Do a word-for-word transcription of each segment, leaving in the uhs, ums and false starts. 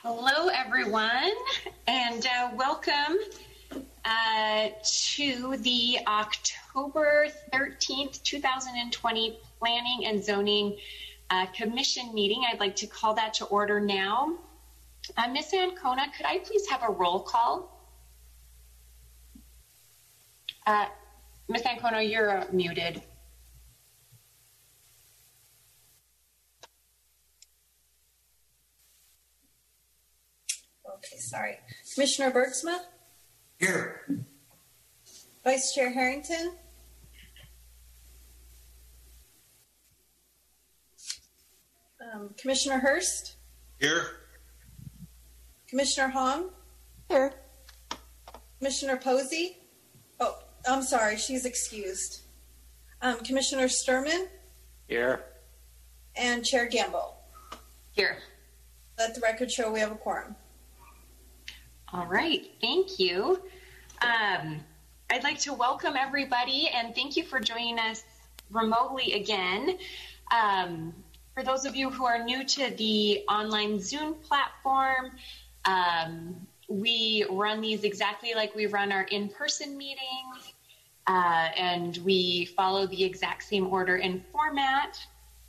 Hello, everyone, and uh, welcome uh, to the October thirteenth, two thousand twenty Planning and Zoning uh, Commission meeting. I'd like to call that to order now. Uh, Miz Ancona, could I please have a roll call? Uh, Miz Ancona, you're uh, muted. Okay, sorry. Commissioner Bergsma? Here. Vice Chair Harrington? Um, Commissioner Hurst? Here. Commissioner Hong? Here. Commissioner Posey? Oh, I'm sorry, she's excused. Um, Commissioner Sturman? Here. And Chair Gamble? Here. Let the record show we have a quorum. All right, thank you. Um, I'd like to welcome everybody and thank you for joining us remotely again. Um, for those of you who are new to the online Zoom platform, um, we run these exactly like we run our in-person meetings, uh, and we follow the exact same order and format.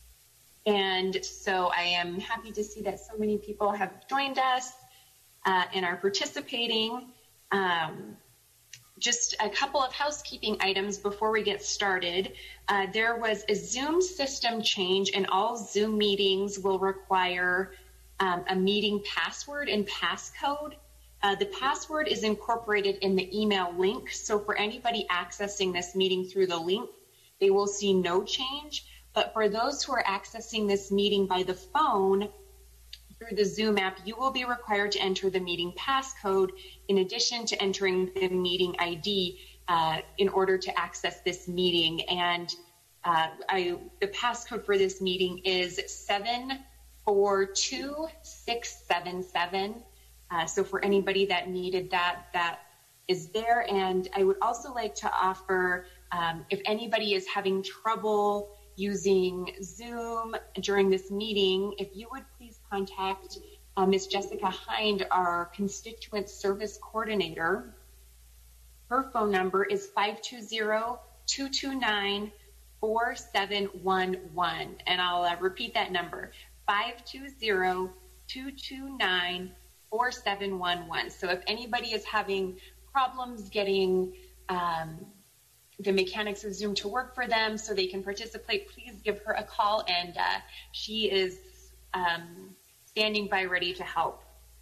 And so I am happy to see that so many people have joined us Uh, and are participating. Um, just a couple of housekeeping items before we get started. Uh, there was a Zoom system change, and all Zoom meetings will require um, a meeting password and passcode. Uh, the password is incorporated in the email link, so for anybody accessing this meeting through the link, they will see no change. But for those who are accessing this meeting by the phone, through the Zoom app, you will be required to enter the meeting passcode in addition to entering the meeting I D uh, in order to access this meeting. And uh, I, the passcode for this meeting is seven four two six seven seven. Uh, so for anybody that needed that, that is there. And I would also like to offer, um, if anybody is having trouble using Zoom during this meeting, if you would please contact uh, Miz Jessica Hind, our constituent service coordinator. Her phone number is five two zero, two two nine, four seven one one. And I'll uh, repeat that number, five two zero, two two nine, four seven one one. So if anybody is having problems getting um, the mechanics of Zoom to work for them so they can participate, please give her a call, and uh, she is um, standing by ready to help.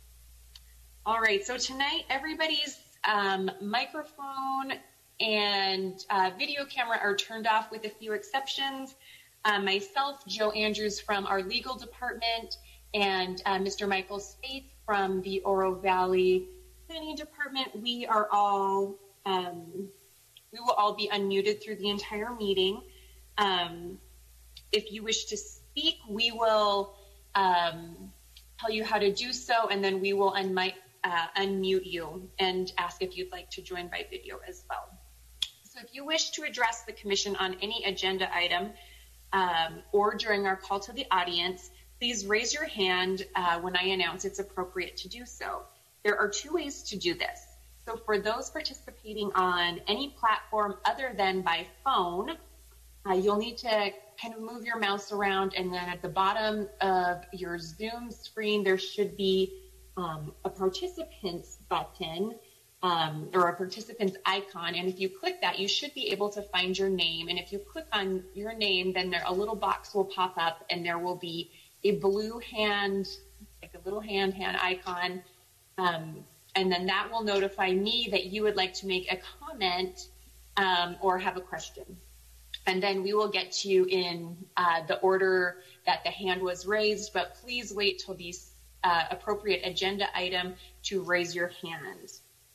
All right, so tonight everybody's um, microphone and uh, video camera are turned off with a few exceptions. Uh, myself, Joe Andrews from our legal department, and uh, Mister Michael Spaeth from the Oro Valley Planning Department, we are all um, We will all be unmuted through the entire meeting. Um, if you wish to speak, we will um, tell you how to do so, and then we will unmic, uh, unmute you and ask if you'd like to join by video as well. So if you wish to address the commission on any agenda item um, or during our call to the audience, please raise your hand uh, when I announce it's appropriate to do so. There are two ways to do this. So for those participating on any platform other than by phone, uh, you'll need to kind of move your mouse around, and then at the bottom of your Zoom screen, there should be um, a participants button um, or a participants icon. And if you click that, you should be able to find your name. And if you click on your name, then there, a little box will pop up, and there will be a blue hand, like a little hand, hand icon. Um, And then that will notify me that you would like to make a comment um, or have a question. And then we will get to you in uh, the order that the hand was raised, but please wait till the uh, appropriate agenda item to raise your hand.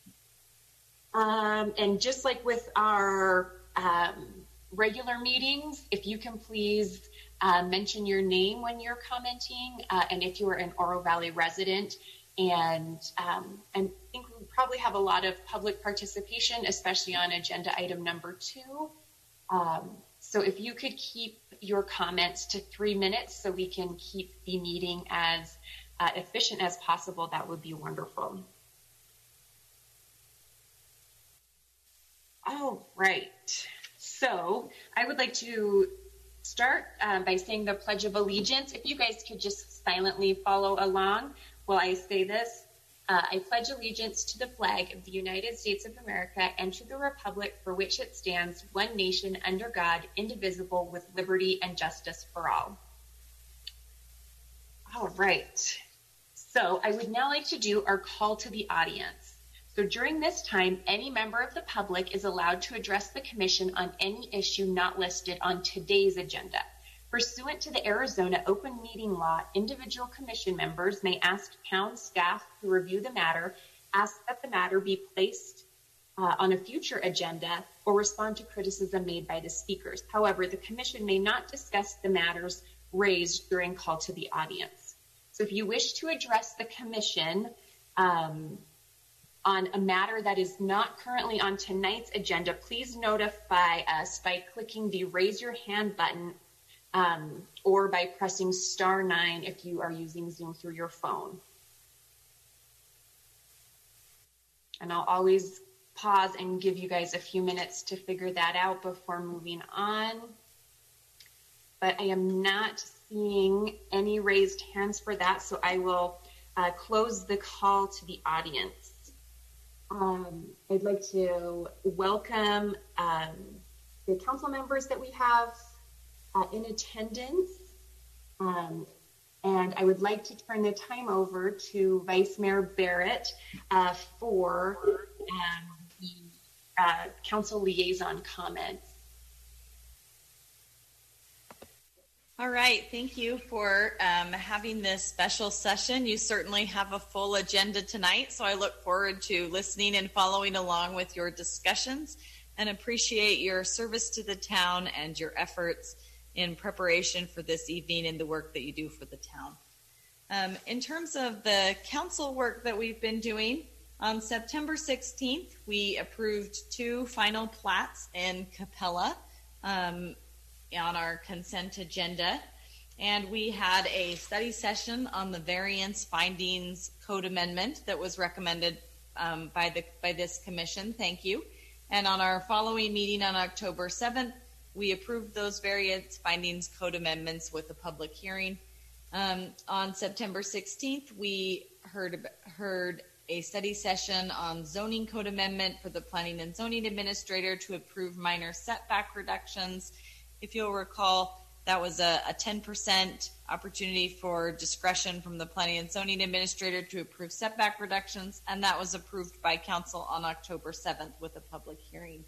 Um, and just like with our um, regular meetings, if you can please uh, mention your name when you're commenting, uh, and if you are an Oro Valley resident, And um, I think we probably have a lot of public participation, especially on agenda item number two. Um, so if you could keep your comments to three minutes so we can keep the meeting as uh, efficient as possible, that would be wonderful. All right. So I would like to start uh, by saying the Pledge of Allegiance. If you guys could just silently follow along while I say this. Uh, I pledge allegiance to the flag of the United States of America and to the republic for which it stands, one nation under God, indivisible, with liberty and justice for all. All right. So I would now like to do our call to the audience. So during this time, any member of the public is allowed to address the commission on any issue not listed on today's agenda. Pursuant to the Arizona Open Meeting Law, individual commission members may ask town staff to review the matter, ask that the matter be placed uh, on a future agenda, or respond to criticism made by the speakers. However, the commission may not discuss the matters raised during call to the audience. So if you wish to address the commission um, on a matter that is not currently on tonight's agenda, please notify us by clicking the raise your hand button Um, or by pressing star nine if you are using Zoom through your phone. And I'll always pause and give you guys a few minutes to figure that out before moving on. But I am not seeing any raised hands for that, so I will uh, close the call to the audience. Um, I'd like to welcome um, the council members that we have Uh, in attendance, um, and I would like to turn the time over to Vice Mayor Barrett uh, for um, the uh, council liaison comments. All right, thank you for um, having this special session. You certainly have a full agenda tonight, so I look forward to listening and following along with your discussions, and appreciate your service to the town and your efforts in preparation for this evening and the work that you do for the town. Um, in terms of the council work that we've been doing, on September sixteenth, we approved two final plats in Capella um, on our consent agenda, and we had a study session on the variance findings code amendment that was recommended um, by the by this commission. Thank you. And on our following meeting on October seventh, we approved those variance findings code amendments with a public hearing. Um, on September sixteenth, we heard heard a study session on zoning code amendment for the planning and zoning administrator to approve minor setback reductions. If you'll recall, that was a, a ten percent opportunity for discretion from the planning and zoning administrator to approve setback reductions, and that was approved by council on October seventh with a public hearing.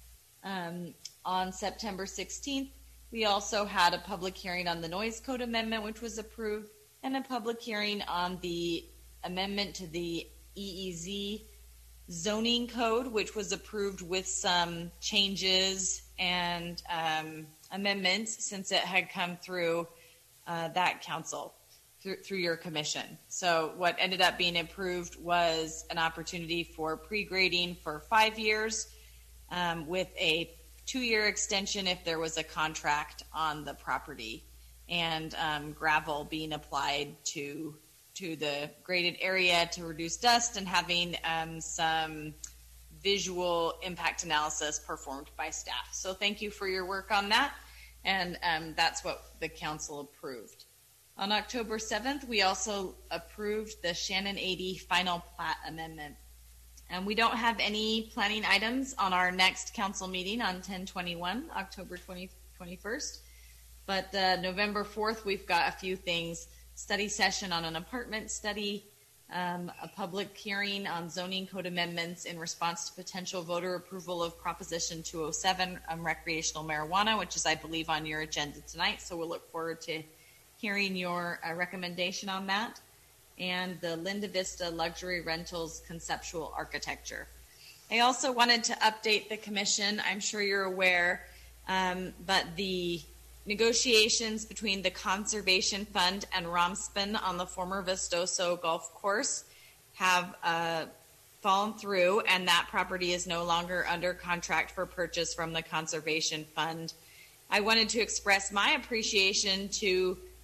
Um, on September sixteenth, we also had a public hearing on the noise code amendment, which was approved, and a public hearing on the amendment to the E E Z zoning code, which was approved with some changes and um, amendments since it had come through uh, that council, through, through your commission. So what ended up being approved was an opportunity for pre-grading for five years um, with a two-year extension if there was a contract on the property, and um, gravel being applied to to the graded area to reduce dust, and having um, some visual impact analysis performed by staff. So thank you for your work on that, and um, that's what the council approved. On October seventh, we also approved the Shannon eighty final plat amendment. And we don't have any planning items on our next council meeting on ten twenty-one, October twenty-first. But uh, November fourth, we've got a few things. Study session on an apartment study, um, a public hearing on zoning code amendments in response to potential voter approval of Proposition two oh seven on recreational marijuana, which is, I believe, on your agenda tonight. So we'll look forward to hearing your uh, recommendation on that. And the Linda Vista Luxury Rentals Conceptual Architecture. I also wanted to update the commission. I'm sure you're aware, um, but the negotiations between the Conservation Fund and Romspen on the former Vistoso Golf Course have uh, fallen through, and that property is no longer under contract for purchase from the Conservation Fund. I wanted to express my appreciation to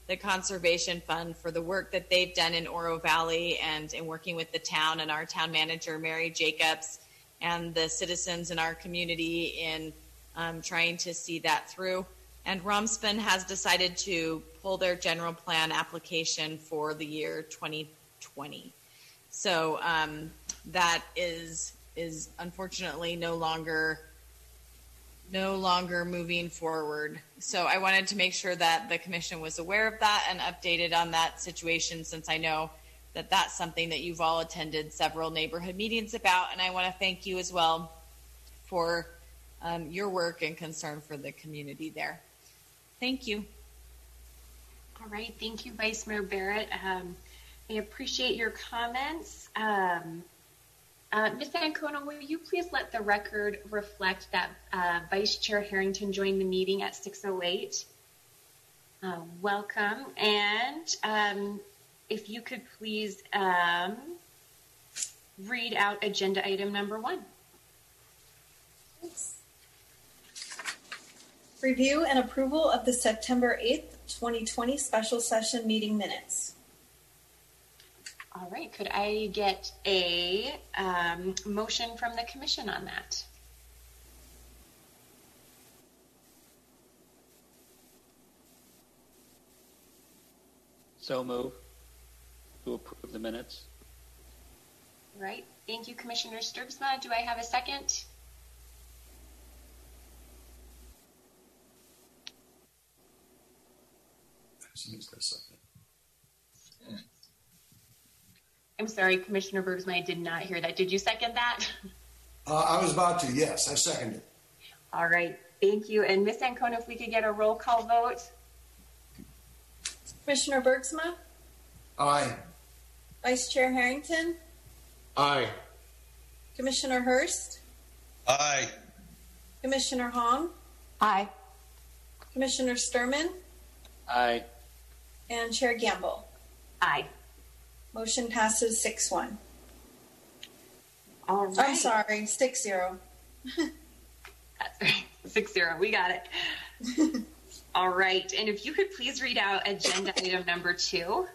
the Conservation Fund for the work that they've done in Oro Valley and in working with the town and our town manager, Mary Jacobs, and the citizens in our community in um, trying to see that through. And Romspen has decided to pull their general plan application for the year twenty twenty. So um, that is is unfortunately no longer no longer moving forward. So I wanted to make sure that the commission was aware of that and updated on that situation, since I know that that's something that you've all attended several neighborhood meetings about. And I want to thank you as well for um, your work and concern for the community there. Thank you. All right. Thank you, Vice Mayor Barrett. Um, I appreciate your comments. Um, Uh, Miz Ancona, will you please let the record reflect that uh, Vice Chair Harrington joined the meeting at six oh eight? Uh, welcome. And um, if you could please um, read out agenda item number one. Thanks. Review and approval of the September eighth, twenty twenty special session meeting minutes. All right, could I get a um, motion from the commission on that? So move to approve the minutes. All right, thank you, Commissioner Sturgsma. Do I have a second? I'm sorry, Commissioner Bergsma, I did not hear that. Did you second that? Uh, I was about to, yes, I seconded. All right, thank you. And Miz Ancona, if we could get a roll call vote. Commissioner Bergsma? Aye. Vice Chair Harrington? Aye. Commissioner Hurst? Aye. Commissioner Hong? Aye. Commissioner Sturman? Aye. And Chair Gamble? Aye. Motion passes six one. All right. I'm sorry, six zero. That's right. Six zero. We got it. All right. And if you could please read out agenda item number two.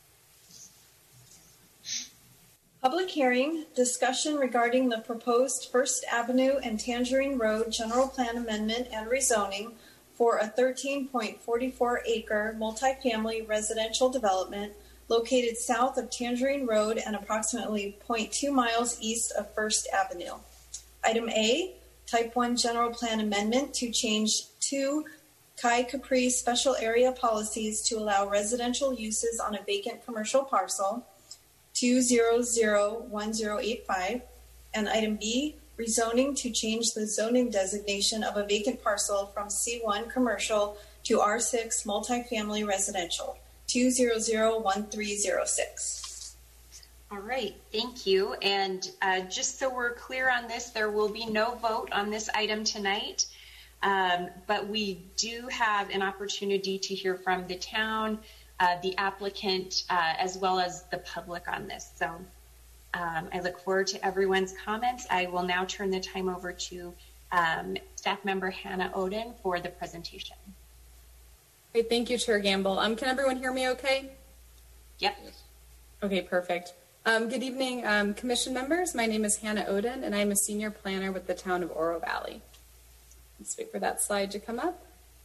Public hearing, discussion regarding the proposed First Avenue and Tangerine Road General Plan Amendment and rezoning for a thirteen point four four acre multifamily residential development located south of Tangerine Road and approximately zero point two miles east of First Avenue. Item A, Type one General Plan Amendment to change two Kai Capri special area policies to allow residential uses on a vacant commercial parcel, two zero zero one zero eight five. And item B, rezoning to change the zoning designation of a vacant parcel from C one commercial to R six multifamily residential, two zero zero one three zero six. All right, thank you. And uh, just so we're clear on this, there will be no vote on this item tonight, um, but we do have an opportunity to hear from the town, uh, the applicant, uh, as well as the public on this. So um, I look forward to everyone's comments. I will now turn the time over to um, staff member Hannah Oden for the presentation. Great, thank you, Chair Gamble. Um, can everyone hear me okay? Yep. Okay, perfect. Um, good evening, um, commission members. My name is Hannah Oden, and I'm a senior planner with the town of Oro Valley. Let's wait for that slide to come up.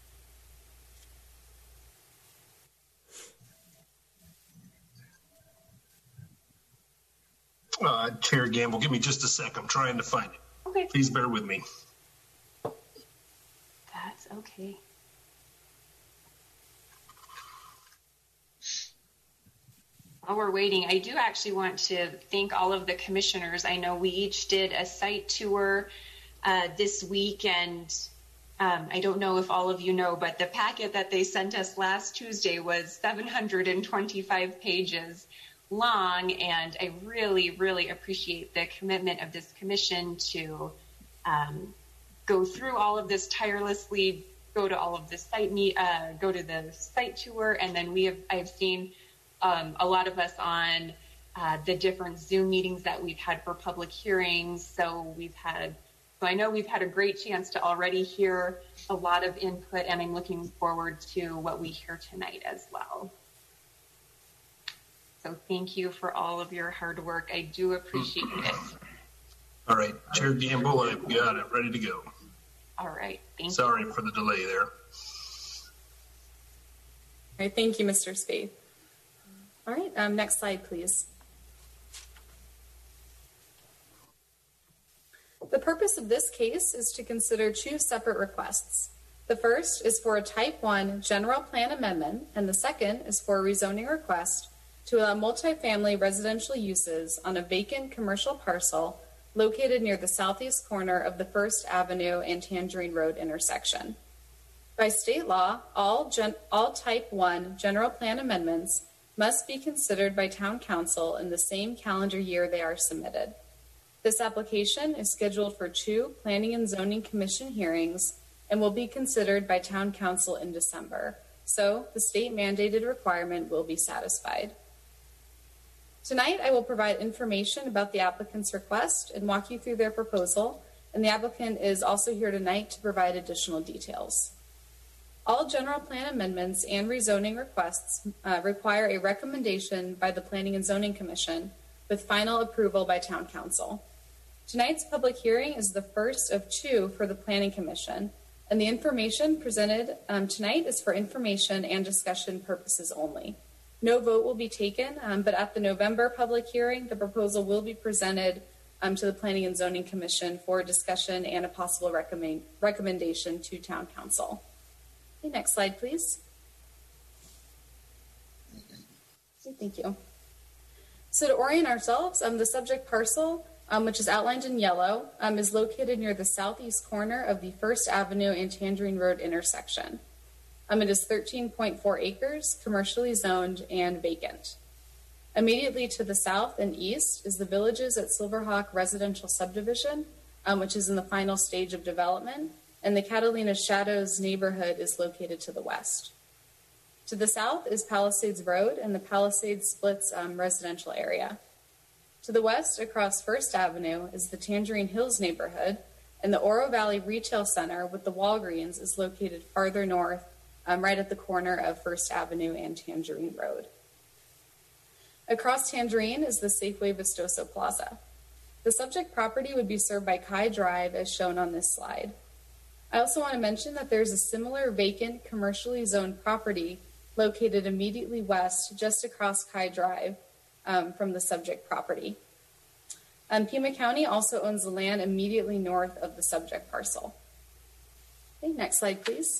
Uh, Chair Gamble, give me just a sec. I'm trying to find it. Okay. Please bear with me. That's okay. While we're waiting, I do actually want to thank all of the commissioners. I know we each did a site tour uh, this week, and um, I don't know if all of you know, but the packet that they sent us last Tuesday was seven hundred twenty-five pages long, and I really, really appreciate the commitment of this commission to um, go through all of this tirelessly, go to all of the site meet, uh, go to the site tour, and then we have I've seen Um, a lot of us on uh, the different Zoom meetings that we've had for public hearings. So we've had So I know we've had a great chance to already hear a lot of input, and I'm looking forward to what we hear tonight as well. So thank you for all of your hard work. I do appreciate it. All right, Chair Gamble, I've got it ready to go. All right, thank Sorry you. for the delay there. All right, thank you, Mister Spade. All right, um, next slide, please. The purpose of this case is to consider two separate requests. The first is for a type one general plan amendment, and the second is for a rezoning request to allow multifamily residential uses on a vacant commercial parcel located near the southeast corner of the First Avenue and Tangerine Road intersection. By state law, all, gen- all type one general plan amendments must be considered by Town Council in the same calendar year they are submitted. This application is scheduled for two Planning and Zoning Commission hearings and will be considered by Town Council in December, so the state mandated requirement will be satisfied. Tonight, I will provide information about the applicant's request and walk you through their proposal, and the applicant is also here tonight to provide additional details. All general plan amendments and rezoning requests uh, require a recommendation by the Planning and Zoning Commission with final approval by Town Council. Tonight's public hearing is the first of two for the Planning Commission, and the information presented um, tonight is for information and discussion purposes only. No vote will be taken, um, but at the November public hearing, the proposal will be presented um, to the Planning and Zoning Commission for discussion and a possible recommend recommendation to Town Council. Okay, next slide, please. Okay, thank you. So to orient ourselves, um, the subject parcel, um, which is outlined in yellow, um, is located near the southeast corner of the First Avenue and Tangerine Road intersection. Um, it is thirteen point four acres, commercially zoned and vacant. Immediately to the south and east is the Villages at Silverhawk residential subdivision, um, which is in the final stage of development, and the Catalina Shadows neighborhood is located to the west. To the south is Palisades Road, and the Palisades splits um, residential area. To the west, across First Avenue, is the Tangerine Hills neighborhood, and the Oro Valley Retail Center with the Walgreens is located farther north, um, right at the corner of First Avenue and Tangerine Road. Across Tangerine is the Safeway Vistoso Plaza. The subject property would be served by Kai Drive as shown on this slide. I also want to mention that there's a similar vacant commercially zoned property located immediately west, just across Kai Drive um, from the subject property. Um, Pima County also owns the land immediately north of the subject parcel. Okay, next slide, please.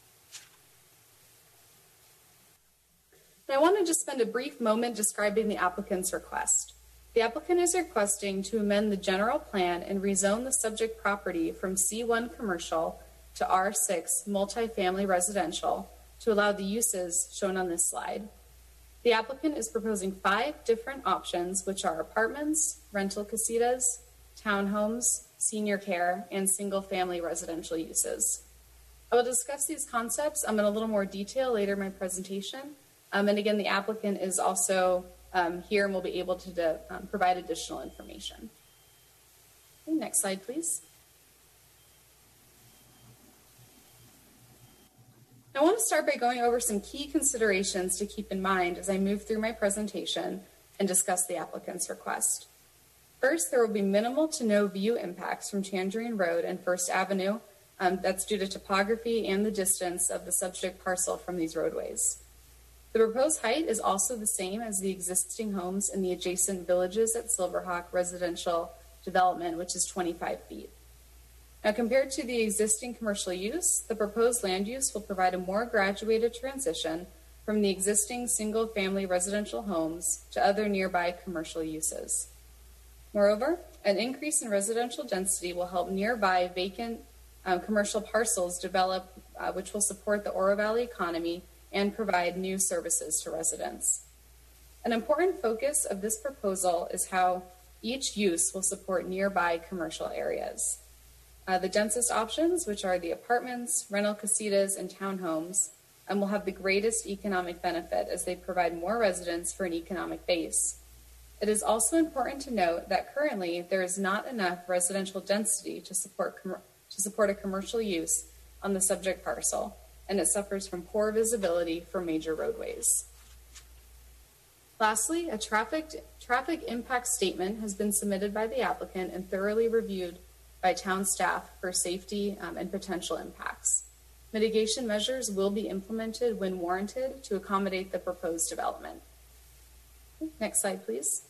Now, I want to just spend a brief moment describing the applicant's request. The applicant is requesting to amend the general plan and rezone the subject property from C one commercial to R six multifamily residential to allow the uses shown on this slide. The applicant is proposing five different options, which are apartments, rental casitas, townhomes, senior care, and single-family residential uses. I will discuss these concepts um, in a little more detail later in my presentation. Um, and again, the applicant is also um, here and will be able to de- um, provide additional information. Okay, next slide, please. I want to start by going over some key considerations to keep in mind as I move through my presentation and discuss the applicant's request. First, there will be minimal to no view impacts from Tangerine Road and First Avenue. Um, that's due to topography and the distance of the subject parcel from these roadways. The proposed height is also the same as the existing homes in the adjacent Villages at Silverhawk residential development, which is twenty-five feet. Now, compared to the existing commercial use, the proposed land use will provide a more graduated transition from the existing single-family residential homes to other nearby commercial uses. Moreover, an increase in residential density will help nearby vacant um, commercial parcels develop, uh, which will support the Oro Valley economy and provide new services to residents. An important focus of this proposal is how each use will support nearby commercial areas. Uh, the densest options, which are the apartments, rental casitas, and townhomes, um, will have the greatest economic benefit as they provide more residents for an economic base. It is also important to note that currently there is not enough residential density to support, com- to support a commercial use on the subject parcel, and it suffers from poor visibility for major roadways. Lastly, a traffic, traffic impact statement has been submitted by the applicant and thoroughly reviewed by town staff for safety um, and potential impacts. Mitigation measures will be implemented when warranted to accommodate the proposed development. Next slide, please.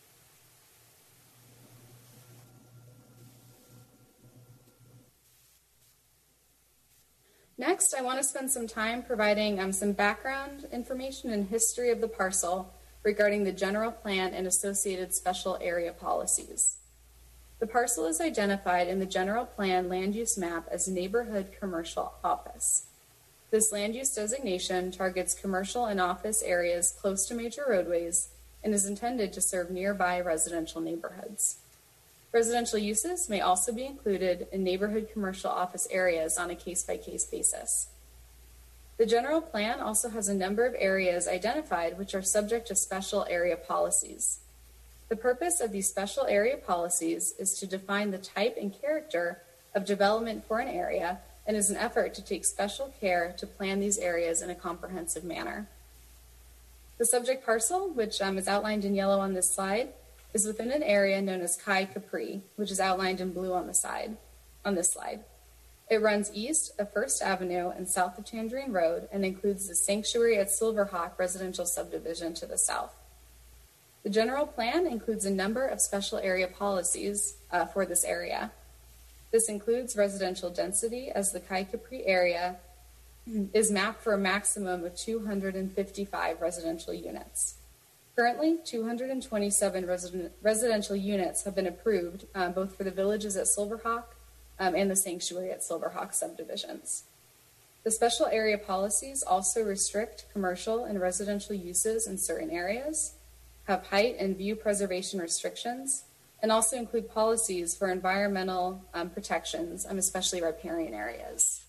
Next, I want to spend some time providing um, some background information and history of the parcel regarding the general plan and associated special area policies. The parcel is identified in the general plan land use map as neighborhood commercial office. This land use designation targets commercial and office areas close to major roadways and is intended to serve nearby residential neighborhoods. Residential uses may also be included in neighborhood commercial office areas on a case-by-case basis. The general plan also has a number of areas identified which are subject to special area policies. The purpose of these special area policies is to define the type and character of development for an area and is an effort to take special care to plan these areas in a comprehensive manner. The subject parcel, which um, is outlined in yellow on this slide, is within an area known as Kai Capri, which is outlined in blue on the side, on this slide. It runs east of First Avenue and south of Tangerine Road and includes the Sanctuary at Silverhawk residential subdivision to the south. The general plan includes a number of special area policies uh, for this area. This includes residential density, as the Kai Capri area is mapped for a maximum of two hundred fifty-five residential units. Currently, two hundred twenty-seven resident, residential units have been approved, uh, both for the villages at Silverhawk um, and the Sanctuary at Silverhawk subdivisions. The special area policies also restrict commercial and residential uses in certain areas, have height and view preservation restrictions, and also include policies for environmental um, protections, um, especially riparian areas.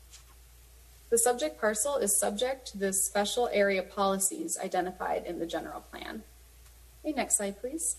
The subject parcel is subject to the special area policies identified in the general plan. Okay, next slide, please.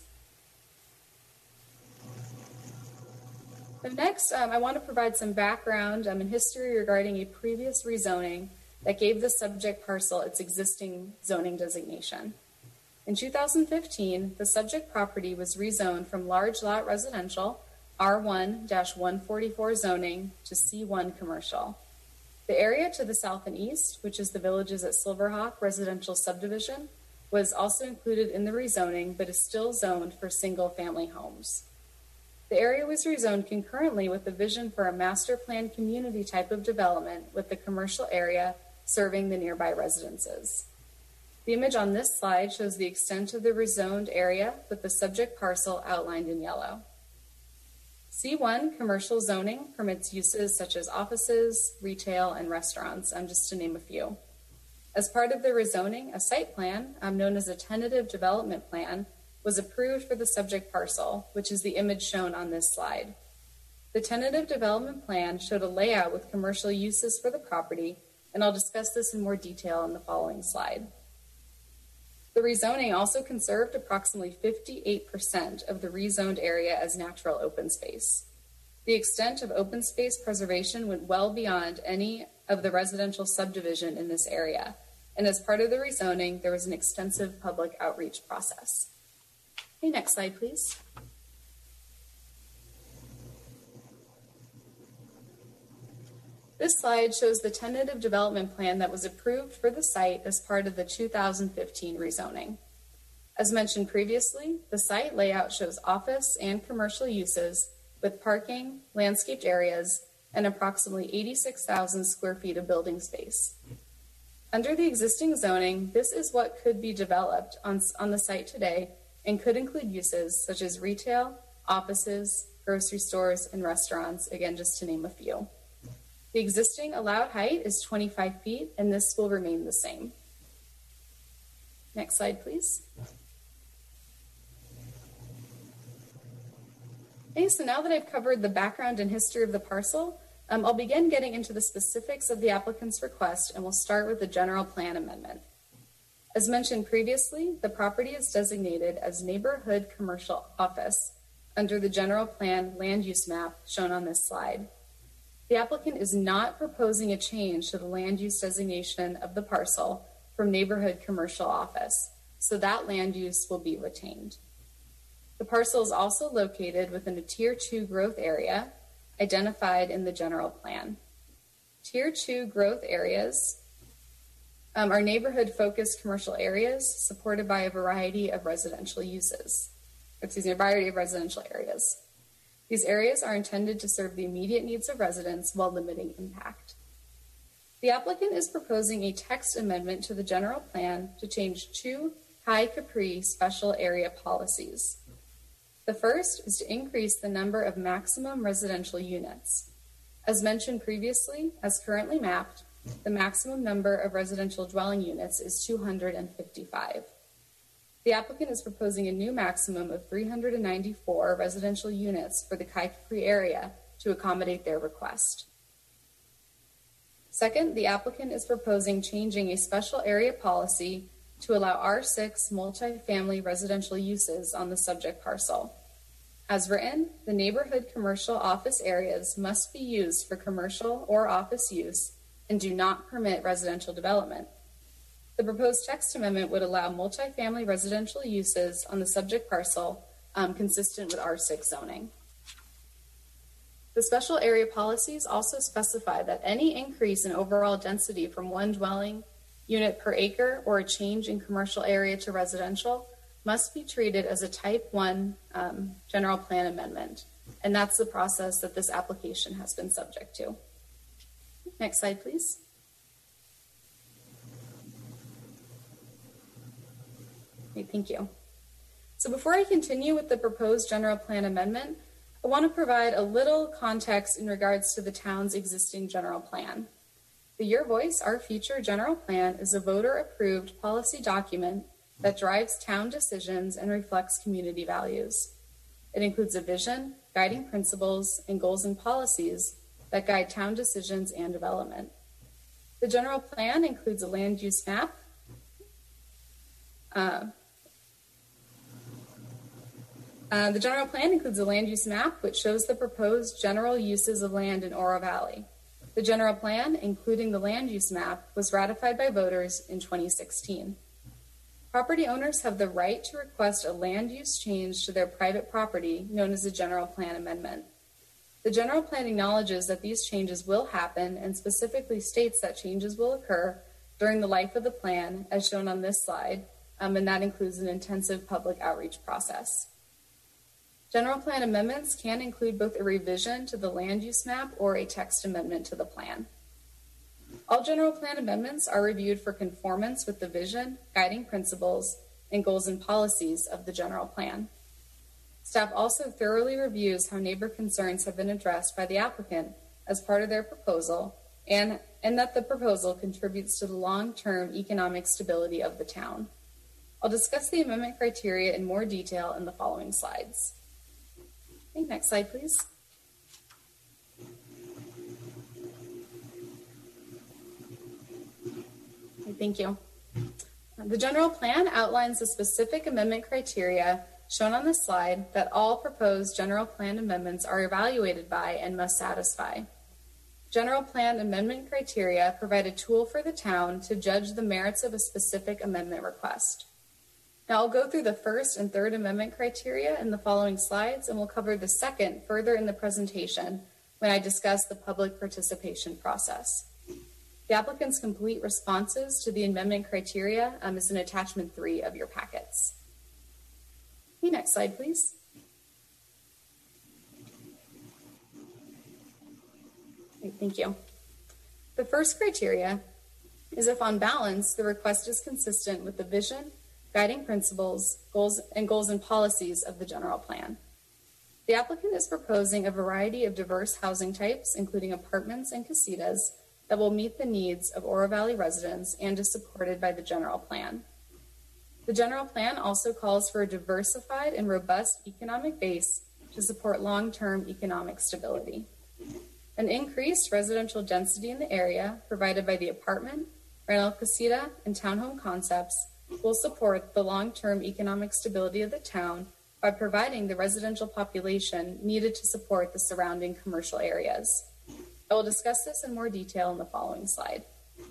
And next, um, I want to provide some background um, and history regarding a previous rezoning that gave the subject parcel its existing zoning designation. In two thousand fifteen, the subject property was rezoned from large lot residential R one one forty-four zoning to C one commercial. The area to the south and east, which is the villages at Silverhawk residential subdivision, was also included in the rezoning, but is still zoned for single-family homes. The area was rezoned concurrently with the vision for a master plan community type of development with the commercial area serving the nearby residences. The image on this slide shows the extent of the rezoned area with the subject parcel outlined in yellow. C one commercial zoning permits uses such as offices, retail, and restaurants, um, just to name a few. As part of the rezoning, a site plan, um, known as a tentative development plan, was approved for the subject parcel, which is the image shown on this slide. The tentative development plan showed a layout with commercial uses for the property, and I'll discuss this in more detail in the following slide. The rezoning also conserved approximately fifty-eight percent of the rezoned area as natural open space. The extent of open space preservation went well beyond any of the residential subdivision in this area, and as part of the rezoning, there was an extensive public outreach process. Okay, next slide, please. This slide shows the tentative development plan that was approved for the site as part of the two thousand fifteen rezoning. As mentioned previously, the site layout shows office and commercial uses with parking, landscaped areas, and approximately eighty-six thousand square feet of building space. Under the existing zoning, this is what could be developed on, on the site today and could include uses such as retail, offices, grocery stores, and restaurants, again, just to name a few. The existing allowed height is twenty-five feet, and this will remain the same. Next slide, please. Okay, so now that I've covered the background and history of the parcel, um, I'll begin getting into the specifics of the applicant's request, and we'll start with the general plan amendment. As mentioned previously, the property is designated as Neighborhood Commercial Office under the General Plan land use map shown on this slide. The applicant is not proposing a change to the land use designation of the parcel from Neighborhood Commercial Office, so that land use will be retained. The parcel is also located within a Tier two growth area identified in the general plan. Tier two growth areas um, are neighborhood-focused commercial areas supported by a variety of residential uses. Excuse me, a variety of residential areas. These areas are intended to serve the immediate needs of residents while limiting impact. The applicant is proposing a text amendment to the general plan to change two High Capri special area policies. The first is to increase the number of maximum residential units. As mentioned previously, as currently mapped, the maximum number of residential dwelling units is two hundred fifty-five. The applicant is proposing a new maximum of three hundred ninety-four residential units for the High Capri area to accommodate their request. Second, the applicant is proposing changing a special area policy to allow R six multifamily residential uses on the subject parcel. As written, the neighborhood commercial office areas must be used for commercial or office use and do not permit residential development. The proposed text amendment would allow multifamily residential uses on the subject parcel um, consistent with R six zoning. The special area policies also specify that any increase in overall density from one dwelling unit per acre or a change in commercial area to residential must be treated as a type one um, general plan amendment. And that's the process that this application has been subject to. Next slide, please. Okay, thank you. So before I continue with the proposed general plan amendment, I want to provide a little context in regards to the town's existing general plan. The Your Voice, Our Future general plan is a voter-approved policy document that drives town decisions and reflects community values. It includes a vision, guiding principles, and goals and policies that guide town decisions and development. The general plan includes a land use map, uh, Uh, the general plan includes a land use map, which shows the proposed general uses of land in Oro Valley. The general plan, including the land use map, was ratified by voters in twenty sixteen. Property owners have the right to request a land use change to their private property, known as a general plan amendment. The general plan acknowledges that these changes will happen and specifically states that changes will occur during the life of the plan, as shown on this slide, um, and that includes an intensive public outreach process. General plan amendments can include both a revision to the land use map or a text amendment to the plan. All general plan amendments are reviewed for conformance with the vision, guiding principles, and goals and policies of the general plan. Staff also thoroughly reviews how neighbor concerns have been addressed by the applicant as part of their proposal, and, and that the proposal contributes to the long-term economic stability of the town. I'll discuss the amendment criteria in more detail in the following slides. Okay, next slide, please. Okay, thank you. The general plan outlines the specific amendment criteria shown on this slide that all proposed general plan amendments are evaluated by and must satisfy. General plan amendment criteria provide a tool for the town to judge the merits of a specific amendment request. Now I'll go through the first and third amendment criteria in the following slides, and we'll cover the second further in the presentation when I discuss the public participation process. The applicant's complete responses to the amendment criteria um, is in attachment three of your packets. Okay, next slide, please. Okay, thank you. The first criteria is if on balance, the request is consistent with the vision, guiding principles, goals, and goals and policies of the general plan. The applicant is proposing a variety of diverse housing types, including apartments and casitas, that will meet the needs of Oro Valley residents and is supported by the general plan. The general plan also calls for a diversified and robust economic base to support long-term economic stability. An increased residential density in the area provided by the apartment, rental casita, and townhome concepts will support the long-term economic stability of the town by providing the residential population needed to support the surrounding commercial areas. I will discuss this in more detail in the following slide.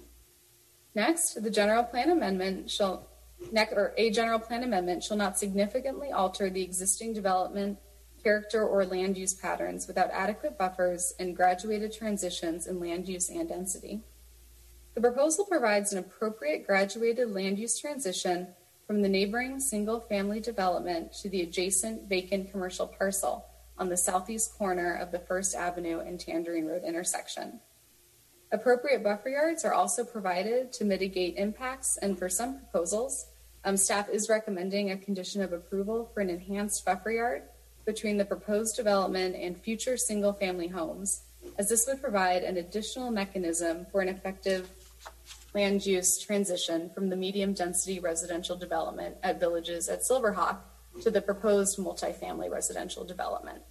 Next, the general plan amendment shall, or a general plan amendment shall not significantly alter the existing development, character, or land use patterns without adequate buffers and graduated transitions in land use and density. The proposal provides an appropriate graduated land use transition from the neighboring single-family development to the adjacent vacant commercial parcel on the southeast corner of the First Avenue and Tangerine Road intersection. Appropriate buffer yards are also provided to mitigate impacts, and for some proposals, um, staff is recommending a condition of approval for an enhanced buffer yard between the proposed development and future single-family homes, as this would provide an additional mechanism for an effective land use transition from the medium-density residential development at Villages at Silverhawk to the proposed multifamily residential development.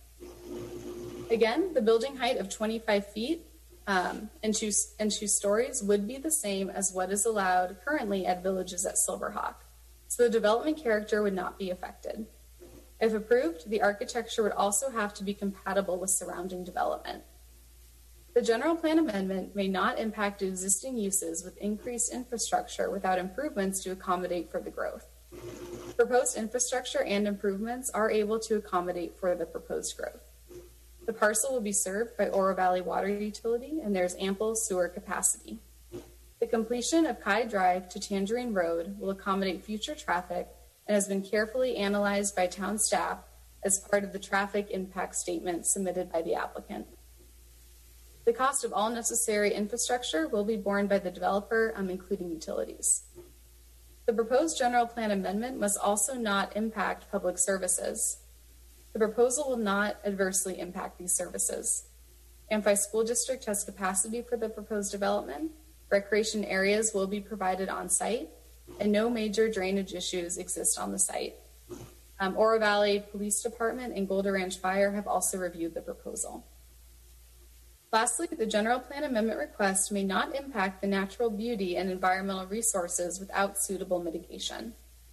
Again, the building height of twenty-five feet um, and, two, and two stories would be the same as what is allowed currently at Villages at Silverhawk, so the development character would not be affected. If approved, the architecture would also have to be compatible with surrounding development. The general plan amendment may not impact existing uses with increased infrastructure without improvements to accommodate for the growth. Proposed infrastructure and improvements are able to accommodate for the proposed growth. The parcel will be served by Oro Valley Water Utility, and there's ample sewer capacity. The completion of Kai Drive to Tangerine Road will accommodate future traffic and has been carefully analyzed by town staff as part of the traffic impact statement submitted by the applicant. The cost of all necessary infrastructure will be borne by the developer, um, including utilities. The proposed general plan amendment must also not impact public services. The proposal will not adversely impact these services. Amphi School District has capacity for the proposed development. Recreation areas will be provided on site, and no major drainage issues exist on the site. Um, Oro Valley Police Department and Golden Ranch Fire have also reviewed the proposal. Lastly, the general plan amendment request may not impact the natural beauty and environmental resources without suitable mitigation.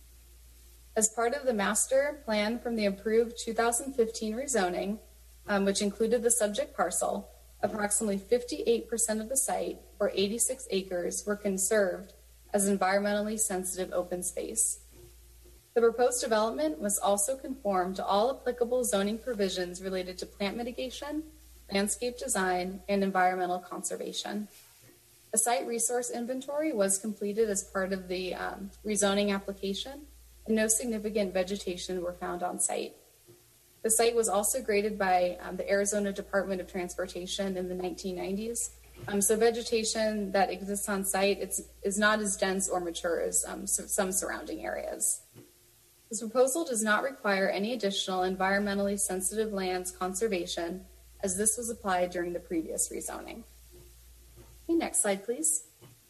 As part of the master plan from the approved two thousand fifteen rezoning, um, which included the subject parcel, approximately fifty-eight percent of the site, or eighty-six acres, were conserved as environmentally sensitive open space. The proposed development must also conform to all applicable zoning provisions related to plant mitigation, landscape design, and environmental conservation. A site resource inventory was completed as part of the um, rezoning application, and no significant vegetation were found on site. The site was also graded by um, the Arizona Department of Transportation in the nineteen nineties. Um, so vegetation that exists on site it's, is not as dense or mature as um, so some surrounding areas. This proposal does not require any additional environmentally sensitive lands conservation, as this was applied during the previous rezoning. Okay, next slide, please.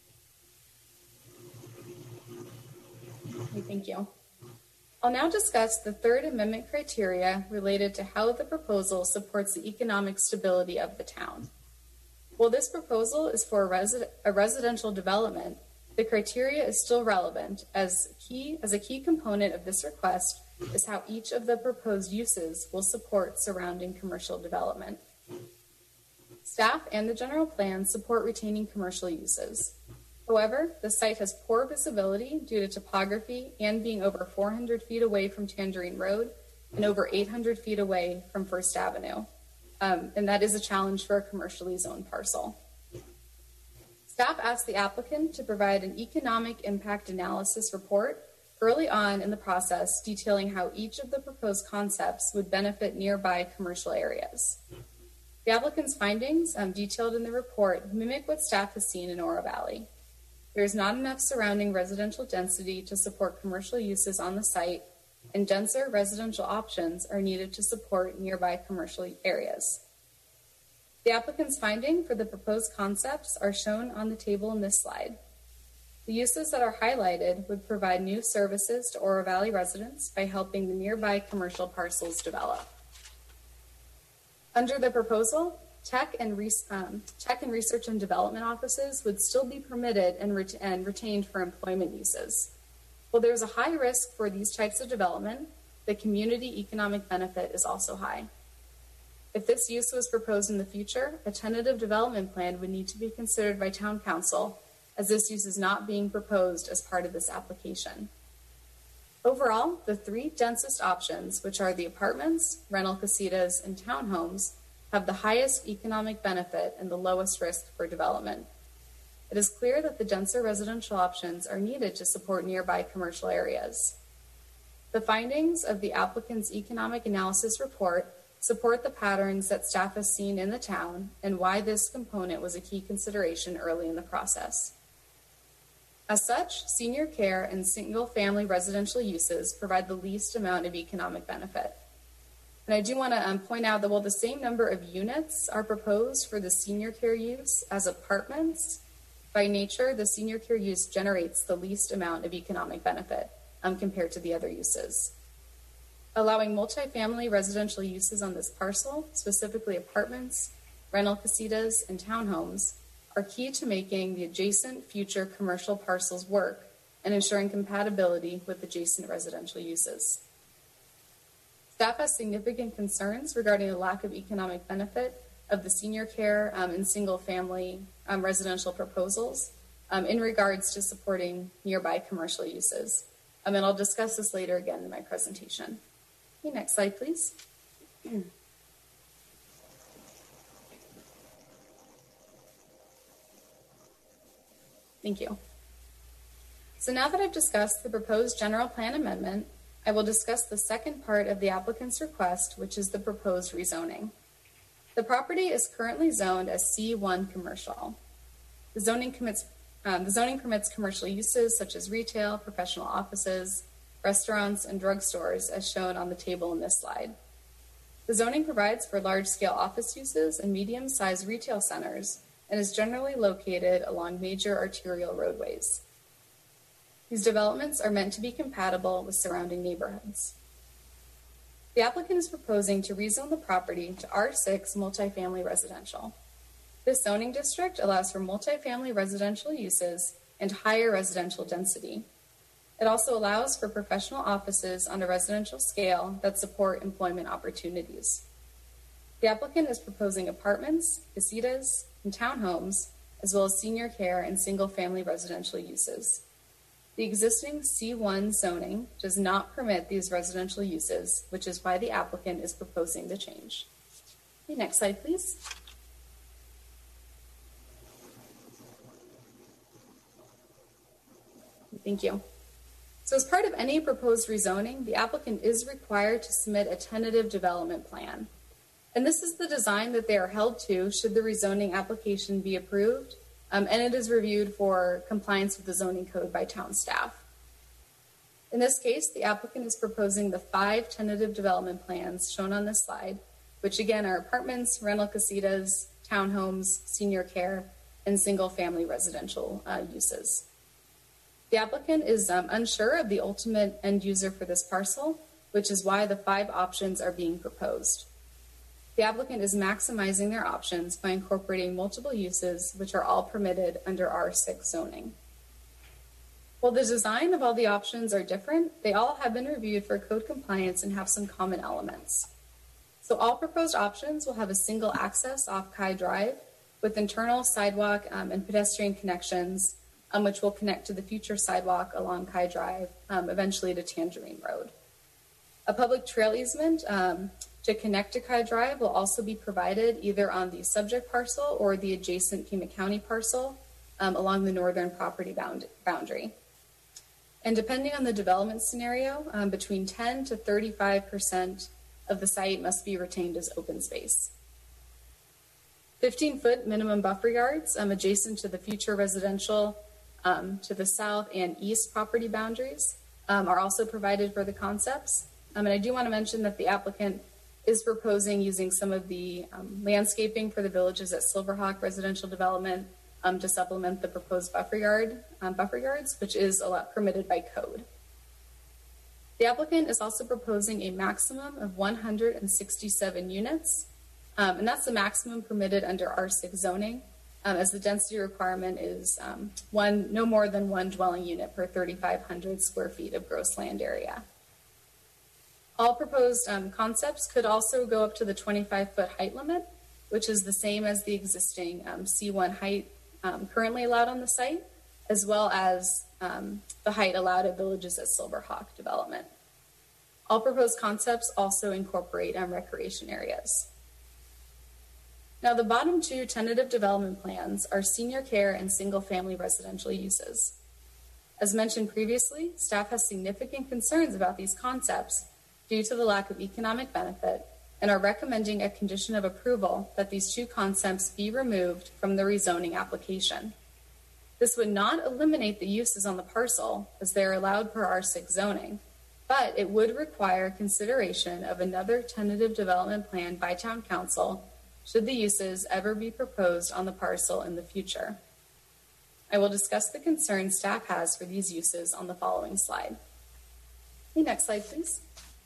Okay, thank you. I'll now discuss the third amendment criteria related to how the proposal supports the economic stability of the town. While this proposal is for a, resi a residential development, the criteria is still relevant, as, key, as a key component of this request is how each of the proposed uses will support surrounding commercial development. Staff and the general plan support retaining commercial uses. However, the site has poor visibility due to topography and being over four hundred feet away from Tangerine Road and over eight hundred feet away from First Avenue. Um, and that is a challenge for a commercially zoned parcel. Staff asked the applicant to provide an economic impact analysis report early on in the process, detailing how each of the proposed concepts would benefit nearby commercial areas. The applicant's findings, um, detailed in the report, mimic what staff has seen in Oro Valley. There is not enough surrounding residential density to support commercial uses on the site, and denser residential options are needed to support nearby commercial areas. The applicant's finding for the proposed concepts are shown on the table in this slide. The uses that are highlighted would provide new services to Oro Valley residents by helping the nearby commercial parcels develop. Under the proposal, tech and, um, tech and research and development offices would still be permitted and, ret and retained for employment uses. While there's a high risk for these types of development, the community economic benefit is also high. If this use was proposed in the future, a tentative development plan would need to be considered by Town Council, as this use is not being proposed as part of this application. Overall, the three densest options, which are the apartments, rental casitas, and townhomes, have the highest economic benefit and the lowest risk for development. It is clear that the denser residential options are needed to support nearby commercial areas. The findings of the applicant's economic analysis report support the patterns that staff has seen in the town and why this component was a key consideration early in the process. As such, senior care and single-family residential uses provide the least amount of economic benefit. And I do want to um, point out that while the same number of units are proposed for the senior care use as apartments, by nature, the senior care use generates the least amount of economic benefit um, compared to the other uses. Allowing multifamily residential uses on this parcel, specifically apartments, rental casitas, and townhomes, are key to making the adjacent future commercial parcels work and ensuring compatibility with adjacent residential uses. Staff has significant concerns regarding the lack of economic benefit of the senior care um, and single-family um, residential proposals um, in regards to supporting nearby commercial uses. Um, and I'll discuss this later again in my presentation. Okay, next slide, please. Thank you. So now that I've discussed the proposed general plan amendment, I will discuss the second part of the applicant's request, which is the proposed rezoning. The property is currently zoned as C one commercial. The zoning, commits, um, the zoning permits commercial uses such as retail, professional offices, restaurants, and drugstores as shown on the table in this slide. The zoning provides for large-scale office uses and medium-sized retail centers and is generally located along major arterial roadways. These developments are meant to be compatible with surrounding neighborhoods. The applicant is proposing to rezone the property to R six multifamily residential. This zoning district allows for multifamily residential uses and higher residential density. It also allows for professional offices on a residential scale that support employment opportunities. The applicant is proposing apartments, casitas, and townhomes, as well as senior care and single-family residential uses. The existing C one zoning does not permit these residential uses, which is why the applicant is proposing the change. Okay, next slide, please. Thank you. So as part of any proposed rezoning, the applicant is required to submit a tentative development plan. And this is the design that they are held to should the rezoning application be approved, um, and it is reviewed for compliance with the zoning code by town staff. In this case, the applicant is proposing the five tentative development plans shown on this slide, which again are apartments, rental casitas, townhomes, senior care, and single-family residential uh, uses. The applicant is um, unsure of the ultimate end user for this parcel, which is why the five options are being proposed. The applicant is maximizing their options by incorporating multiple uses, which are all permitted under R six zoning. While the design of all the options are different, they all have been reviewed for code compliance and have some common elements. So all proposed options will have a single access off Kai Drive with internal sidewalk um, and pedestrian connections, um, which will connect to the future sidewalk along Kai Drive, um, eventually to Tangerine Road. A public trail easement um, to connect to Kai Drive will also be provided either on the subject parcel or the adjacent Pima County parcel um, along the northern property bound boundary. And depending on the development scenario, um, between ten to thirty-five percent of the site must be retained as open space. fifteen foot minimum buffer yards um, adjacent to the future residential um, to the south and east property boundaries um, are also provided for the concepts. Um, and I do want to mention that the applicant is proposing using some of the um, landscaping for the villages at Silverhawk residential development um, to supplement the proposed buffer yard, um, buffer yards, which is a lot permitted by code. The applicant is also proposing a maximum of one hundred sixty-seven units, um, and that's the maximum permitted under R six zoning. um, as the density requirement is um, one, no more than one dwelling unit per thirty-five hundred square feet of gross land area. All proposed um, concepts could also go up to the twenty-five foot height limit, which is the same as the existing um, C one height um, currently allowed on the site, as well as um, the height allowed at Villages at Silverhawk development. All proposed concepts also incorporate um, recreation areas. Now, the bottom two tentative development plans are senior care and single-family residential uses. As mentioned previously, staff has significant concerns about these concepts due to the lack of economic benefit and are recommending a condition of approval that these two concepts be removed from the rezoning application. This would not eliminate the uses on the parcel as they are allowed per R six zoning, but it would require consideration of another tentative development plan by Town Council should the uses ever be proposed on the parcel in the future. I will discuss the concerns staff has for these uses on the following slide. Okay, next slide, please.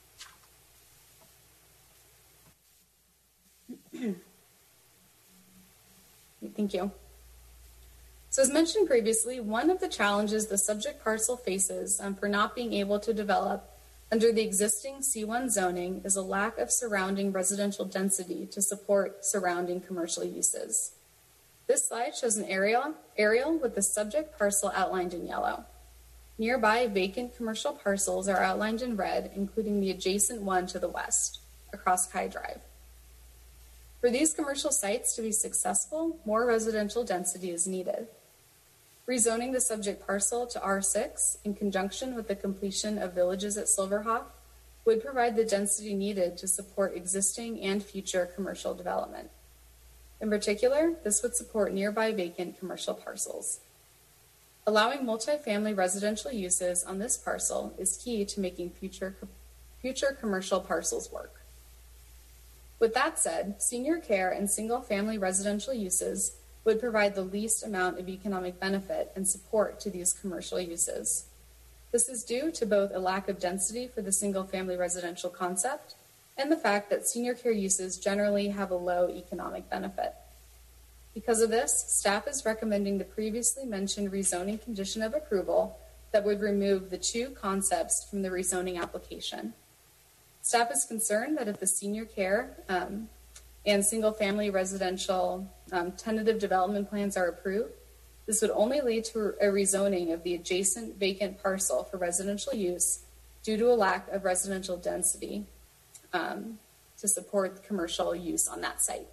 Thank you. So as mentioned previously, one of the challenges the subject parcel faces um, for not being able to develop under the existing C one zoning is a lack of surrounding residential density to support surrounding commercial uses. This slide shows an aerial, aerial with the subject parcel outlined in yellow. Nearby vacant commercial parcels are outlined in red, including the adjacent one to the west, across Kai Drive. For these commercial sites to be successful, more residential density is needed. Rezoning the subject parcel to R six in conjunction with the completion of Villages at Silverhawk would provide the density needed to support existing and future commercial development. In particular, this would support nearby vacant commercial parcels. Allowing multifamily residential uses on this parcel is key to making future, future commercial parcels work. With that said, senior care and single-family residential uses would provide the least amount of economic benefit and support to these commercial uses. This is due to both a lack of density for the single-family residential concept and the fact that senior care uses generally have a low economic benefit. Because of this, staff is recommending the previously mentioned rezoning condition of approval that would remove the two concepts from the rezoning application. Staff is concerned that if the senior care um, and single-family residential um, tentative development plans are approved, this would only lead to a rezoning of the adjacent vacant parcel for residential use due to a lack of residential density um, to support commercial use on that site.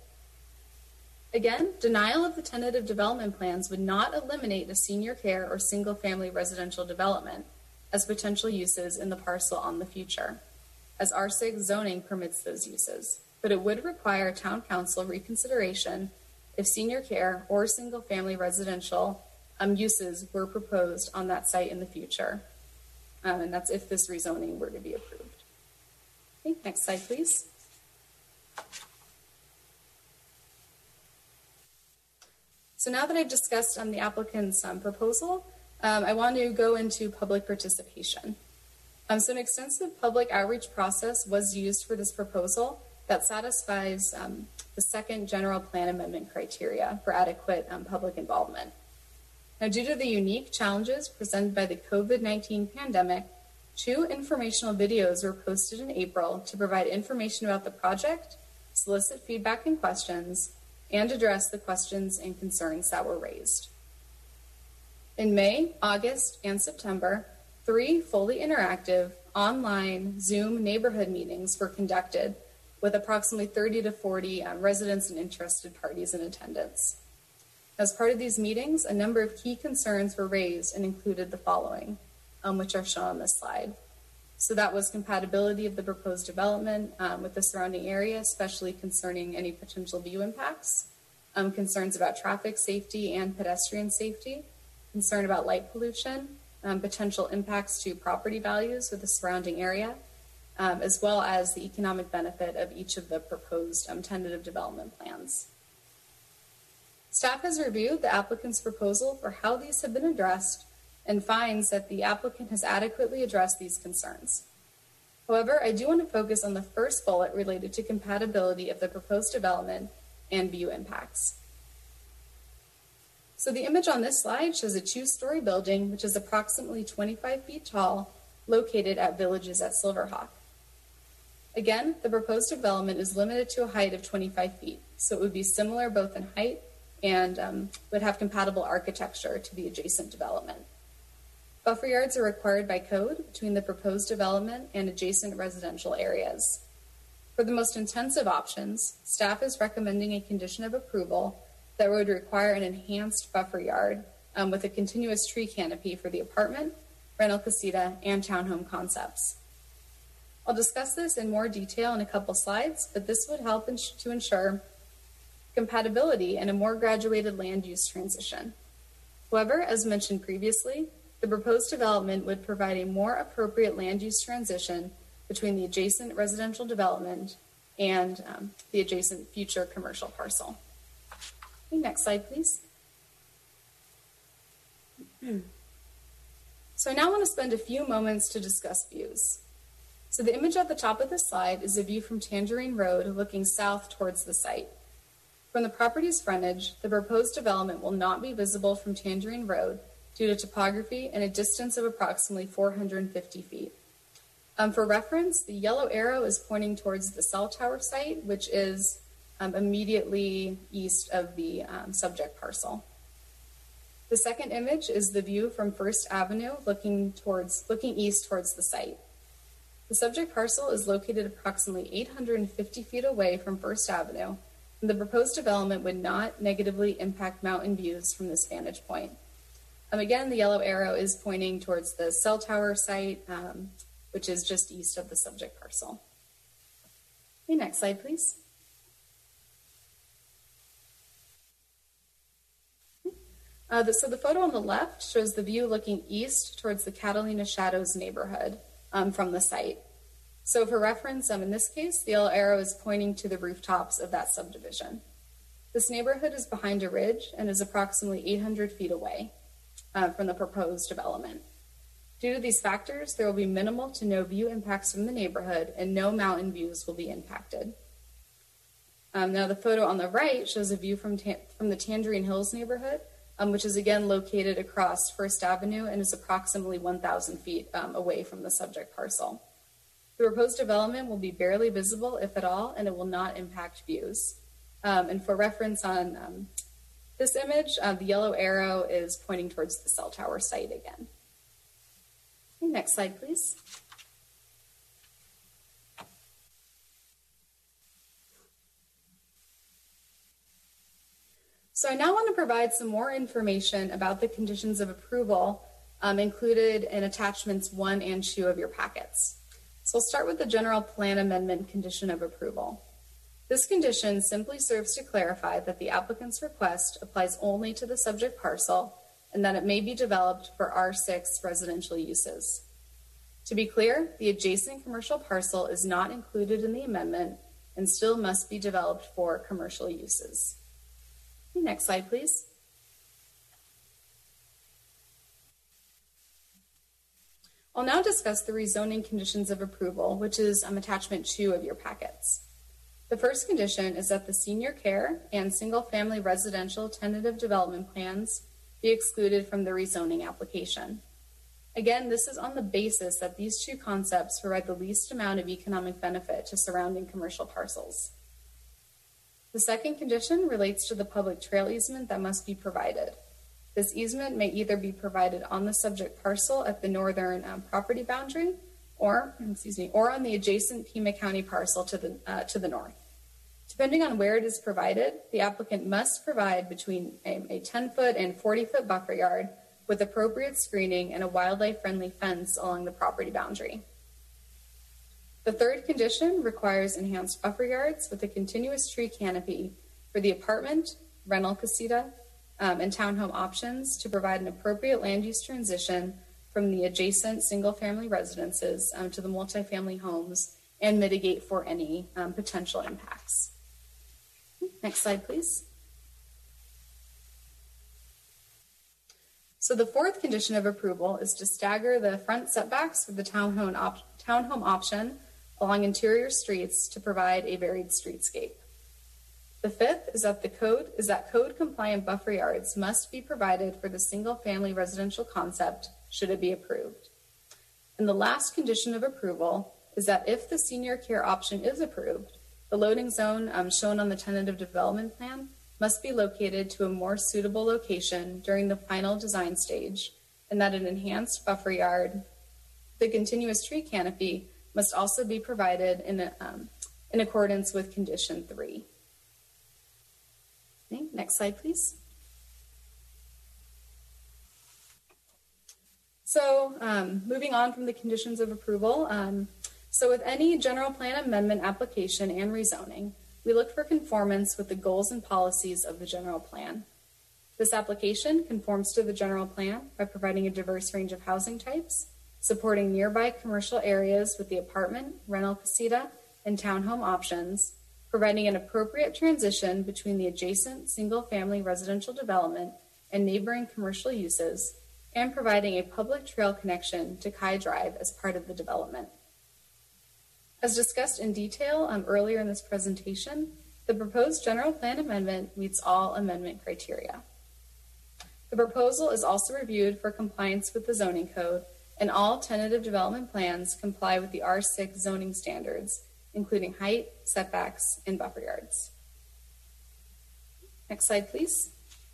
Again, denial of the tentative development plans would not eliminate a senior care or single-family residential development as potential uses in the parcel on the future, as R six zoning permits those uses, but it would require Town Council reconsideration if senior care or single-family residential um, uses were proposed on that site in the future, um, and that's if this rezoning were to be approved. Okay, next slide, please. So now that I've discussed um, the applicant's um, proposal, um, I want to go into public participation. Um, so an extensive public outreach process was used for this proposal that satisfies um, the second general plan amendment criteria for adequate um, public involvement. Now, due to the unique challenges presented by the COVID nineteen pandemic, two informational videos were posted in April to provide information about the project, solicit feedback and questions, and address the questions and concerns that were raised. In May, August, and September, three fully interactive online Zoom neighborhood meetings were conducted with approximately thirty to forty um, residents and interested parties in attendance. As part of these meetings, a number of key concerns were raised and included the following, um, which are shown on this slide. So that was compatibility of the proposed development um, with the surrounding area, especially concerning any potential view impacts, um, concerns about traffic safety and pedestrian safety, concern about light pollution, um, potential impacts to property values with the surrounding area, um, as well as the economic benefit of each of the proposed um, tentative development plans. Staff has reviewed the applicant's proposal for how these have been addressed and finds that the applicant has adequately addressed these concerns. However, I do want to focus on the first bullet related to compatibility of the proposed development and view impacts. So the image on this slide shows a two-story building, which is approximately twenty-five feet tall, located at Villages at Silverhawk. Again, the proposed development is limited to a height of twenty-five feet, so it would be similar both in height and um, would have compatible architecture to the adjacent development. Buffer yards are required by code between the proposed development and adjacent residential areas. For the most intensive options, staff is recommending a condition of approval that would require an enhanced buffer yard um, with a continuous tree canopy for the apartment, rental casita, and townhome concepts. I'll discuss this in more detail in a couple slides, but this would help ins- to ensure compatibility and a more graduated land use transition. However, as mentioned previously, the proposed development would provide a more appropriate land use transition between the adjacent residential development and um, the adjacent future commercial parcel. Okay, next slide, please. So I now want to spend a few moments to discuss views. So the image at the top of the slide is a view from Tangerine Road looking south towards the site. From the property's frontage, the proposed development will not be visible from Tangerine Road due to topography and a distance of approximately four hundred fifty feet. Um, for reference, the yellow arrow is pointing towards the cell tower site, which is um, immediately east of the um, subject parcel. The second image is the view from First Avenue looking towards looking east towards the site. The subject parcel is located approximately eight hundred fifty feet away from First Avenue, and the proposed development would not negatively impact mountain views from this vantage point. Um, again, the yellow arrow is pointing towards the cell tower site, um, which is just east of the subject parcel. Okay, next slide, please. Uh, the, so the photo on the left shows the view looking east towards the Catalina Shadows neighborhood um, from the site. So for reference, um, in this case, the yellow arrow is pointing to the rooftops of that subdivision. This neighborhood is behind a ridge and is approximately eight hundred feet away uh, from the proposed development. Due to these factors, there will be minimal to no view impacts from the neighborhood and no mountain views will be impacted. Um, now the photo on the right shows a view from, ta- from the Tangerine Hills neighborhood, um, which is again located across First Avenue and is approximately one thousand feet um, away from the subject parcel. The proposed development will be barely visible, if at all, and it will not impact views. Um, and for reference on um, this image, uh, the yellow arrow is pointing towards the cell tower site again. Okay, next slide, please. So I now want to provide some more information about the conditions of approval um, included in attachments one and two of your packets. So I'll start with the general plan amendment condition of approval. This condition simply serves to clarify that the applicant's request applies only to the subject parcel and that it may be developed for R six residential uses. To be clear, the adjacent commercial parcel is not included in the amendment and still must be developed for commercial uses. Next slide, please. I'll now discuss the rezoning conditions of approval, which is um, attachment two of your packets. The first condition is that the senior care and single-family residential tentative development plans be excluded from the rezoning application. Again, this is on the basis that these two concepts provide the least amount of economic benefit to surrounding commercial parcels. The second condition relates to the public trail easement that must be provided. This easement may either be provided on the subject parcel at the northern um, property boundary, or excuse me, or on the adjacent Pima County parcel to the uh, to the north. Depending on where it is provided, the applicant must provide between a, a ten foot and forty foot buffer yard with appropriate screening and a wildlife-friendly fence along the property boundary. The third condition requires enhanced buffer yards with a continuous tree canopy for the apartment, rental casita, um, and townhome options to provide an appropriate land use transition from the adjacent single-family residences um, to the multifamily homes and mitigate for any um, potential impacts. Next slide, please. So the fourth condition of approval is to stagger the front setbacks for the townhome, op- townhome option along interior streets to provide a varied streetscape. The fifth is that the code is that code compliant buffer yards must be provided for the single family residential concept should it be approved. And the last condition of approval is that if the senior care option is approved, the loading zone um, shown on the tentative development plan must be located to a more suitable location during the final design stage, and that an enhanced buffer yard, the continuous tree canopy, must also be provided in, a, um, in accordance with condition three. Okay, next slide, please. So um, moving on from the conditions of approval, um, so with any general plan amendment application and rezoning, we look for conformance with the goals and policies of the general plan. This application conforms to the general plan by providing a diverse range of housing types, supporting nearby commercial areas with the apartment, rental casita, and townhome options, providing an appropriate transition between the adjacent single-family residential development and neighboring commercial uses, and providing a public trail connection to Kai Drive as part of the development. As discussed in detail um, earlier in this presentation, the proposed general plan amendment meets all amendment criteria. The proposal is also reviewed for compliance with the zoning code, and all tentative development plans comply with the R six zoning standards, including height, setbacks, and buffer yards. Next slide, please.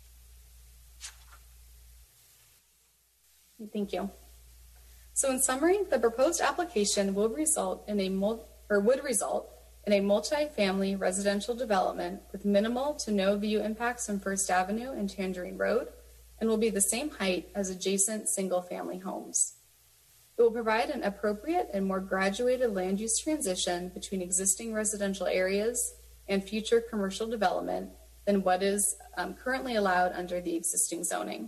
Thank you. So in summary, the proposed application will result in a mul- or would result in a multi-family residential development with minimal to no view impacts on First Avenue and Tangerine Road, and will be the same height as adjacent single-family homes. It will provide an appropriate and more graduated land use transition between existing residential areas and future commercial development than what is um, currently allowed under the existing zoning.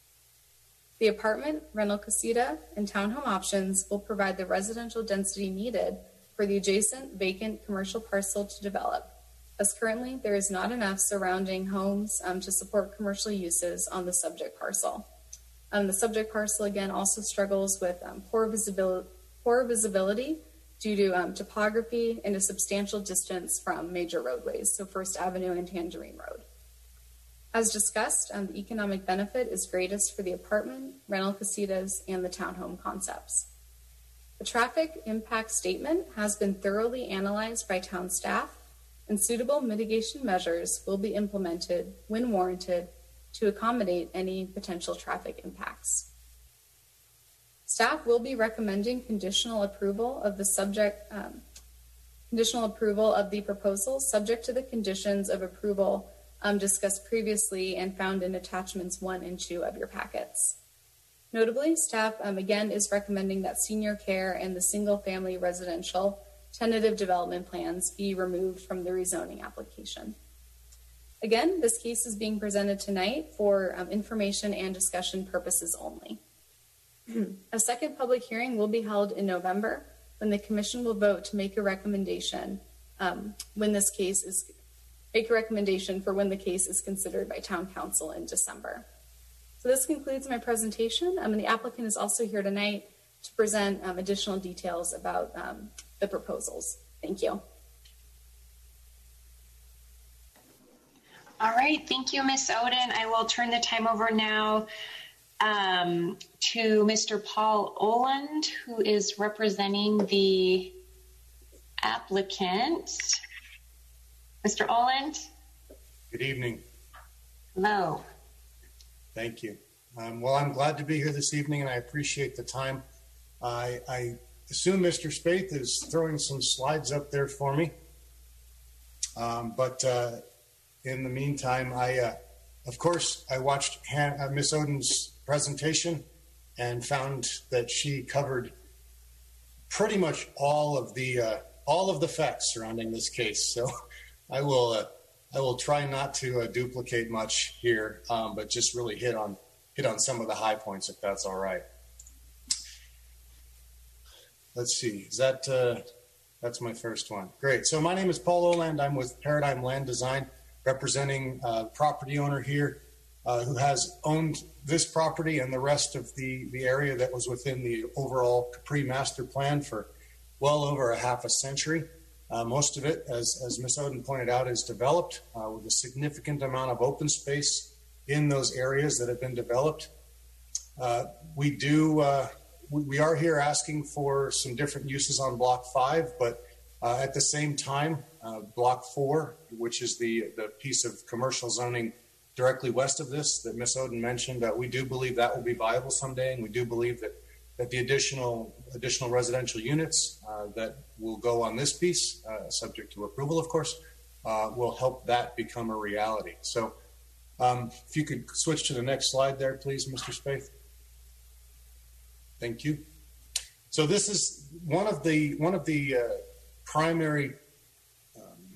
The apartment, rental casita, and townhome options will provide the residential density needed for the adjacent vacant commercial parcel to develop, as currently there is not enough surrounding homes um, to support commercial uses on the subject parcel. Um, the subject parcel, again, also struggles with um, poor, visibil- poor visibility due to um, topography and a substantial distance from major roadways, so First Avenue and Tangerine Road. As discussed, um, the economic benefit is greatest for the apartment, rental casitas, and the townhome concepts. The traffic impact statement has been thoroughly analyzed by town staff, and suitable mitigation measures will be implemented when warranted to accommodate any potential traffic impacts. Staff will be recommending conditional approval of the subject, um, conditional approval of the proposal subject to the conditions of approval um, discussed previously and found in attachments one and two of your packets. Notably, staff um, again is recommending that senior care and the single family residential tentative development plans be removed from the rezoning application. Again, this case is being presented tonight for um, information and discussion purposes only. A second public hearing will be held in November when the commission will vote to make a recommendation um, when this case is, make a recommendation for when the case is considered by town council in December. So this concludes my presentation, um, and the applicant is also here tonight to present um, additional details about um, the proposals. Thank you. All right, thank you, Miz Oden. I will turn the time over now um, to Mister Paul Oland, who is representing the applicant. Mister Oland? Good evening. Hello. Thank you. Um, well, I'm glad to be here this evening, and I appreciate the time. I, I assume Mister Spaeth is throwing some slides up there for me, um, but uh, in the meantime, I, uh, of course, I watched Han- uh, Miz Oden's presentation and found that she covered pretty much all of the uh, all of the facts surrounding this case. So I will uh, I will try not to uh, duplicate much here, um, but just really hit on hit on some of the high points, if that's all right. Let's see. Is that uh, that's my first one? Great. So my name is Paul Oland. I'm with Paradigm Land Design, representing a property owner here uh, who has owned this property and the rest of the, the area that was within the overall Capri Master Plan for well over a half a century. Uh, most of it, as, as Miz Oden pointed out, is developed uh, with a significant amount of open space in those areas that have been developed. Uh, we do, uh, we, we are here asking for some different uses on block five, but uh, at the same time, uh, block four, which is the, the piece of commercial zoning directly west of this that Miz Oden mentioned, uh, we do believe that will be viable someday, and we do believe that that the additional additional residential units uh, that will go on this piece, uh, subject to approval, of course, uh, will help that become a reality. So um, if you could switch to the next slide there, please, Mister Spaeth. Thank you. So this is one of the one of the uh, primary um,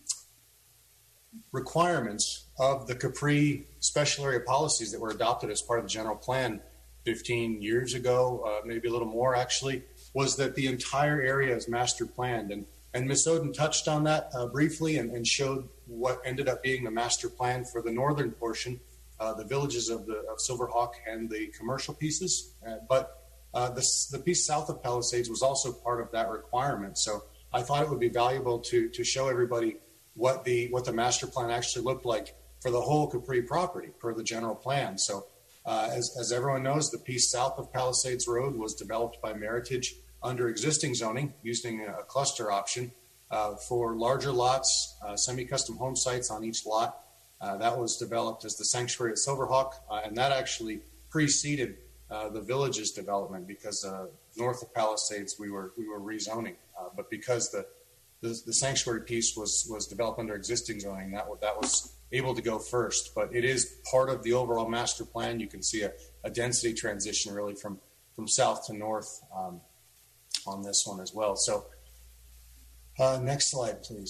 requirements of the Capri special area policies that were adopted as part of the general plan fifteen years ago, uh, maybe a little more actually, was that the entire area is master planned. And, and Miz Oden touched on that uh, briefly and, and showed what ended up being the master plan for the northern portion, uh, the villages of, the, of Silverhawk and the commercial pieces. Uh, but uh, the, the piece south of Palisades was also part of that requirement. So I thought it would be valuable to, to show everybody what the, what the master plan actually looked like for the whole Capri property per the general plan. So Uh, as, as everyone knows, the piece south of Palisades Road was developed by Meritage under existing zoning using a cluster option uh, for larger lots, uh, semi-custom home sites on each lot. Uh, that was developed as the sanctuary at Silverhawk, uh, and that actually preceded uh, the village's development because uh, north of Palisades we were we were rezoning, uh, but because the, the the sanctuary piece was was developed under existing zoning, that was that was able to go first, but it is part of the overall master plan. You can see a, a density transition really from, from south to north um, on this one as well. So uh, next slide, please.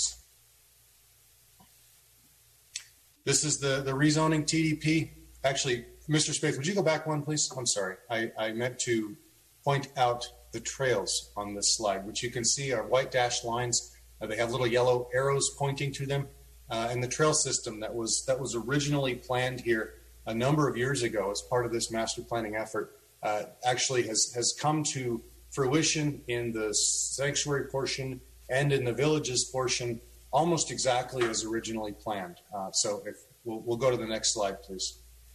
This is the, the rezoning T D P. Actually, Mister Spaeth, would you go back one, please? I'm sorry. I, I meant to point out the trails on this slide, which you can see are white dashed lines. Uh, they have little yellow arrows pointing to them. Uh, and the trail system that was that was originally planned here a number of years ago as part of this master planning effort uh, actually has has come to fruition in the sanctuary portion and in the villages portion almost exactly as originally planned. Uh, so if we'll, we'll go to the next slide, please.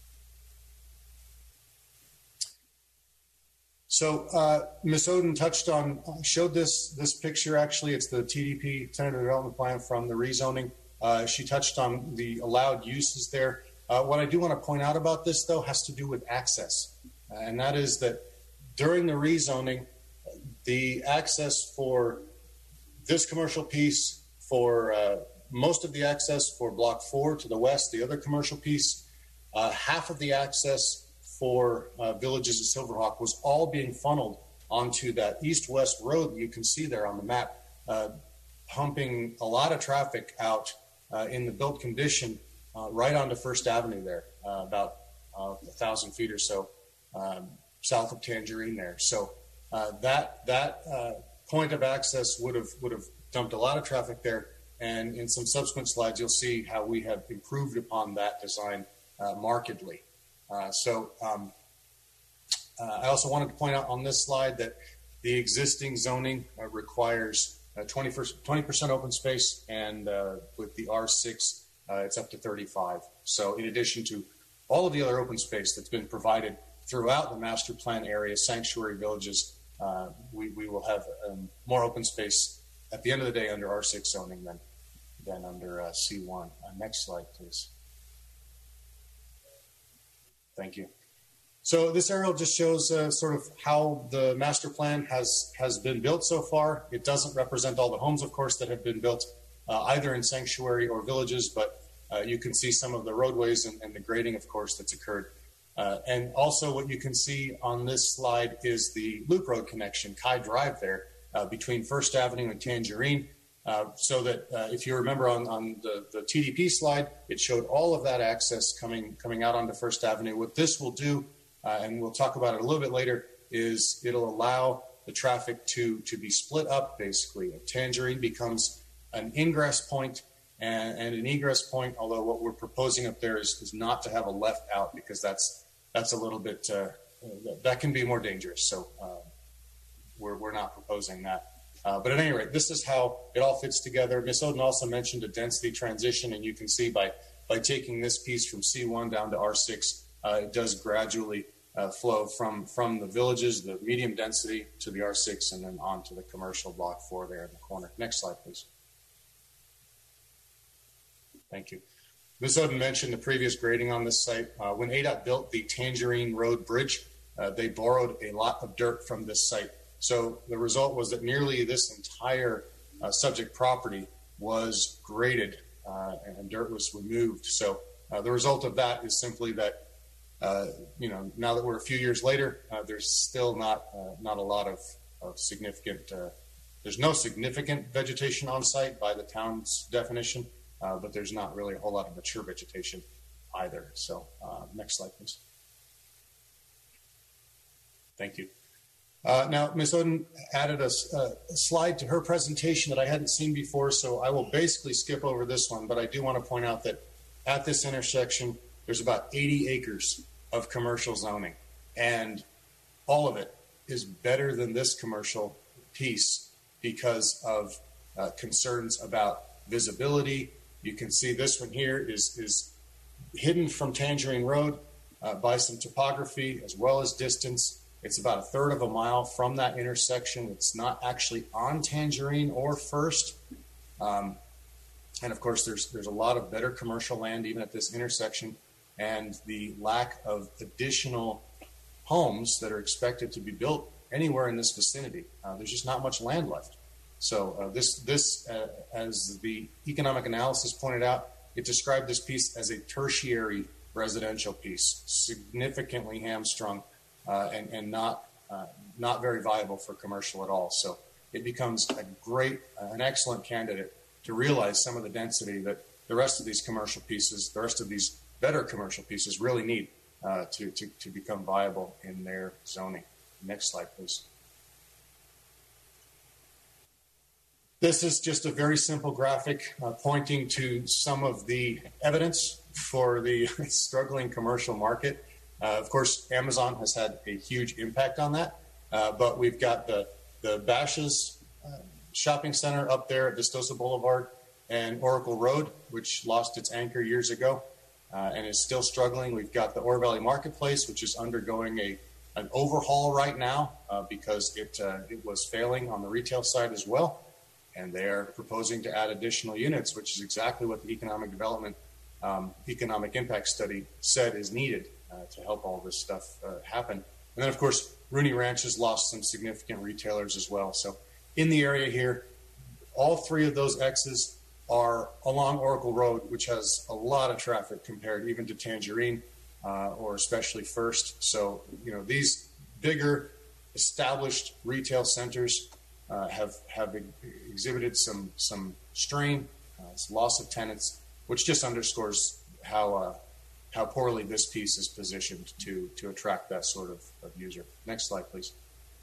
So uh, Miz Oden touched on, showed this this picture. Actually, it's the T D P, Tentative Development Plan from the rezoning. Uh, she touched on the allowed uses there. Uh, what I do want to point out about this, though, has to do with access. Uh, and that is that during the rezoning, the access for this commercial piece, for uh, most of the access for block four to the west, the other commercial piece, uh, half of the access for uh, villages of Silverhawk was all being funneled onto that east-west road that you can see there on the map, uh, pumping a lot of traffic out Uh, in the built condition uh, right onto First Avenue there, uh, about uh, a thousand feet or so um, south of Tangerine there. So uh, that that uh, point of access would have would have dumped a lot of traffic there. And in some subsequent slides, you'll see how we have improved upon that design uh, markedly. Uh, so um, uh, I also wanted to point out on this slide that the existing zoning uh, requires Uh, twenty percent open space, and uh, with the R six, uh, it's up to thirty-five. So in addition to all of the other open space that's been provided throughout the master plan area, sanctuary villages, uh, we, we will have um, more open space at the end of the day under R six zoning than, than under uh, C one. Uh, next slide, please. Thank you. So this aerial just shows uh, sort of how the master plan has, has been built so far. It doesn't represent all the homes, of course, that have been built uh, either in sanctuary or villages, but uh, you can see some of the roadways and, and the grading, of course, that's occurred. Uh, and also what you can see on this slide is the loop road connection, Kai Drive there, uh, between First Avenue and Tangerine. Uh, so that uh, if you remember on, on the, the T D P slide, it showed all of that access coming, coming out onto First Avenue. What this will do, Uh, and we'll talk about it a little bit later, is it'll allow the traffic to, to be split up, basically. Tangerine becomes an ingress point and, and an egress point, although what we're proposing up there is, is not to have a left out, because that's that's a little bit, uh, that can be more dangerous. So uh, we're, we're not proposing that. Uh, but at any rate, this is how it all fits together. Miz Oden also mentioned a density transition, and you can see by, by taking this piece from C one down to R six, uh, it does gradually uh, flow from, from the villages, the medium density, to the R six, and then on to the commercial block four there in the corner. Next slide, please. Thank you. Miz Oden mentioned the previous grading on this site. Uh, when A D O T built the Tangerine Road Bridge, uh, they borrowed a lot of dirt from this site. So the result was that nearly this entire uh, subject property was graded uh, and dirt was removed. So uh, the result of that is simply that, uh, you know, now that we're a few years later, uh, there's still not uh, not a lot of, of significant, uh, there's no significant vegetation on site by the town's definition, uh, but there's not really a whole lot of mature vegetation either. So uh, next slide, please. Thank you. Uh, now, Miz Oden added a, a slide to her presentation that I hadn't seen before, so I will basically skip over this one, but I do want to point out that at this intersection, there's about eighty acres of commercial zoning, and all of it is better than this commercial piece because of uh, concerns about visibility. You can see this one here is, is hidden from Tangerine Road uh, by some topography as well as distance. It's about a third of a mile from that intersection. It's not actually on Tangerine or First. Um, and of course, there's there's a lot of better commercial land even at this intersection. And the lack of additional homes that are expected to be built anywhere in this vicinity. Uh, there's just not much land left. So uh, this, this uh, as the economic analysis pointed out, it described this piece as a tertiary residential piece, significantly hamstrung. Uh, and, and not uh, not very viable for commercial at all. So it becomes a great, uh, an excellent candidate to realize some of the density that the rest of these commercial pieces, the rest of these better commercial pieces really need uh, to, to, to become viable in their zoning. Next slide, please. This is just a very simple graphic uh, pointing to some of the evidence for the struggling commercial market. Uh, of course, Amazon has had a huge impact on that, uh, but we've got the, the Bashas' uh, shopping center up there at Vistosa Boulevard and Oracle Road, which lost its anchor years ago uh, and is still struggling. We've got the Ore Valley Marketplace, which is undergoing a, an overhaul right now uh, because it, uh, it was failing on the retail side as well. And they're proposing to add additional units, which is exactly what the economic development, um, economic impact study said is needed. Uh, to help all this stuff uh, happen. And then, of course, Rooney Ranch has lost some significant retailers as well. So in the area here, all three of those X's are along Oracle Road, which has a lot of traffic compared even to Tangerine uh, or especially First. So, you know, these bigger established retail centers uh, have, have exhibited some, some strain, uh, some loss of tenants, which just underscores how uh, how poorly this piece is positioned to, to attract that sort of, of user. Next slide, please.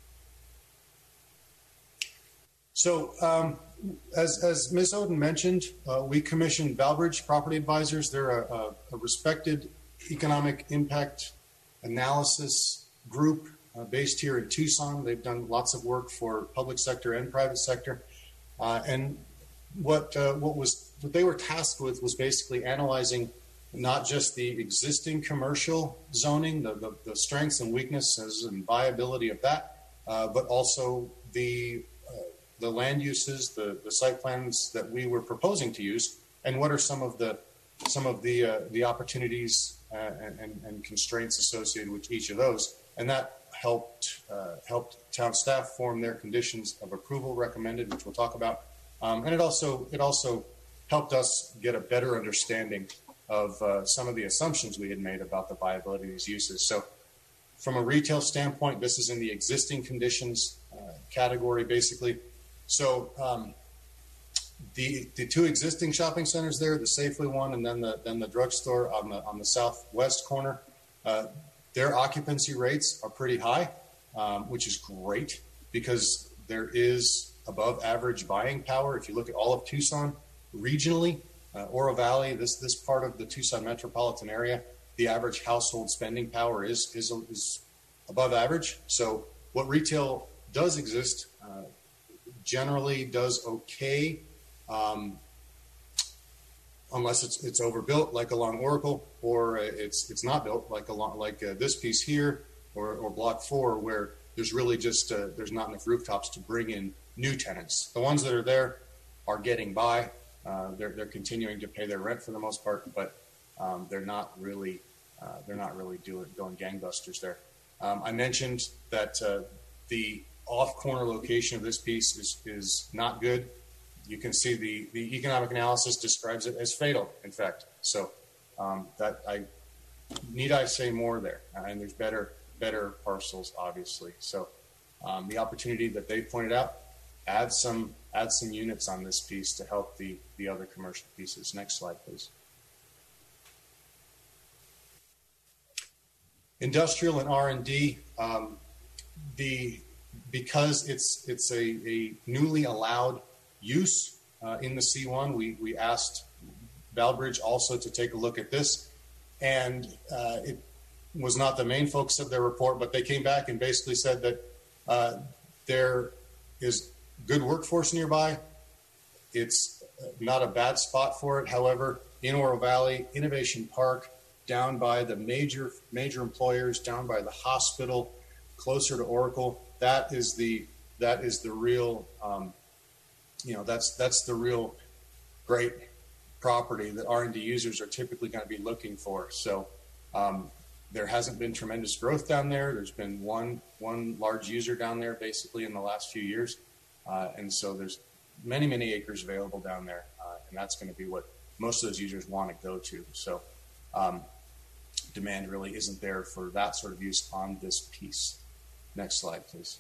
So um, as, as Miz Oden mentioned, uh, we commissioned Valbridge Property Advisors. They're a, a, a respected economic impact analysis group uh, based here in Tucson. They've done lots of work for public sector and private sector. Uh, and what, uh, what, was, what they were tasked with was basically analyzing not just the existing commercial zoning, the, the, the strengths and weaknesses and viability of that, uh, but also the, uh, the land uses, the, the site plans that we were proposing to use, and what are some of the, some of the, uh, the opportunities uh, and, and constraints associated with each of those. And that helped, uh, helped town staff form their conditions of approval recommended, which we'll talk about. Um, and it also, it also helped us get a better understanding of uh, some of the assumptions we had made about the viability of these uses. So from a retail standpoint, this is in the existing conditions uh, category, basically. So um, the the two existing shopping centers there, the Safeway one and then the then the drugstore on the on the southwest corner, uh, their occupancy rates are pretty high, um, which is great because there is above average buying power. If you look at all of Tucson regionally, Uh, Oro Valley, this this part of the Tucson metropolitan area, the average household spending power is is is above average. So what retail does exist uh, generally does okay, um, unless it's it's overbuilt, like along Oracle, or it's it's not built, like along like uh, this piece here, or or Block Four, where there's really just uh, there's not enough rooftops to bring in new tenants. The ones that are there are getting by. Uh, they're they're continuing to pay their rent for the most part, but um, they're not really uh, they're not really doing going gangbusters there. Um, I mentioned that uh, the off corner location of this piece is is not good. You can see the the economic analysis describes it as fatal. In fact, so um, that I need I say more there, uh, and there's better better parcels obviously. So um, the opportunity that they pointed out, add some add some units on this piece to help the the other commercial pieces. Next slide, please. Industrial and R and D, um, the because it's it's a, a newly allowed use uh, in the C one. We we asked Valbridge also to take a look at this, and uh, it was not the main focus of their report, but they came back and basically said that uh, there is good workforce nearby. It's not a bad spot for it. However, in Oro Valley, Innovation Park, down by the major major employers, down by the hospital, closer to Oracle, that is the that is the real um, you know that's that's the real great property that R and D users are typically going to be looking for. So um, there hasn't been tremendous growth down there. There's been one one large user down there basically in the last few years, uh, and so there's many many acres available down there, uh, and that's going to be what most of those users want to go to. So um, demand really isn't there for that sort of use on this piece. Next slide, please.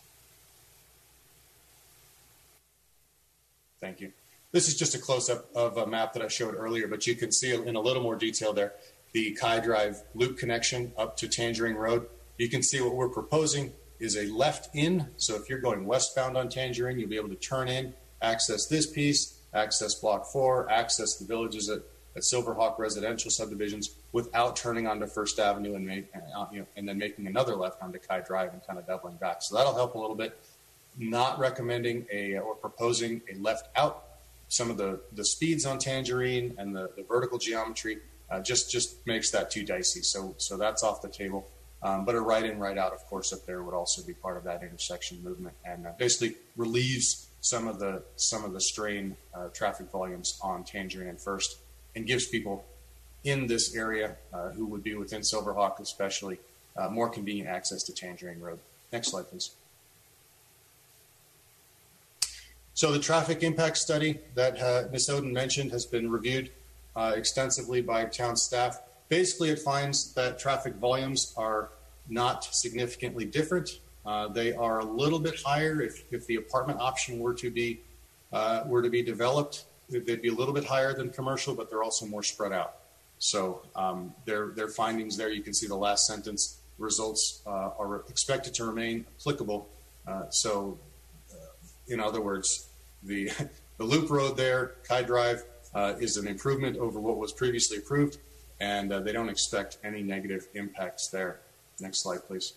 Thank you. This is just a close-up of a map that I showed earlier, but you can see in a little more detail there the Kai Drive loop connection up to Tangerine Road. You can see what we're proposing is a left in. So if you're going westbound on Tangerine, you'll be able to turn in, access this piece, access Block Four, access the villages at, at Silverhawk residential subdivisions without turning onto First Avenue and, make, uh, you know, and then making another left onto Kai Drive and kind of doubling back. So that'll help a little bit. Not recommending a or proposing a left out. Some of the, the speeds on Tangerine and the, the vertical geometry uh, just just makes that too dicey. So so that's off the table. Um, but a right in, right out, of course, up there would also be part of that intersection movement, and uh, basically relieves some of the some of the strain uh, traffic volumes on Tangerine and First, and gives people in this area uh, who would be within Silverhawk, especially, uh, more convenient access to Tangerine Road. Next slide, please. So the traffic impact study that uh, Miz Oden mentioned has been reviewed uh, extensively by town staff. Basically, it finds that traffic volumes are not significantly different. Uh, they are a little bit higher if, if the apartment option were to be uh, were to be developed. They'd be a little bit higher than commercial, but they're also more spread out. So um, their their findings there, you can see the last sentence. Results uh, are expected to remain applicable. Uh, so, uh, in other words, the the loop road there, Kai Drive, uh, is an improvement over what was previously approved, and uh, they don't expect any negative impacts there. Next slide, please.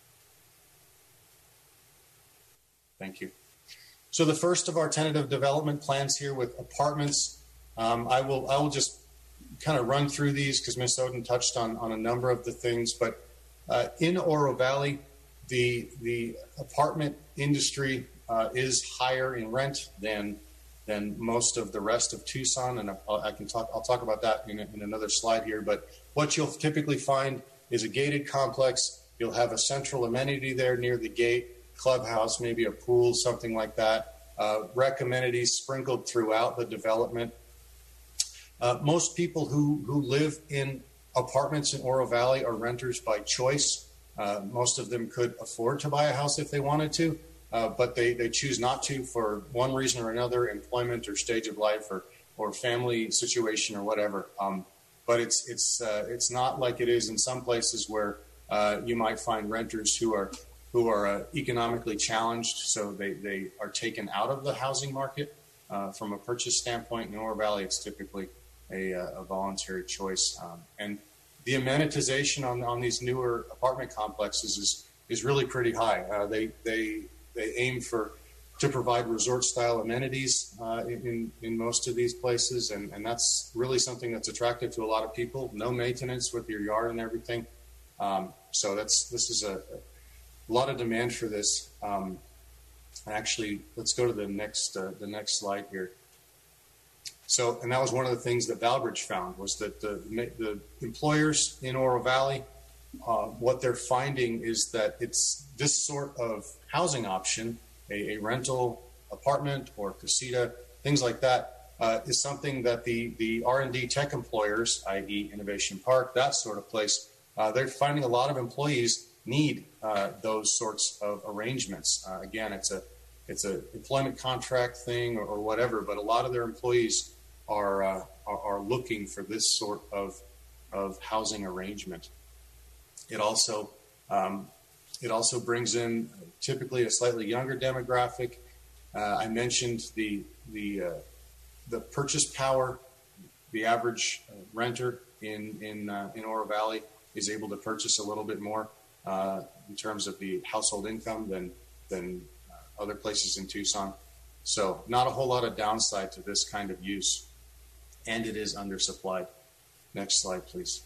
Thank you. So the first of our tentative development plans here with apartments, um, I will I will just kind of run through these because Miz Oden touched on on a number of the things. But uh, in Oro Valley, the the apartment industry uh, is higher in rent than than most of the rest of Tucson, and I'll, I can talk. I'll talk about that in, a, in another slide here. But what you'll typically find is a gated complex. You'll have a central amenity there near the gate, clubhouse, maybe a pool, something like that. Uh, rec amenities sprinkled throughout the development. Uh, most people who, who live in apartments in Oro Valley are renters by choice. Uh, most of them could afford to buy a house if they wanted to, uh, but they, they choose not to for one reason or another, employment or stage of life or, or family situation or whatever. Um, but it's, it's, uh, it's not like it is in some places where uh, you might find renters who are who are uh, economically challenged, so they, they are taken out of the housing market. Uh, from a purchase standpoint, in Oro Valley, it's typically a, a voluntary choice. Um, and the amenitization on, on these newer apartment complexes is, is really pretty high. Uh, they, they, they aim for to provide resort-style amenities uh, in, in most of these places, and, and that's really something that's attractive to a lot of people. No maintenance with your yard and everything. Um, so that's this is a, a lot of demand for this. Um, actually, let's go to the next uh, the next slide here. So, and that was one of the things that Valbridge found, was that the, the employers in Oro Valley, uh, what they're finding is that it's this sort of housing option, a, a rental apartment or casita, things like that, uh, is something that the, the R and D tech employers, that is. Innovation Park, that sort of place, uh, they're finding a lot of employees need uh, those sorts of arrangements. Uh, again, it's a it's a employment contract thing or, or whatever, but a lot of their employees are, uh, are are looking for this sort of of housing arrangement. It also um, it also brings in typically a slightly younger demographic. Uh, I mentioned the the uh, the purchase power. The average uh, renter in in uh, in Oro Valley is able to purchase a little bit more uh, in terms of the household income than than uh, other places in Tucson. So not a whole lot of downside to this kind of use, and it is undersupplied. Next slide, please.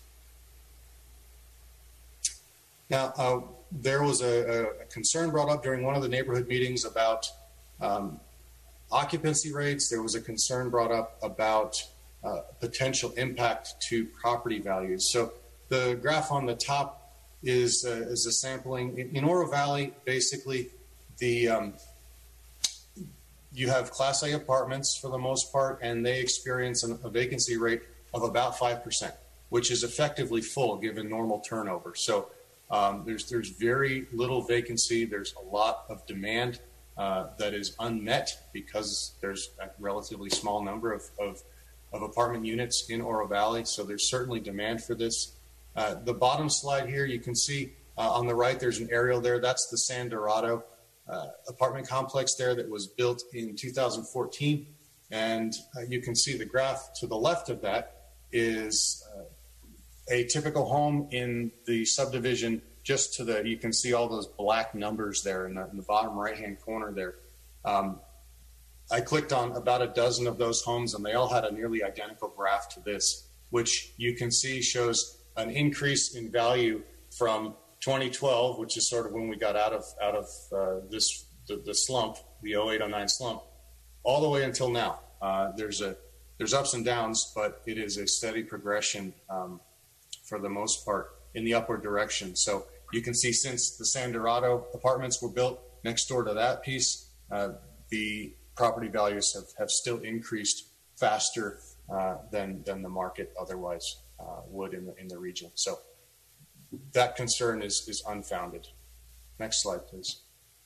Now, uh, there was a, a concern brought up during one of the neighborhood meetings about um, occupancy rates. There was a concern brought up about uh, potential impact to property values. So the graph on the top is, uh, is a sampling. In, in Oro Valley, basically, the um, you have Class A apartments for the most part, and they experience an, a vacancy rate of about five percent, which is effectively full given normal turnover. So um, there's, there's very little vacancy. There's a lot of demand uh, that is unmet because there's a relatively small number of, of, of apartment units in Oro Valley. So there's certainly demand for this. Uh, the bottom slide here, you can see uh, on the right, there's an aerial there. That's the San Dorado uh, apartment complex there that was built in two thousand fourteen. And uh, you can see the graph to the left of that is uh, a typical home in the subdivision. Just to the, you can see all those black numbers there in the, in the bottom right-hand corner there. Um, I clicked on about a dozen of those homes, and they all had a nearly identical graph to this, which you can see shows an increase in value from twenty twelve, which is sort of when we got out of out of uh, this the, the slump, the oh eight oh nine slump, all the way until now. Uh, there's a there's ups and downs, but it is a steady progression um, for the most part in the upward direction. So you can see since the San Dorado apartments were built next door to that piece, uh, the property values have, have still increased faster uh, than than the market otherwise uh, would in the in the region. So that concern is is unfounded. Next slide, please.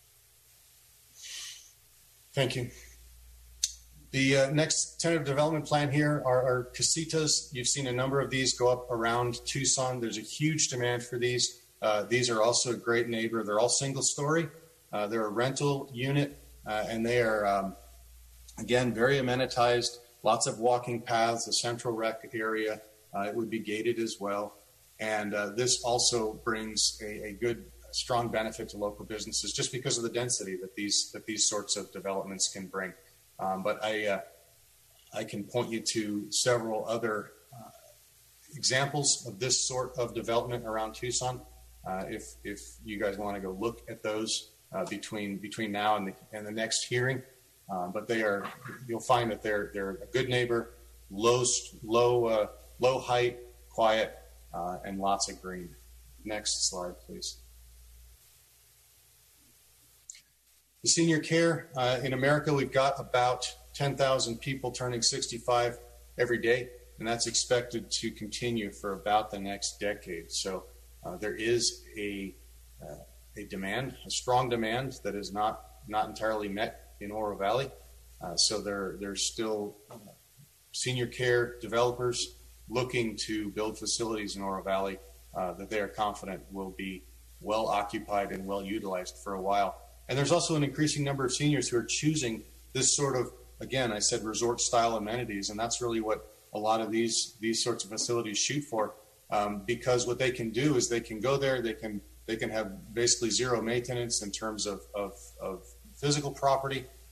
Thank you. The uh, next tentative development plan here are, are casitas. You've seen a number of these go up around Tucson. There's a huge demand for these. Uh, these are also a great neighbor. They're all single story. Uh, they're a rental unit, uh, and they are, um, again, very amenitized, lots of walking paths, a central rec area. Uh, it would be gated as well. And uh, this also brings a, a good, strong benefit to local businesses just because of the density that these, that these sorts of developments can bring. Um, but I, uh, I can point you to several other uh, examples of this sort of development around Tucson. Uh, if if you guys want to go look at those uh, between between now and the, and the next hearing, uh, but they are you'll find that they're they're a good neighbor, low low uh, low height, quiet, uh, and lots of green. Next slide, please. The senior care uh, in America, we've got about ten thousand people turning sixty-five every day, and that's expected to continue for about the next decade. So uh, there is a uh, a demand, a strong demand that is not not entirely met in Oro Valley. Uh, so there there's still uh, senior care developers looking to build facilities in Oro Valley uh, that they are confident will be well occupied and well utilized for a while. And there's also an increasing number of seniors who are choosing this sort of, again, I said resort style amenities, and that's really what a lot of these these sorts of facilities shoot for, um, because what they can do is they can go there, they can they can have basically zero maintenance in terms of, of, of physical property,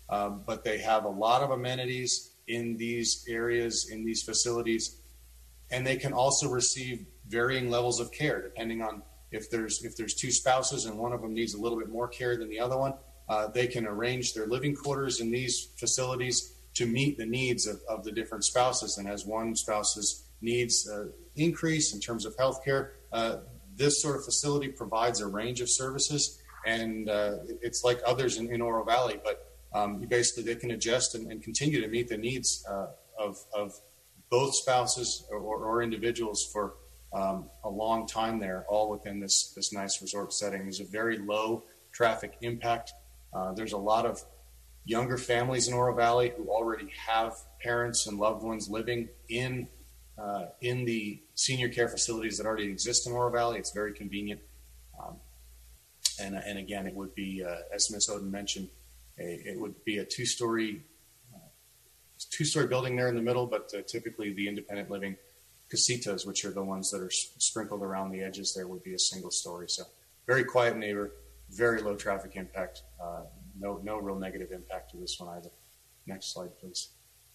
um, but they have a lot of amenities in these areas, in these facilities, and they can also receive varying levels of care depending on if there's if there's two spouses and one of them needs a little bit more care than the other one. Uh, they can arrange their living quarters in these facilities to meet the needs of, of the different spouses. And as one spouse's needs uh, increase in terms of health care, uh, this sort of facility provides a range of services. And uh, it's like others in, in Oro Valley, but um, basically they can adjust and, and continue to meet the needs uh, of, of both spouses or, or individuals for um, a long time there, all within this, this nice resort setting. There's a very low traffic impact. Uh, there's a lot of younger families in Oro Valley who already have parents and loved ones living in uh, in the senior care facilities that already exist in Oro Valley. It's very convenient. Um, and, and again, it would be, uh, as Miz Oden mentioned, a, it would be a two-story uh, two-story building there in the middle, but uh, typically the independent living casitas, which are the ones that are s- sprinkled around the edges there, would be a single story. So very quiet neighbor, very low traffic impact. Uh, no, no real negative impact to this one either. Next slide, please.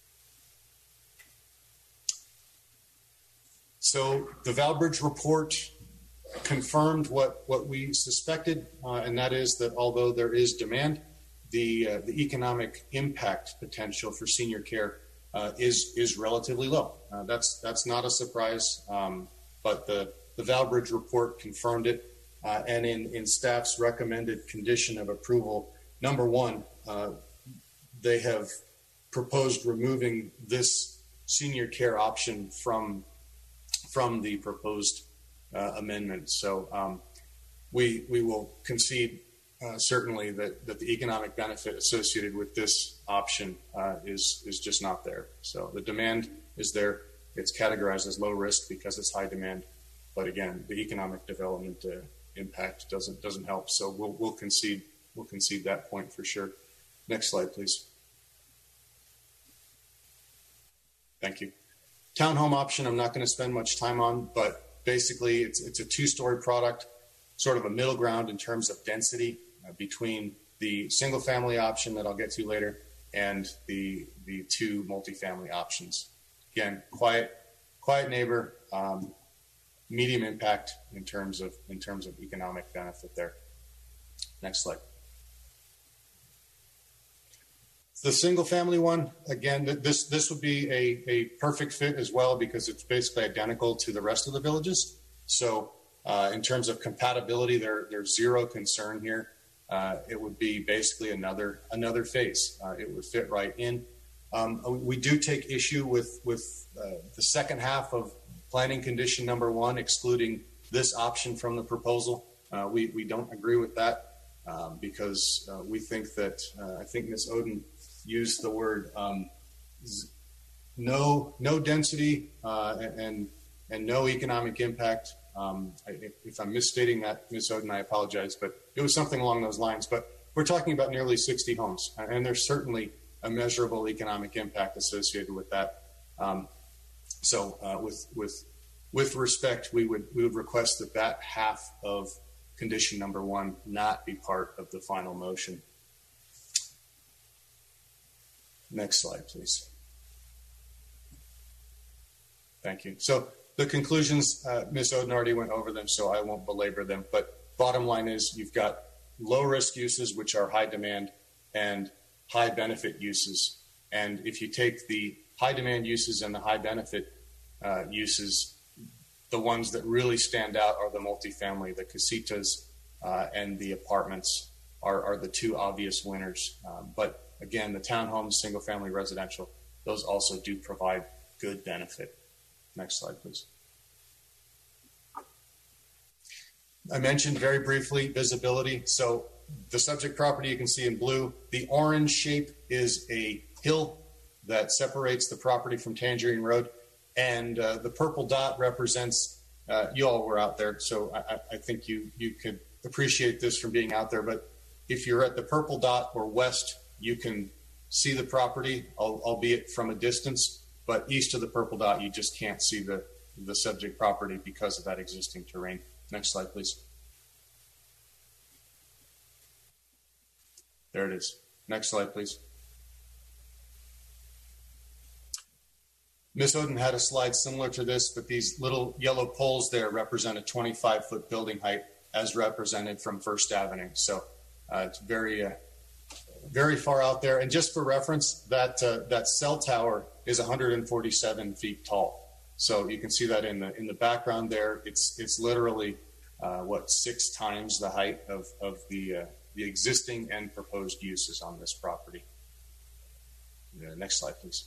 So the Valbridge report confirmed what, what we suspected, uh, and that is that although there is demand, the uh, the economic impact potential for senior care uh, is is relatively low. Uh, that's that's not a surprise, um, but the the Valbridge report confirmed it. Uh, and in in staff's recommended condition of approval, number one, uh, they have proposed removing this senior care option from from the proposed uh, amendment. So um, we we will concede uh, certainly that that the economic benefit associated with this option uh, is is just not there. So the demand is there. It's categorized as low risk because it's high demand, but again, the economic development uh, impact doesn't doesn't help. So we'll we'll concede we'll concede that point for sure. Next slide, please. Thank you. Townhome option, I'm not going to spend much time on, but basically it's it's a two-story product, sort of a middle ground in terms of density uh, between the single-family option that I'll get to later and the the two multifamily options. Again, quiet quiet neighbor, um, medium impact in terms of in terms of economic benefit there. Next slide. The single family one, again, this this would be a, a perfect fit as well because it's basically identical to the rest of the villages. So uh, in terms of compatibility, there, there's zero concern here. Uh, it would be basically another another phase. Uh, it would fit right in. Um, we do take issue with, with uh, the second half of planning condition number one, excluding this option from the proposal. Uh, we, we don't agree with that um, because uh, we think that, uh, I think Miz Oden used the word um, no no density uh, and and no economic impact. Um, I, if I'm misstating that, Miz Oden, I apologize, but it was something along those lines. But we're talking about nearly sixty homes, and there's certainly a measurable economic impact associated with that. Um, so uh, with with with respect, we would we would request that that half of condition number one not be part of the final motion. Next slide, please. Thank you. So the conclusions, uh, Miz Oden already went over them, so I won't belabor them. But bottom line is you've got low risk uses, which are high demand, and high benefit uses. And if you take the high demand uses and the high benefit uh, uses, the ones that really stand out are the multifamily, the casitas, uh, and the apartments are, are the two obvious winners. Um, but again, the townhomes, single family residential, those also do provide good benefit. Next slide, please. I mentioned very briefly visibility. So the subject property you can see in blue, the orange shape is a hill that separates the property from Tangerine Road. And uh, the purple dot represents, uh, you all were out there, so I, I think you, you could appreciate this from being out there. But if you're at the purple dot or west, you can see the property, albeit from a distance, but east of the purple dot, you just can't see the, the subject property because of that existing terrain. Next slide, please. There it is. Next slide, please. Miz Oden had a slide similar to this, but these little yellow poles there represent a twenty-five foot building height as represented from First Avenue. So uh, it's very, uh, very far out there. And just for reference, that uh, that cell tower is one hundred forty-seven feet tall. So you can see that in the in the background there. It's it's literally uh, what six times the height of of the uh, the existing and proposed uses on this property. Uh, next slide, please.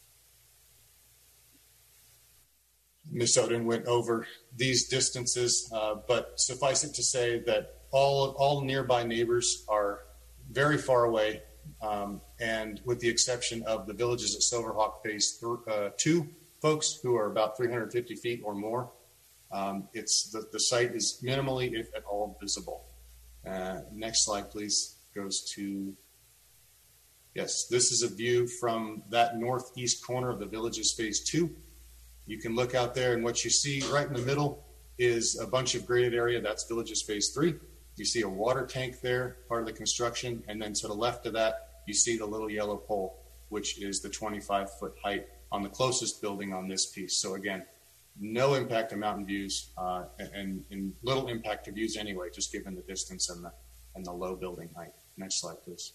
Miz Oden went over these distances, uh, but suffice it to say that all all nearby neighbors are very far away, um, and with the exception of the villages at Silverhawk Phase th- uh, Two folks who are about three hundred fifty feet or more, um, it's the, the site is minimally, if at all, visible. Uh, next slide, please. Goes to yes. This is a view from that northeast corner of the villages Phase Two. You can look out there, and what you see right in the middle is a bunch of graded area. That's Villages Phase Three. You see a water tank there, part of the construction, and then to the left of that, you see the little yellow pole, which is the twenty-five foot height on the closest building on this piece. So again, no impact to mountain views, uh, and, and little impact to views anyway, just given the distance and the and the low building height. Next slide, please.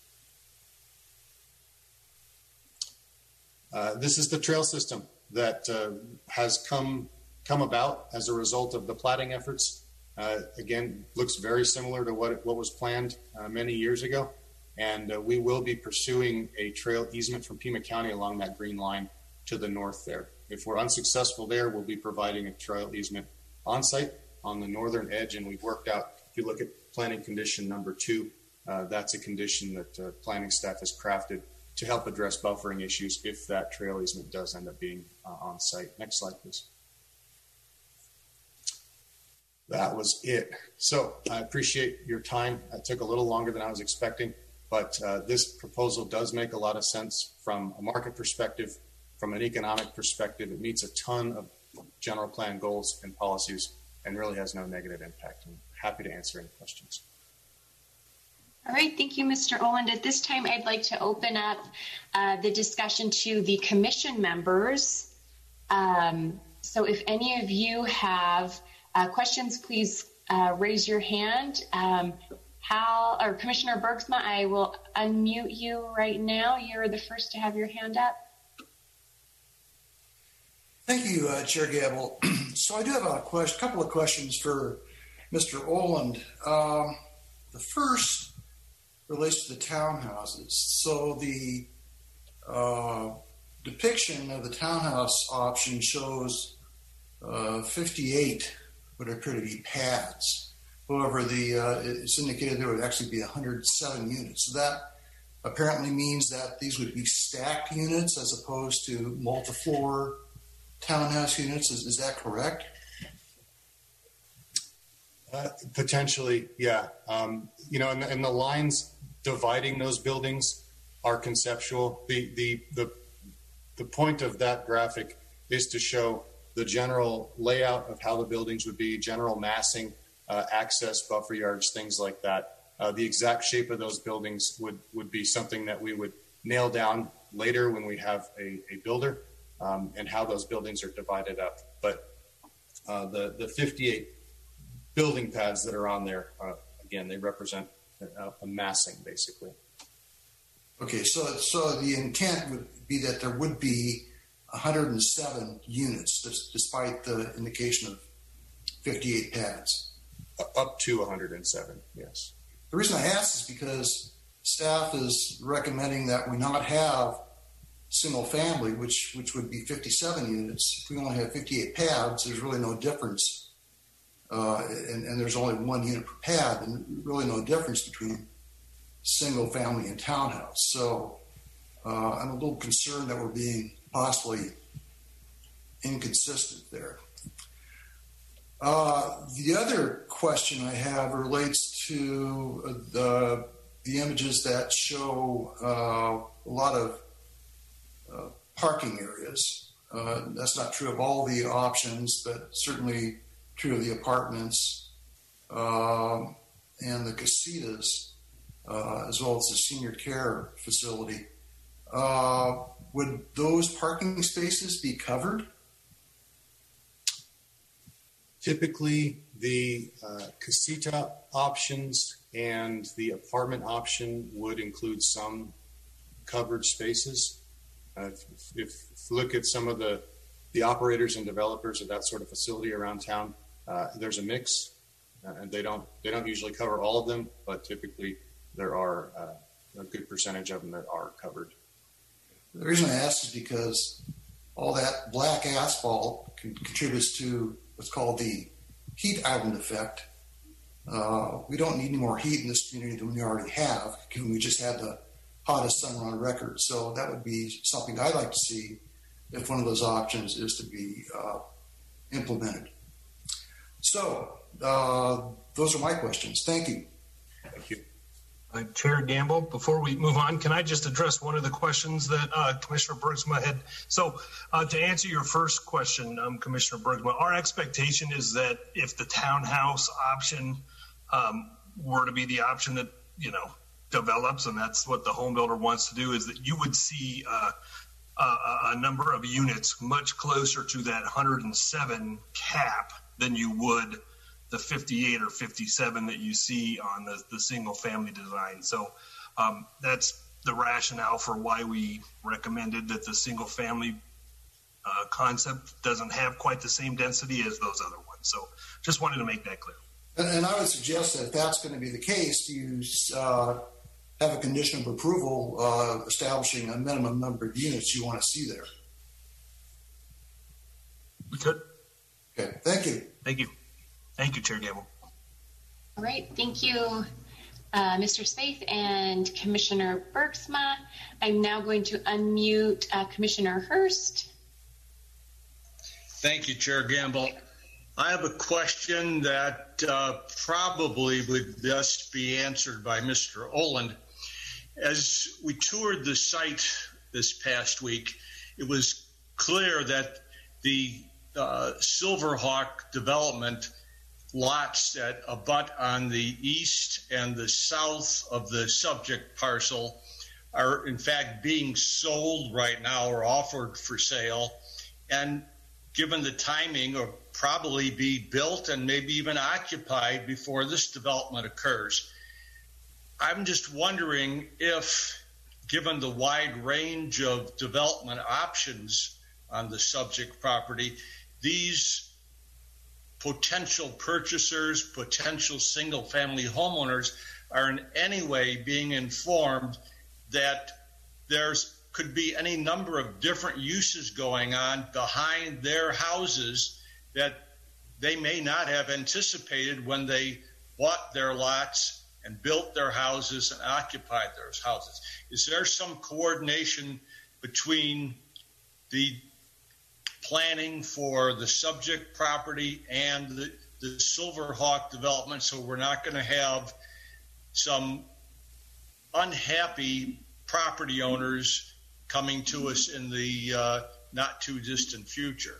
Uh, this is the trail system that uh, has come come about as a result of the platting efforts. Uh, again, looks very similar to what what was planned uh, many years ago, and uh, we will be pursuing a trail easement from Pima County along that green line to the north there. If we're unsuccessful there, we'll be providing a trail easement on site on the northern edge, and we've worked out, if you look at planning condition number two, uh, that's a condition that uh, planning staff has crafted to help address buffering issues if that trail easement does end up being uh, on site. Next slide, please. That was it. So I appreciate your time. It took a little longer than I was expecting, but uh, this proposal does make a lot of sense from a market perspective, from an economic perspective. It meets a ton of general plan goals and policies and really has no negative impact. I'm happy to answer any questions. All right, thank you, Mister Oland. At this time, I'd like to open up uh, the discussion to the commission members. Um, so if any of you have uh, questions, please uh, raise your hand. Um, Hal or Commissioner Bergsma, I will unmute you right now. You're the first to have your hand up. Thank you, uh, Chair Gabel. So I do have a question, couple of questions for Mister Oland. Um, the first relates to the townhouses. So the uh, depiction of the townhouse option shows uh, fifty-eight would appear to be pads. However, the uh, it's indicated there would actually be one hundred seven units. So that apparently means that these would be stacked units as opposed to multi-floor townhouse units. Is, is that correct? Uh, potentially, yeah. Um, you know, and, and the lines dividing those buildings are conceptual. The, the the the point of that graphic is to show the general layout of how the buildings would be, general massing, uh, access, buffer yards, things like that. Uh, the exact shape of those buildings would would be something that we would nail down later when we have a, a builder, um, and how those buildings are divided up. But uh, the the fifty-eight building pads that are on there, uh, again, they represent a, a massing, basically. Okay, so so the intent would be that there would be one hundred seven units, despite the indication of fifty-eight pads. Uh, up to one hundred seven, yes. The reason I ask is because staff is recommending that we not have single family, which which would be fifty-seven units. If we only have fifty-eight pads, there's really no difference. Uh, and, and there's only one unit per pad, and really no difference between single family and townhouse. So uh, I'm a little concerned that we're being possibly inconsistent there. Uh, the other question I have relates to the, the images that show uh, a lot of uh, parking areas. Uh, that's not true of all the options, but certainly true of the apartments uh, and the casitas, uh, as well as the senior care facility. uh, would those parking spaces be covered? Typically, the uh, casita options and the apartment option would include some covered spaces. Uh, if, if, if you look at some of the, the operators and developers of that sort of facility around town, uh, there's a mix, uh, and they don't they don't usually cover all of them, but typically there are uh, a good percentage of them that are covered. The reason I ask is because all that black asphalt con- contributes to what's called the heat island effect. Uh, we don't need any more heat in this community than we already have, given we just had the hottest summer on record. So that would be something I'd like to see if one of those options is to be uh, implemented. So uh, those are my questions. Thank you. Thank you. Uh, Chair Gamble, before we move on, can I just address one of the questions that uh, Commissioner Bergsma had? So uh, to answer your first question, um, Commissioner Bergsma, our expectation is that if the townhouse option um, were to be the option that, you know, develops, and that's what the home builder wants to do, is that you would see uh, a, a number of units much closer to that one hundred seven cap than you would the fifty-eight or fifty-seven that you see on the, the single family design. So um, that's the rationale for why we recommended that the single family uh, concept doesn't have quite the same density as those other ones. So just wanted to make that clear. And, and I would suggest that if that's going to be the case, you uh, have a condition of approval uh, establishing a minimum number of units you want to see there. We could. Okay, thank you. Thank you. Thank you, Chair Gamble. All right, thank you, uh, Mister Spaeth and Commissioner Bergsma. I'm now going to unmute uh, Commissioner Hurst. Thank you, Chair Gamble. I have a question that uh, probably would best be answered by Mister Oland. As we toured the site this past week, it was clear that the uh, Silverhawk development lots that abut on the east and the south of the subject parcel are in fact being sold right now or offered for sale, and given the timing will probably be built and maybe even occupied before this development occurs. I'm just wondering if, given the wide range of development options on the subject property, these potential purchasers, potential single-family homeowners are in any way being informed that there's could be any number of different uses going on behind their houses that they may not have anticipated when they bought their lots and built their houses and occupied those houses. Is there some coordination between the planning for the subject property and the, the Silverhawk development, so we're not going to have some unhappy property owners coming to us in the uh, not too distant future?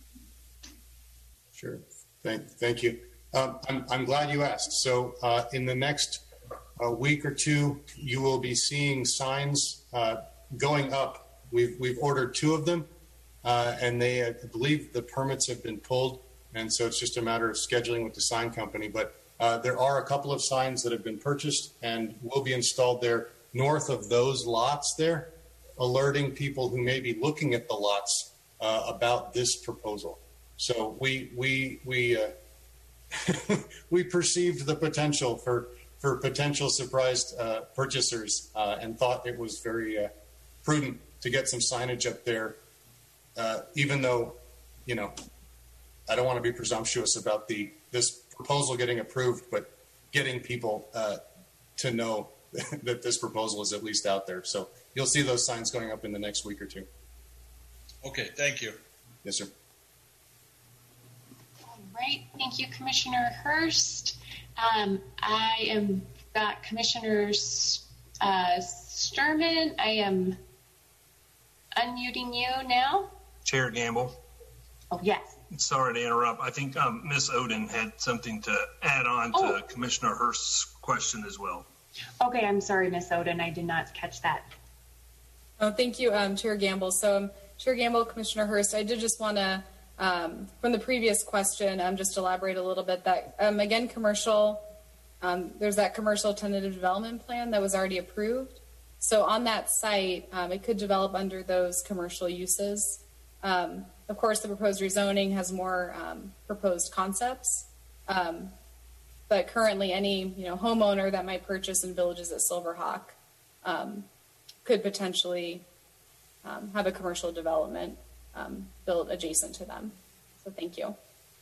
Sure. Thank, thank you. Um, I'm, I'm glad you asked. So uh, in the next uh, week or two, you will be seeing signs uh, going up. We've, we've ordered two of them. Uh, and they, I believe the permits have been pulled, and so it's just a matter of scheduling with the sign company. But uh, there are a couple of signs that have been purchased and will be installed there north of those lots there, alerting people who may be looking at the lots uh, about this proposal. So we we we uh, we perceived the potential for for potential surprised uh, purchasers uh, and thought it was very uh, prudent to get some signage up there. Uh, even though, you know, I don't want to be presumptuous about the this proposal getting approved, but getting people uh, to know that this proposal is at least out there. So you'll see those signs going up in the next week or two. Okay, thank you. Yes, sir. All right, thank you, Commissioner Hurst. Um, I am got Commissioner uh, Sturman. I am unmuting you now. Chair Gamble. Oh, yes. Sorry to interrupt. I think um, Miz Oden had something to add on to oh. Commissioner Hurst's question as well. Okay, I'm sorry, Miz Oden. I did not catch that. Oh, thank you, um, Chair Gamble. So, um, Chair Gamble, Commissioner Hurst, I did just want to, um, from the previous question, um, just elaborate a little bit that, um, again, commercial, um, there's that commercial tentative development plan that was already approved. So on that site, um, it could develop under those commercial uses. Um, of course, the proposed rezoning has more um, proposed concepts. Um, but currently, any you know homeowner that might purchase in Villages at Silverhawk um, could potentially um, have a commercial development um, built adjacent to them. So thank you.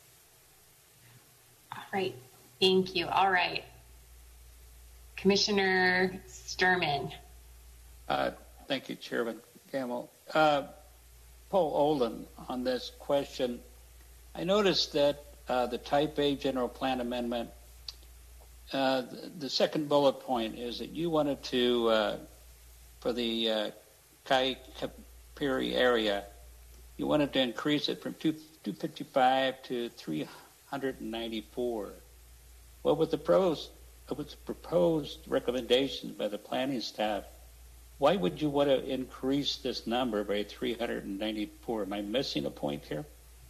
All right. Thank you. All right. Commissioner Sturman. Uh, thank you, Chairman Gamble. Uh, Paul Olin, on this question, I noticed that uh, the Type A General Plan Amendment, uh, the, the second bullet point is that you wanted to, uh, for the uh, Kai Kapiri area, you wanted to increase it from two fifty-five to three hundred ninety-four. What was the proposed, what was the proposed recommendations by the planning staff? Why would you want to increase this number by three hundred ninety-four? Am I missing a point here?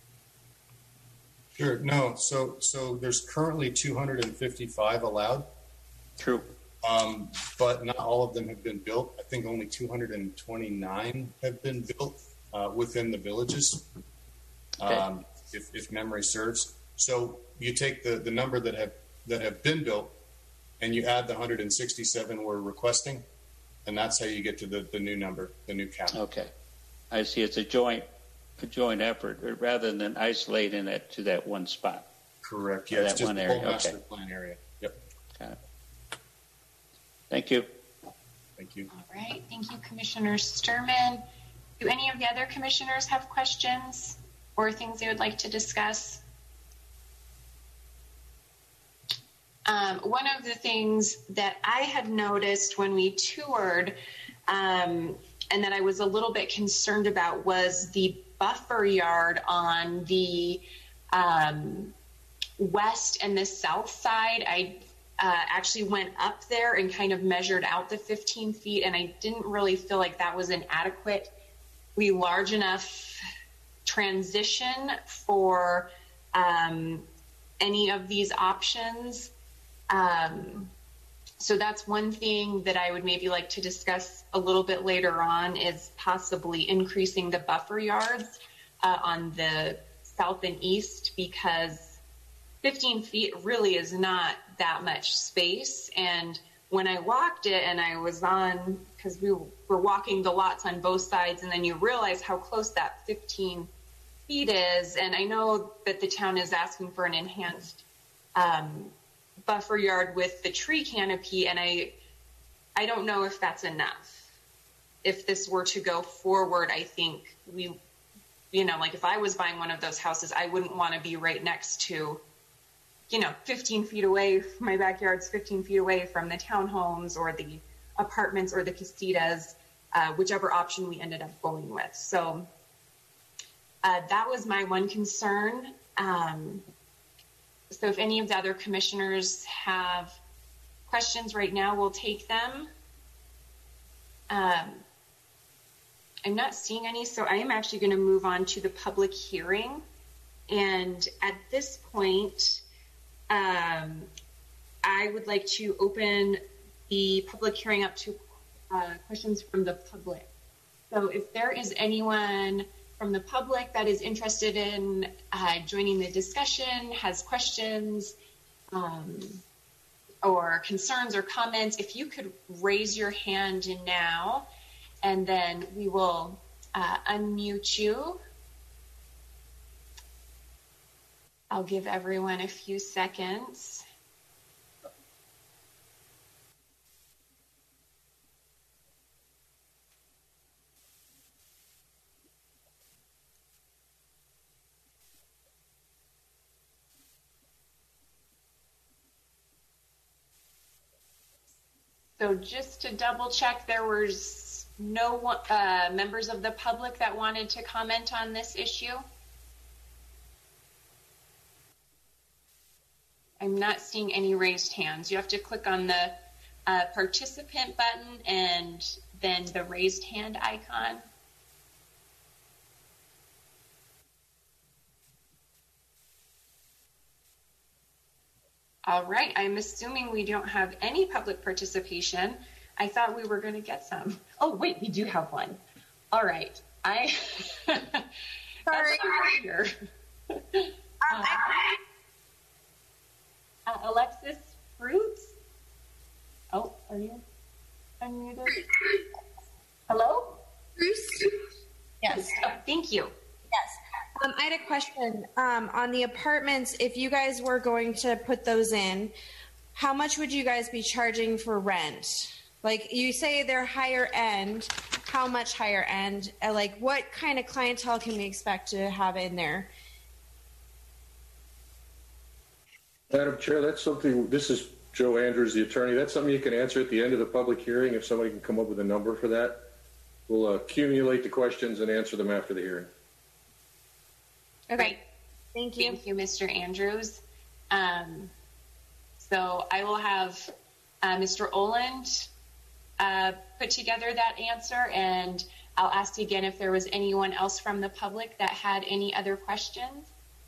Sure. No. So, so there's currently two hundred fifty-five allowed. True. Um, but not all of them have been built. I think only two hundred twenty-nine have been built uh, within the villages, Okay. um, if, if memory serves. So you take the, the number that have that have been built, and you add the one hundred sixty-seven we're requesting, and that's how you get to the, the new number, the new cap. Okay. I see. It's a joint, a joint effort rather than isolating it to that one spot. Correct. Or Yeah, that it's just one the area. whole master Okay. plan area. Yep. Got it. Thank you. Thank you. All right. Thank you, Commissioner Sturman. Do any of the other commissioners have questions or things they would like to discuss? Um, one of the things that I had noticed when we toured um, and that I was a little bit concerned about was the buffer yard on the um, west and the south side. I uh, actually went up there and kind of measured out the fifteen feet, and I didn't really feel like that was an adequately large enough transition for um, any of these options. Um, so that's one thing that I would maybe like to discuss a little bit later on, is possibly increasing the buffer yards uh, on the south and east, because fifteen feet really is not that much space. And when I walked it and I was on, because we were walking the lots on both sides, and then you realize how close that fifteen feet is. And I know that the town is asking for an enhanced um, buffer yard with the tree canopy, and I I don't know if that's enough. If this were to go forward, I think we, you know, like if I was buying one of those houses, I wouldn't want to be right next to, you know, fifteen feet away, my backyard's fifteen feet away from the townhomes or the apartments or the casitas, uh, whichever option we ended up going with. So uh, that was my one concern. Um, So if any of the other commissioners have questions right now, we'll take them. Um, I'm not seeing any, so I am actually going to move on to the public hearing. And at this point, um, I would like to open the public hearing up to uh, questions from the public. So if there is anyone from the public that is interested in uh, joining the discussion, has questions um, or concerns or comments, if you could raise your hand now, and then we will uh, unmute you. I'll give everyone a few seconds. So just to double check, there was no uh, members of the public that wanted to comment on this issue? I'm not seeing any raised hands. You have to click on the uh, participant button, and than the raised hand icon. All right, I'm assuming we don't have any public participation. I thought we were going to get some. Oh, wait, we do have one. All right. I Sorry. Here. um, uh, uh, Alexis Fruits? Oh, are you unmuted? Hello? Bruce? Yes. Oh, thank you. Yes. Um, I had a question um, on the apartments. If you guys were going to put those in, how much would you guys be charging for rent? Like you say they're higher end. How much higher end? Uh, like what kind of clientele can we expect to have in there? Madam Chair, that's something, this is Joe Andrews, the attorney. That's something you can answer at the end of the public hearing if somebody can come up with a number for that. We'll uh, accumulate the questions and answer them after the hearing. Okay. Great. Thank you. Thank you, Mister Andrews. Um, so I will have uh, Mister Oland uh, put together that answer, and I'll ask again if there was anyone else from the public that had any other questions.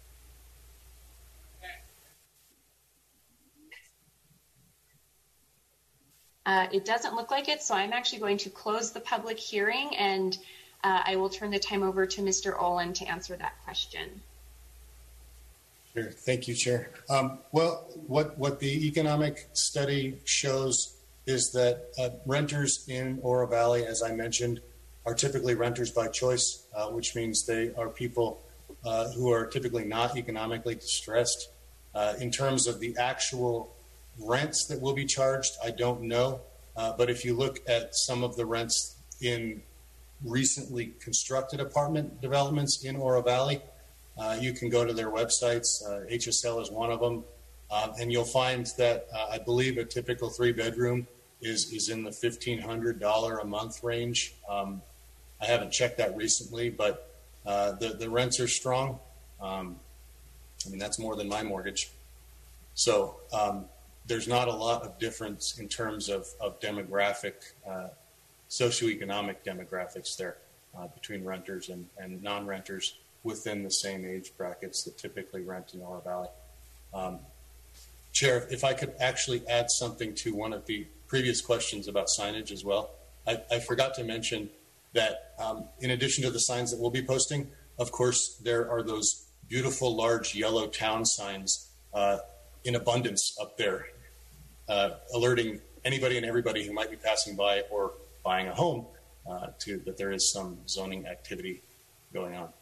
Uh, it doesn't look like it, so I'm actually going to close the public hearing, and uh, I will turn the time over to Mister Oland to answer that question. Sure. Thank you, Chair. Um, well, what, what the economic study shows is that uh, renters in Oro Valley, as I mentioned, are typically renters by choice, uh, which means they are people uh, who are typically not economically distressed. Uh, in terms of the actual rents that will be charged, I don't know. Uh, but if you look at some of the rents in recently constructed apartment developments in Oro Valley, uh, you can go to their websites. Uh, H S L is one of them. Um, and you'll find that uh, I believe a typical three bedroom is, is in the fifteen hundred dollars a month range. Um, I haven't checked that recently, but uh, the, the rents are strong. Um, I mean, that's more than my mortgage. So um, there's not a lot of difference in terms of, of demographic, uh, socioeconomic demographics there uh, between renters and, and non-renters within the same age brackets that typically rent in Oro Valley. Um, Chair, if I could actually add something to one of the previous questions about signage as well. I, I forgot to mention that um, in addition to the signs that we'll be posting, of course, there are those beautiful large yellow town signs uh, in abundance up there, uh, alerting anybody and everybody who might be passing by or buying a home uh, to that there is some zoning activity going on.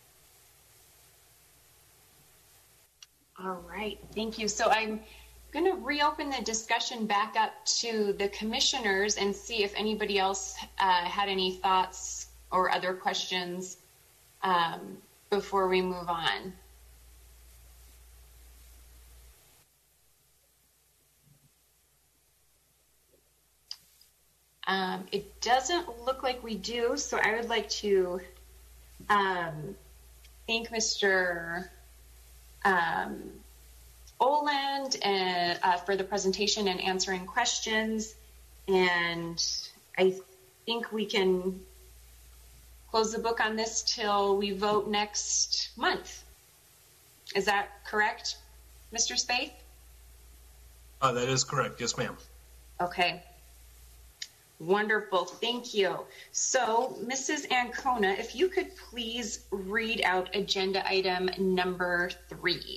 All right, thank you. So I'm going to reopen the discussion back up to the commissioners and see if anybody else uh, had any thoughts or other questions um, before we move on. Um, it doesn't look like we do, so I would like to um, thank Mister Um, Oland and, uh, for the presentation and answering questions. And I think we can close the book on this till we vote next month. Is that correct, Mister Spaeth? Uh, that is correct. Yes, ma'am. Okay. Wonderful. Thank you. So, Missus Ancona, if you could please read out agenda item number three.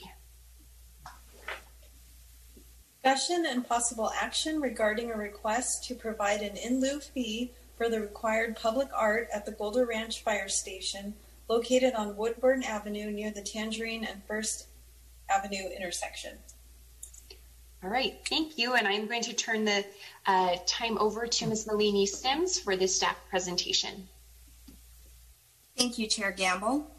Discussion and possible action regarding a request to provide an in lieu fee for the required public art at the Boulder Ranch Fire Station located on Woodburn Avenue near the Tangerine and First Avenue intersection. All right, thank you. And I'm going to turn the uh, time over to Miz Malini Sims for the staff presentation. Thank you, Chair Gamble.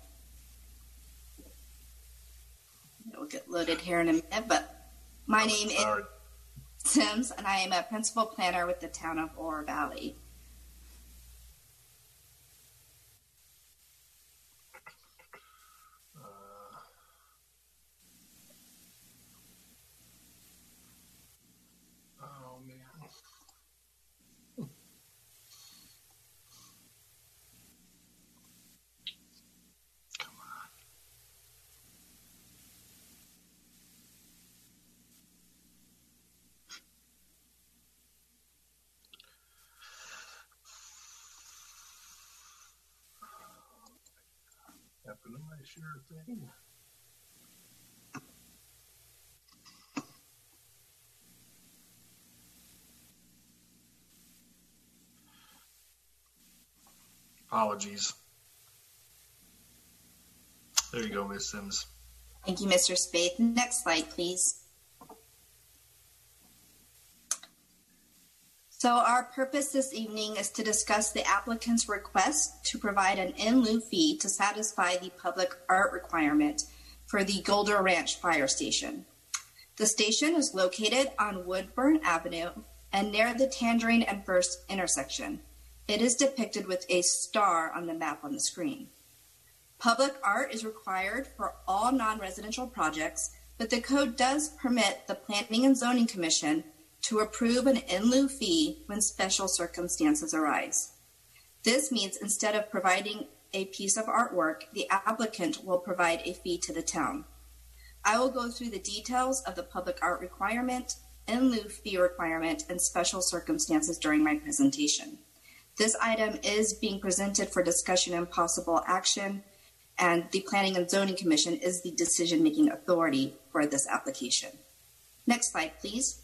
It'll get loaded here in a minute, but my I'm name sorry. is Sims, and I am a principal planner with the town of Oro Valley. Sure thing. Apologies. There you go, Miz Sims. Thank you, Mister Spaeth. Next slide, please. So our purpose this evening is to discuss the applicant's request to provide an in lieu fee to satisfy the public art requirement for the Golder Ranch Fire Station. The station is located on Woodburn Avenue and near the Tangerine and First intersection. It is depicted with a star on the map on the screen. Public art is required for all non-residential projects, but the code does permit the Planning and Zoning Commission to approve an in lieu fee when special circumstances arise. This means instead of providing a piece of artwork, the applicant will provide a fee to the town. I will go through the details of the public art requirement, in lieu fee requirement, and special circumstances during my presentation. This item is being presented for discussion and possible action, and the Planning and Zoning Commission is the decision-making authority for this application. Next slide, please.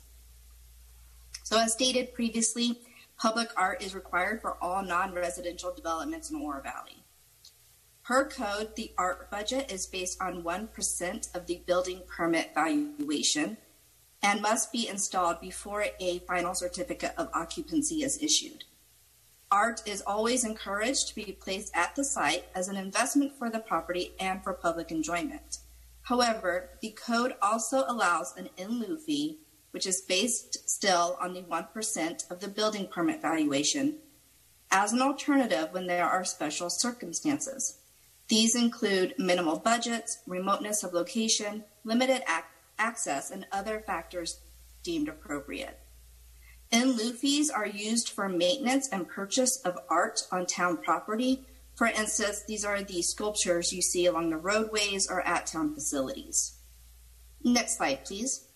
So as stated previously, public art is required for all non-residential developments in Oro Valley. Per code, the art budget is based on one percent of the building permit valuation and must be installed before a final certificate of occupancy is issued. Art is always encouraged to be placed at the site as an investment for the property and for public enjoyment. However, the code also allows an in lieu fee, which is based still on the one percent of the building permit valuation, as an alternative when there are special circumstances. These include minimal budgets, remoteness of location, limited ac- access, and other factors deemed appropriate. In lieu fees are used for maintenance and purchase of art on town property. For instance, these are the sculptures you see along the roadways or at town facilities. Next slide, please.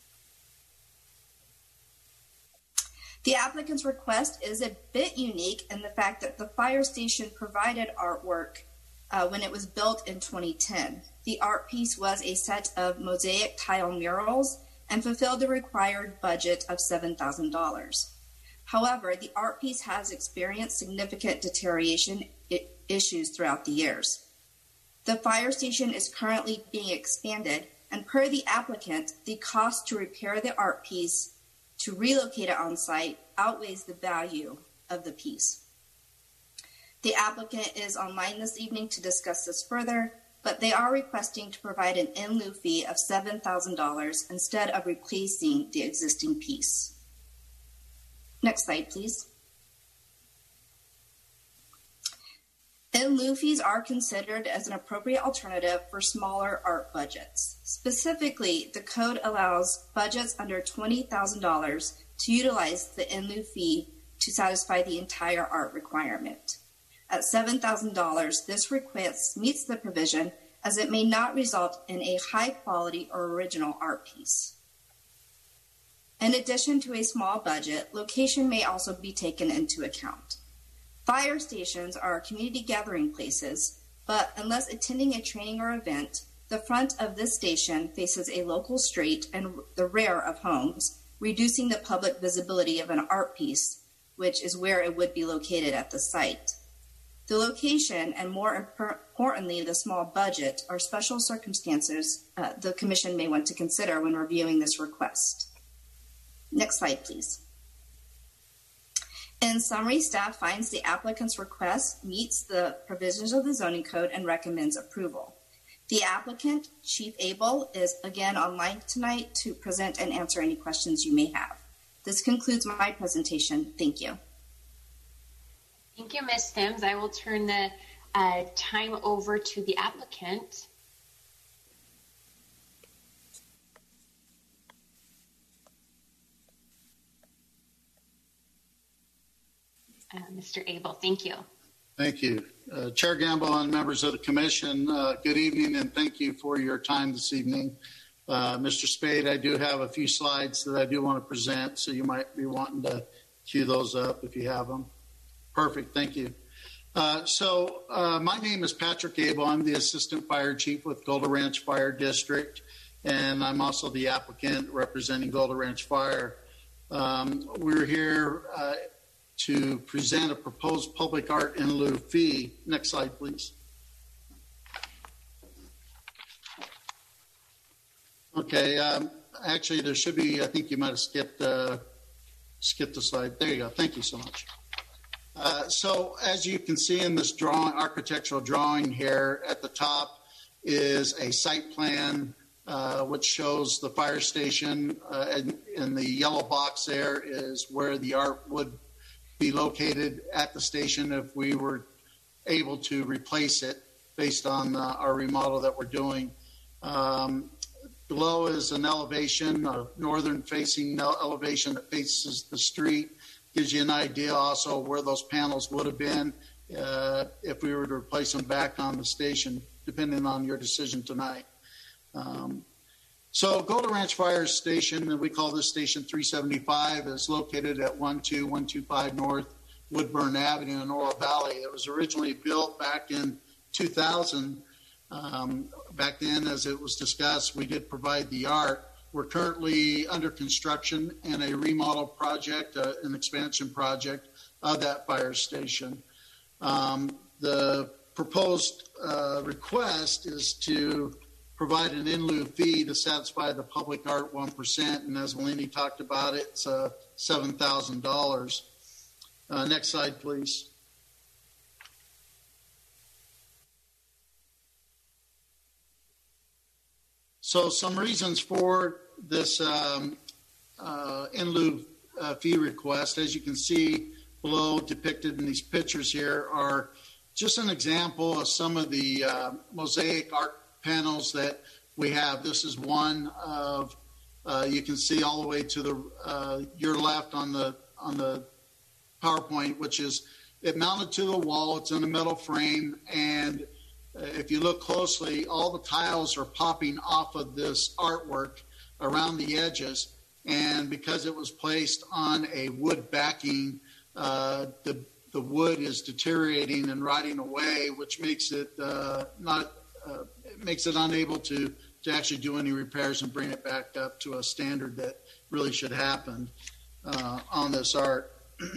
The applicant's request is a bit unique in the fact that the fire station provided artwork uh, when it was built in twenty ten. The art piece was a set of mosaic tile murals and fulfilled the required budget of seven thousand dollars. However, the art piece has experienced significant deterioration I- issues throughout the years. The fire station is currently being expanded, and per the applicant, the cost to repair the art piece to relocate it on site outweighs the value of the piece. The applicant is online this evening to discuss this further, but they are requesting to provide an in lieu fee of seven thousand dollars instead of replacing the existing piece. Next slide, please. In lieu fees are considered as an appropriate alternative for smaller art budgets. Specifically, the code allows budgets under twenty thousand dollars to utilize the in lieu fee to satisfy the entire art requirement. At seven thousand dollars, this request meets the provision as it may not result in a high quality or original art piece. In addition to a small budget, location may also be taken into account. Fire stations are community gathering places, but unless attending a training or event, the front of this station faces a local street and the rear of homes, reducing the public visibility of an art piece, which is where it would be located at the site. The location, and more importantly, the small budget, are special circumstances uh, the Commission may want to consider when reviewing this request. Next slide, please. In summary, staff finds the applicant's request meets the provisions of the zoning code and recommends approval. The applicant, Chief Abel, is again online tonight to present and answer any questions you may have. This concludes my presentation. Thank you. Thank you, Miz Sims. I will turn the uh, time over to the applicant. Uh, Mister Abel, thank you. Thank you. Uh, Chair Gamble and members of the Commission, uh, good evening and thank you for your time this evening. Uh, Mister Spade, I do have a few slides that I do want to present, so you might be wanting to cue those up if you have them. Perfect, thank you. Uh, so uh, my name is Patrick Abel. I'm the Assistant Fire Chief with Golden Ranch Fire District, and I'm also the applicant representing Golden Ranch Fire. Um, we're here uh, to present a proposed public art in lieu fee. Next slide, please. Okay, um, actually there should be, I think you might have skipped, uh, skipped the slide. There you go. Thank you so much. Uh, so as you can see in this drawing, architectural drawing here at the top is a site plan uh, which shows the fire station. Uh, and in the yellow box there is where the art would be located at the station if we were able to replace it based on uh, our remodel that we're doing. Um, below is an elevation, a northern facing elevation that faces the street. Gives you an idea also where those panels would have been uh, if we were to replace them back on the station, depending on your decision tonight. Um, so Golden Ranch Fire Station, and we call this Station three seventy-five, is located at one two one two five North Woodburn Avenue in Oro Valley. It was originally built back in two thousand. Um, back then, as it was discussed, we did provide the art. We're currently under construction and a remodel project, uh, an expansion project of that fire station. Um, the proposed uh, request is to provide an in lieu fee to satisfy the public art one percent, and as Melanie talked about, it's uh, seven thousand dollars. Uh, next slide, please. So some reasons for this um, uh, in lieu uh, fee request, as you can see below depicted in these pictures here, are just an example of some of the uh, mosaic art panels that we have. This is one of, uh, you can see all the way to the uh, your left on the on the PowerPoint, which is it mounted to the wall. It's in a metal frame, and if you look closely, all the tiles are popping off of this artwork around the edges, and because it was placed on a wood backing, uh, the the wood is deteriorating and rotting away, which makes it uh, not uh, it makes it unable to to actually do any repairs and bring it back up to a standard that really should happen uh, on this art.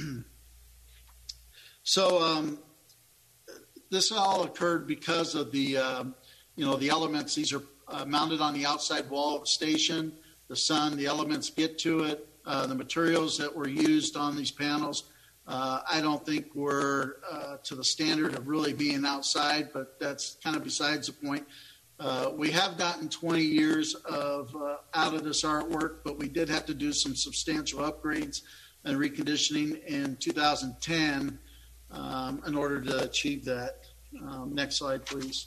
So. Um, This all occurred because of the, um, you know, the elements. These are uh, mounted on the outside wall of the station. The sun, the elements get to it. Uh, the materials that were used on these panels, uh, I don't think were uh, to the standard of really being outside, but that's kind of besides the point. Uh, we have gotten twenty years of uh, out of this artwork, but we did have to do some substantial upgrades and reconditioning in two thousand ten. Um, in order to achieve that. Um, next slide, please.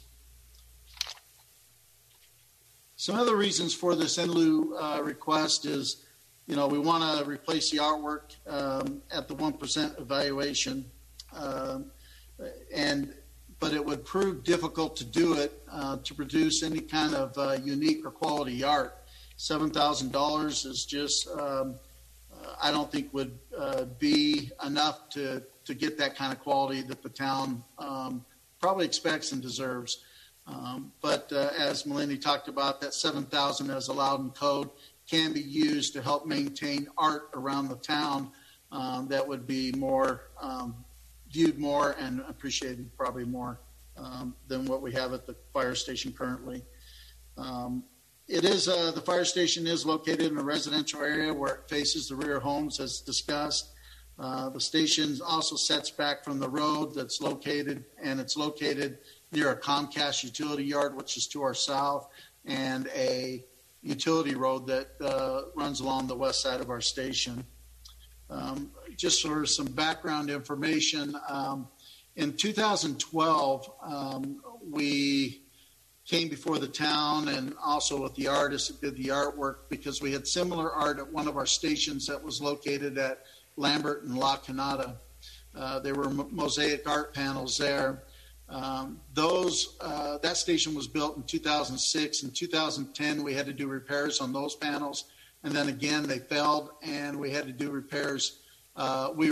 Some other reasons for this in lieu uh, request is, you know, we want to replace the artwork um, at the one percent evaluation, um, and but it would prove difficult to do it uh, to produce any kind of uh, unique or quality art. seven thousand dollars is just, um, uh, I don't think would uh, be enough to to get that kind of quality that the town um, probably expects and deserves. Um, but uh, as Melanie talked about, that seven thousand as allowed in code can be used to help maintain art around the town um, that would be more um, viewed more and appreciated probably more um, than what we have at the fire station currently. Um, it is uh, the fire station is located in a residential area where it faces the rear homes as discussed. Uh, the station also sets back from the road that's located, and it's located near a Comcast utility yard, which is to our south, and a utility road that uh, runs along the west side of our station. Um, just for some background information, um, in two thousand twelve, um, we came before the town and also with the artist that did the artwork because we had similar art at one of our stations that was located at Lambert and La Canada. Uh, there were m- mosaic art panels there. Um, those uh, that station was built in two thousand six. In two thousand ten, we had to do repairs on those panels, and then again they failed, and we had to do repairs. Uh, we were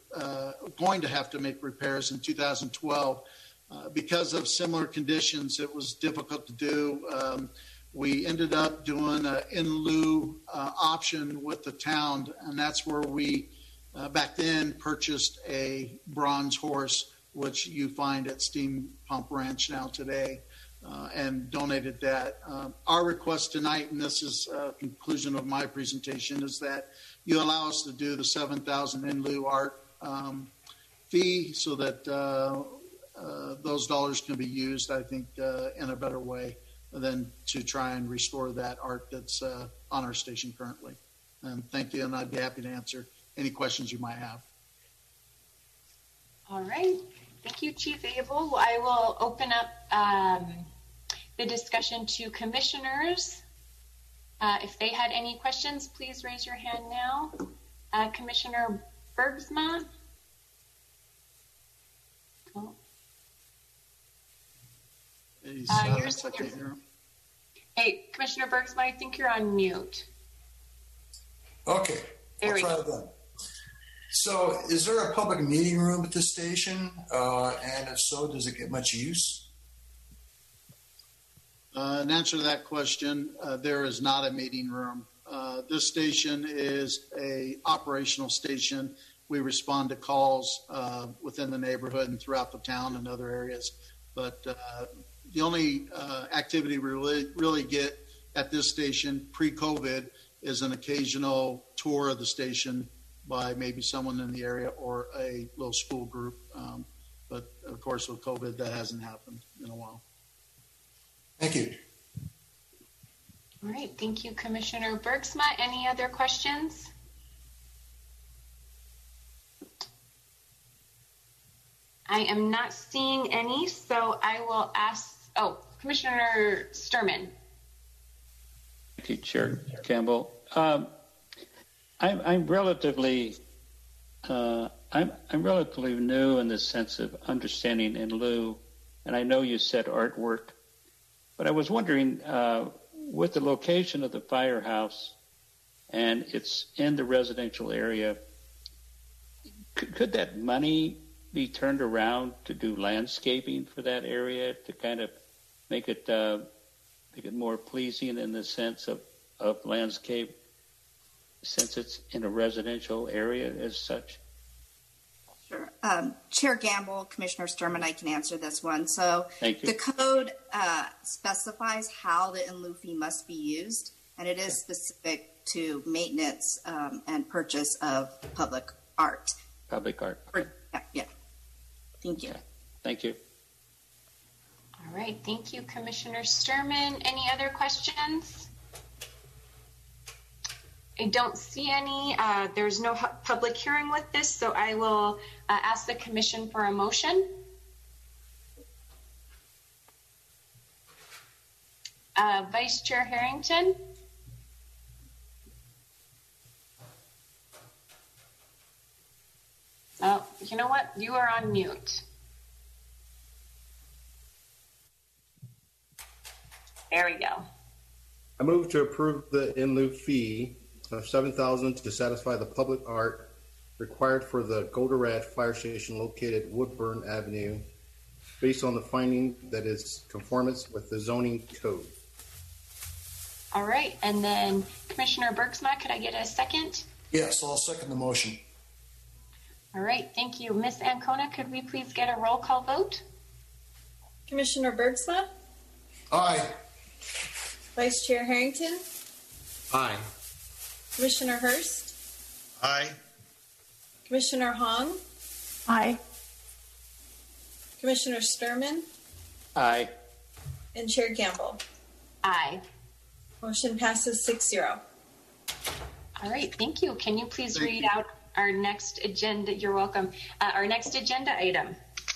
uh, going to have to make repairs in two thousand twelve. Uh, because of similar conditions, it was difficult to do. Um, we ended up doing an in lieu uh, option with the town, and that's where we uh, back then purchased a bronze horse, which you find at Steam Pump Ranch now today, uh, and donated that. Um, our request tonight, and this is a conclusion of my presentation, is that you allow us to do the seven thousand in lieu art um, fee so that uh, uh, those dollars can be used, I think, uh, in a better way than to try and restore that art that's uh, on our station currently. And thank you, and I'd be happy to answer any questions you might have. All right. Thank you, Chief Abel. I will open up um, the discussion to commissioners. Uh, if they had any questions, please raise your hand now. Uh, Commissioner Bergsma. Oh. He's, uh, uh, you're, I can't hear him. Hey, Commissioner Bergsma, I think you're on mute. Okay, there I'll we try go. it then. So is there a public meeting room at this station? Uh, and if so, does it get much use? Uh, in answer to that question, uh, there is not a meeting room. Uh, this station is a operational station. We respond to calls uh, within the neighborhood and throughout the town and other areas. But uh, the only uh, activity we really, really get at this station pre-COVID is an occasional tour of the station by maybe someone in the area or a little school group. Um, but of course, with COVID, that hasn't happened in a while. Thank you. All right. Thank you, Commissioner Bergsma. Any other questions? I am not seeing any, so I will ask, oh, Commissioner Sturman. Thank you, Chair Campbell. Um, I'm, I'm relatively, uh, I'm, I'm relatively new in the sense of understanding in lieu, and I know you said artwork, but I was wondering, uh, with the location of the firehouse, and it's in the residential area, could, could that money be turned around to do landscaping for that area to kind of make it uh, make it more pleasing in the sense of, of landscape, since it's in a residential area as such? Sure. Um, Chair Gamble, Commissioner Sturman, I can answer this one. So Thank you. The code uh, specifies how the in lieu fee must be used, and it is specific to maintenance um, and purchase of public art. Public art. Or, yeah, yeah. Thank you. Okay. Thank you. All right. Thank you, Commissioner Sturman. Any other questions? I don't see any. Uh, there's no hu- public hearing with this, so I will uh, ask the commission for a motion. Uh, Vice Chair Harrington. Oh, you know what? You are on mute. There we go. I move to approve the in lieu fee of seven thousand dollars to satisfy the public art required for the Golden Ranch Fire Station located Woodburn Avenue, based on the finding that is conformance with the zoning code. All right, and then Commissioner Bergsma, could I get a second? Yes, I'll second the motion. All right, thank you. Miz Ancona, could we please get a roll call vote? Commissioner Bergsma? Aye. Vice Chair Harrington? Aye. Commissioner Hurst? Aye. Commissioner Hong? Aye. Commissioner Sturman? Aye. And Chair Gamble? Aye. Motion passes six zero. All right, thank you. Can you please Thank read you. out our next agenda? You're welcome. Uh, our next agenda item.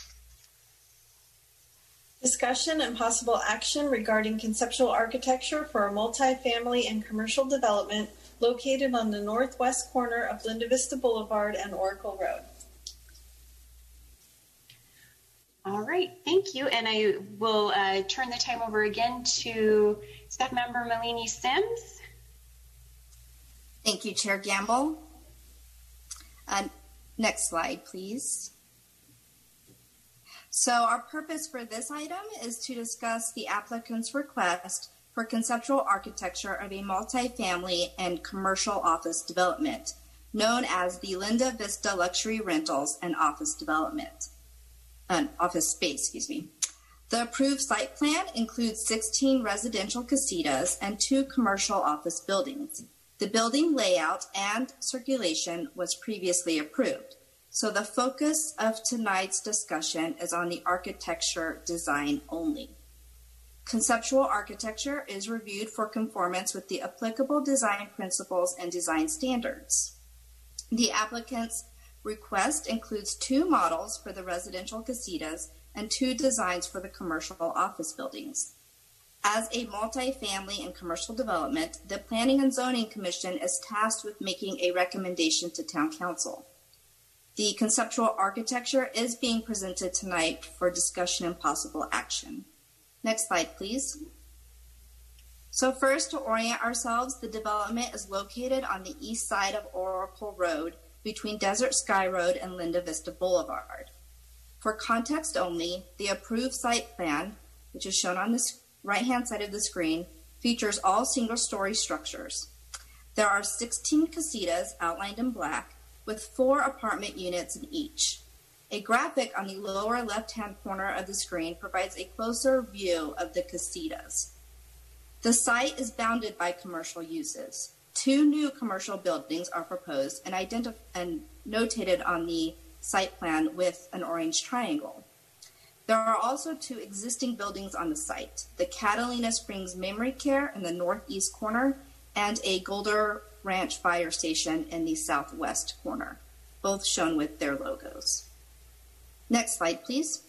Discussion and possible action regarding conceptual architecture for a multifamily and commercial development located on the northwest corner of Linda Vista Boulevard and Oracle Road. All right, thank you. And I will uh, turn the time over again to Staff Member Malini Sims. Thank you, Chair Gamble. Uh, Next slide, please. So our purpose for this item is to discuss the applicant's request for conceptual architecture of a multifamily and commercial office development known as the Linda Vista Luxury Rentals and Office Development, uh, office space, excuse me. The approved site plan includes sixteen residential casitas and two commercial office buildings. The building layout and circulation was previously approved. So the focus of tonight's discussion is on the architecture design only. Conceptual architecture is reviewed for conformance with the applicable design principles and design standards. The applicant's request includes two models for the residential casitas and two designs for the commercial office buildings. As a multifamily and commercial development, the Planning and Zoning Commission is tasked with making a recommendation to Town Council. The conceptual architecture is being presented tonight for discussion and possible action. Next slide, please. So first, to orient ourselves, the development is located on the east side of Oracle Road between Desert Sky Road and Linda Vista Boulevard. For context only, the approved site plan, which is shown on the right-hand side of the screen, features all single-story structures. There are sixteen casitas outlined in black, with four apartment units in each. A graphic on the lower left-hand corner of the screen provides a closer view of the casitas. The site is bounded by commercial uses. Two new commercial buildings are proposed and, identif- and notated on the site plan with an orange triangle. There are also two existing buildings on the site, the Catalina Springs Memory Care in the northeast corner and a Golder Ranch Fire Station in the southwest corner, both shown with their logos. Next slide, please.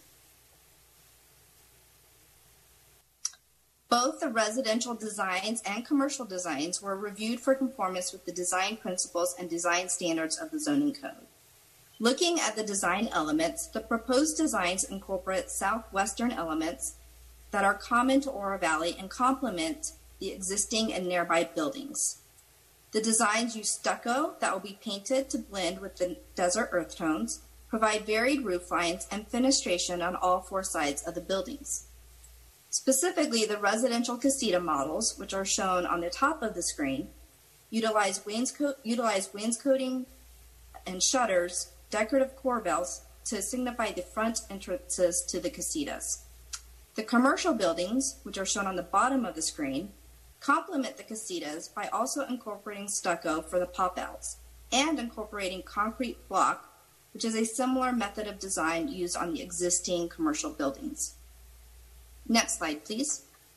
Both the residential designs and commercial designs were reviewed for conformance with the design principles and design standards of the zoning code. Looking at the design elements, the proposed designs incorporate southwestern elements that are common to Oro Valley and complement the existing and nearby buildings. The designs use stucco that will be painted to blend with the desert earth tones, provide varied roof lines, and fenestration on all four sides of the buildings. Specifically, the residential casita models, which are shown on the top of the screen, utilize, wainscot- utilize wainscoting and shutters, decorative corbels to signify the front entrances to the casitas. The commercial buildings, which are shown on the bottom of the screen, complement the casitas by also incorporating stucco for the pop-outs and incorporating concrete block, which is a similar method of design used on the existing commercial buildings. Next slide, please.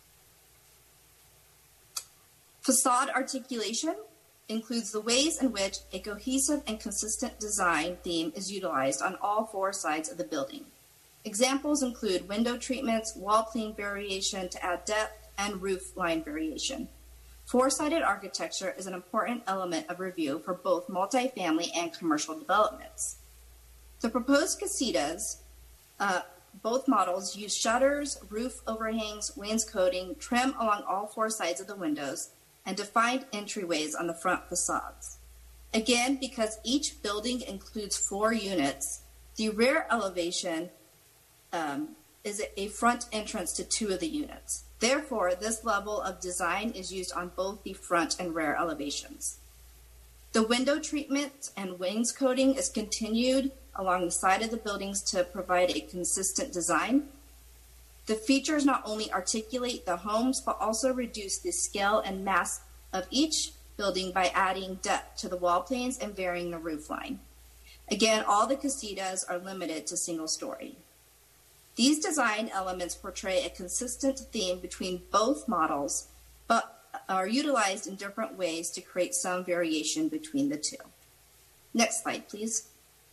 Facade articulation includes the ways in which a cohesive and consistent design theme is utilized on all four sides of the building. Examples include window treatments, wall plane variation to add depth, and roof line variation. Four-sided architecture is an important element of review for both multifamily and commercial developments. The proposed casitas, uh, both models use shutters, roof overhangs, wainscoting, trim along all four sides of the windows, and defined entryways on the front facades. Again, because each building includes four units, the rear elevation um, is a front entrance to two of the units. Therefore, this level of design is used on both the front and rear elevations. The window treatment and wainscoting is continued along the side of the buildings to provide a consistent design. The features not only articulate the homes, but also reduce the scale and mass of each building by adding depth to the wall planes and varying the roof line. Again, all the casitas are limited to single story. These design elements portray a consistent theme between both models, but are utilized in different ways to create some variation between the two. Next slide, please.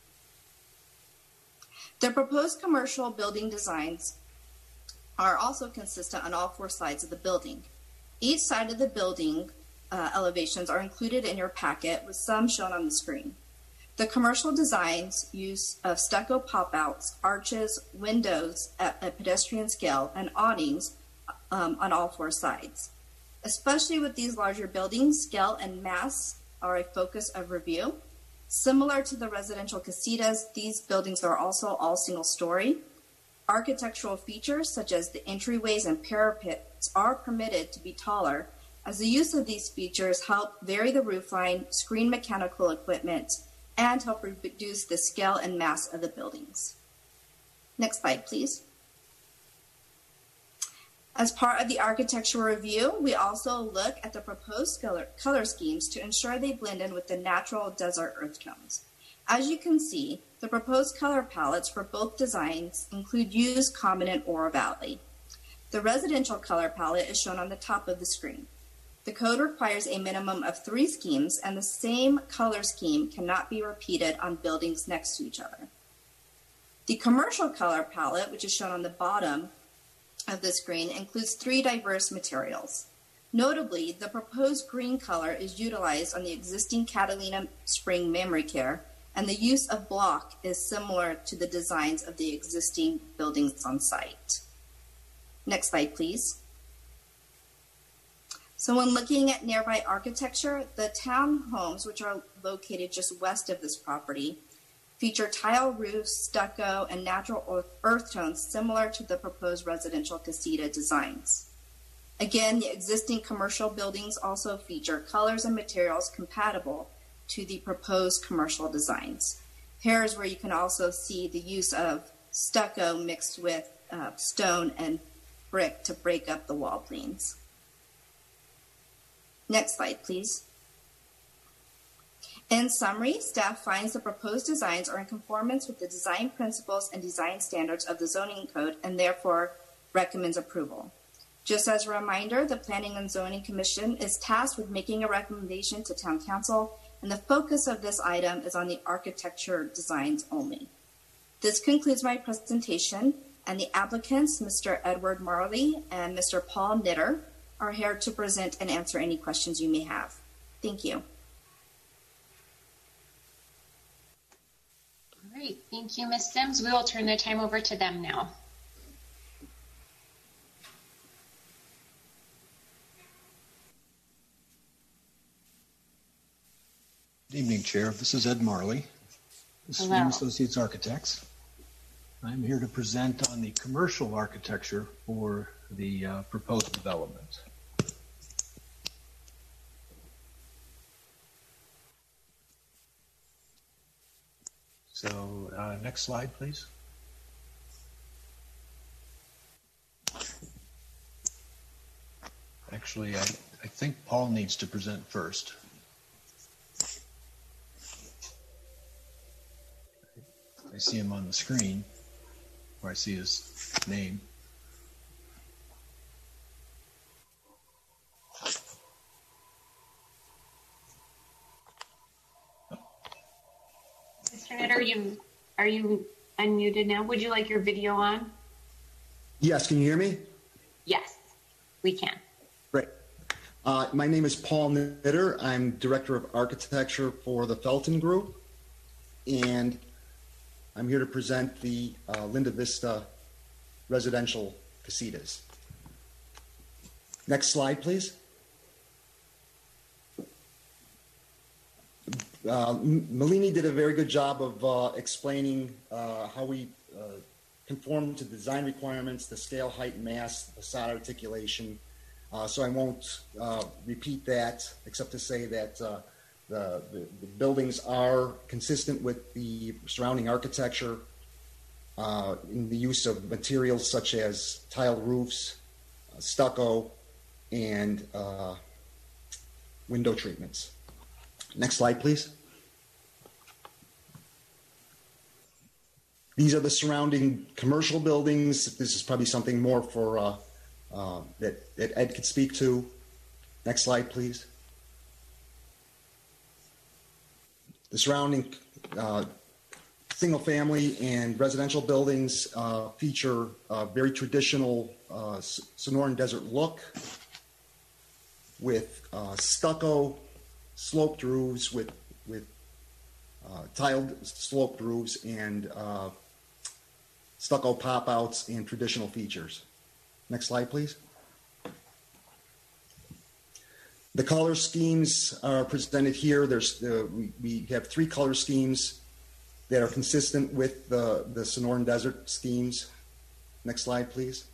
The proposed commercial building designs are also consistent on all four sides of the building. Each side of the building uh, elevations are included in your packet, with some shown on the screen. The commercial designs use of stucco pop-outs, arches, windows at a pedestrian scale, and awnings um, on all four sides. Especially with these larger buildings, scale and mass are a focus of review. Similar to the residential casitas, these buildings are also all single story. Architectural features such as the entryways and parapets are permitted to be taller, as the use of these features help vary the roofline, screen mechanical equipment, and help reduce the scale and mass of the buildings. Next slide, please. As part of the architectural review, we also look at the proposed color, color schemes to ensure they blend in with the natural desert earth tones. As you can see, the proposed color palettes for both designs include hues common in Oro Valley. The residential color palette is shown on the top of the screen. The code requires a minimum of three schemes, and the same color scheme cannot be repeated on buildings next to each other. The commercial color palette, which is shown on the bottom of the screen, includes three diverse materials. Notably, the proposed green color is utilized on the existing Catalina Spring Memory Care, and the use of block is similar to the designs of the existing buildings on site. Next slide, please. So when looking at nearby architecture, the townhomes, which are located just west of this property, feature tile roofs, stucco, and natural earth tones similar to the proposed residential casita designs. Again, the existing commercial buildings also feature colors and materials compatible to the proposed commercial designs. Here is where you can also see the use of stucco mixed with uh, stone and brick to break up the wall planes. Next slide, please. In summary, staff finds the proposed designs are in conformance with the design principles and design standards of the zoning code and therefore recommends approval. Just as a reminder, the Planning and Zoning Commission is tasked with making a recommendation to Town Council, and the focus of this item is on the architecture designs only. This concludes my presentation, and the applicants, Mister Edward Marley and Mister Paul Knitter, are here to present and answer any questions you may have. Thank you. All right, thank you, Miz Sims. We will turn the time over to them now. Good evening, Chair. This is Ed Marley, the Sweden Associates Architects. I'm here to present on the commercial architecture for the uh, proposed development. So, uh, next slide, please. Actually, I, I think Paul needs to present first. I see him on the screen, or I see his name. Mister Knitter, are you, are you unmuted now? Would you like your video on? Yes, can you hear me? Yes, we can. Great. Uh, my name is Paul Knitter. I'm Director of Architecture for the Felton Group, and I'm here to present the uh, Linda Vista residential casitas. Next slide, please. Uh, Malini did a very good job of uh, explaining uh, how we uh, conform to design requirements, the scale, height, mass, facade articulation. Uh, so I won't uh, repeat that, except to say that uh, the, the, the buildings are consistent with the surrounding architecture uh, in the use of materials such as tile roofs, uh, stucco, and uh, window treatments. Next slide, please. These are the surrounding commercial buildings. This is probably something more for uh, uh, that, that Ed could speak to. Next slide, please. The surrounding uh, single-family and residential buildings uh, feature a very traditional uh, Sonoran Desert look with uh, stucco, sloped roofs with with uh, tiled sloped roofs and uh, stucco pop-outs and traditional features. Next slide, please. The color schemes are presented here. There's uh, we, we have three color schemes that are consistent with the, the Sonoran Desert schemes. Next slide, please.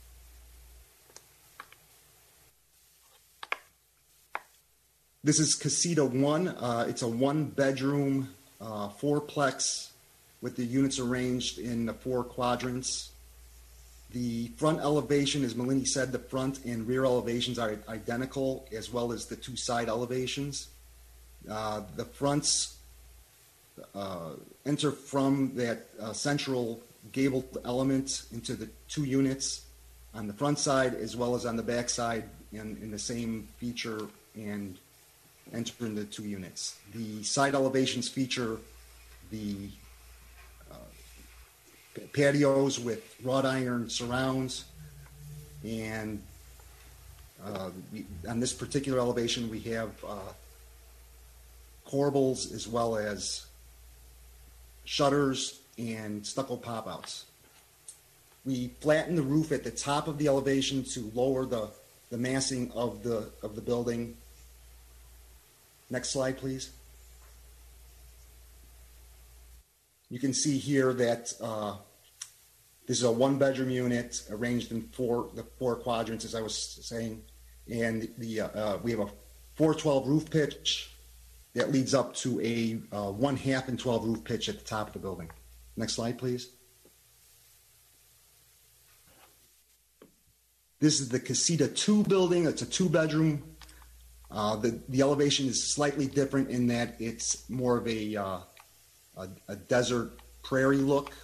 This is Casita one. Uh, it's a one-bedroom uh, fourplex with the units arranged in the four quadrants. The front elevation, as Malini said, the front and rear elevations are identical, as well as the two side elevations. Uh, the fronts uh, enter from that uh, central gabled element into the two units on the front side, as well as on the back side, in, in the same feature and enter into two units. The side elevations feature the uh, patios with wrought iron surrounds, and uh, we, on this particular elevation we have uh, corbels as well as shutters and stucco pop-outs. We flatten the roof at the top of the elevation to lower the, the massing of the of the building. Next slide, please. You can see here that uh, this is a one-bedroom unit arranged in four the four quadrants, as I was saying, and the uh, uh, we have a four twelve roof pitch that leads up to a uh, one half and twelve roof pitch at the top of the building. Next slide, please. This is the Casita two building. It's a two-bedroom. Uh, the, the elevation is slightly different in that it's more of a, uh, a, a desert prairie look.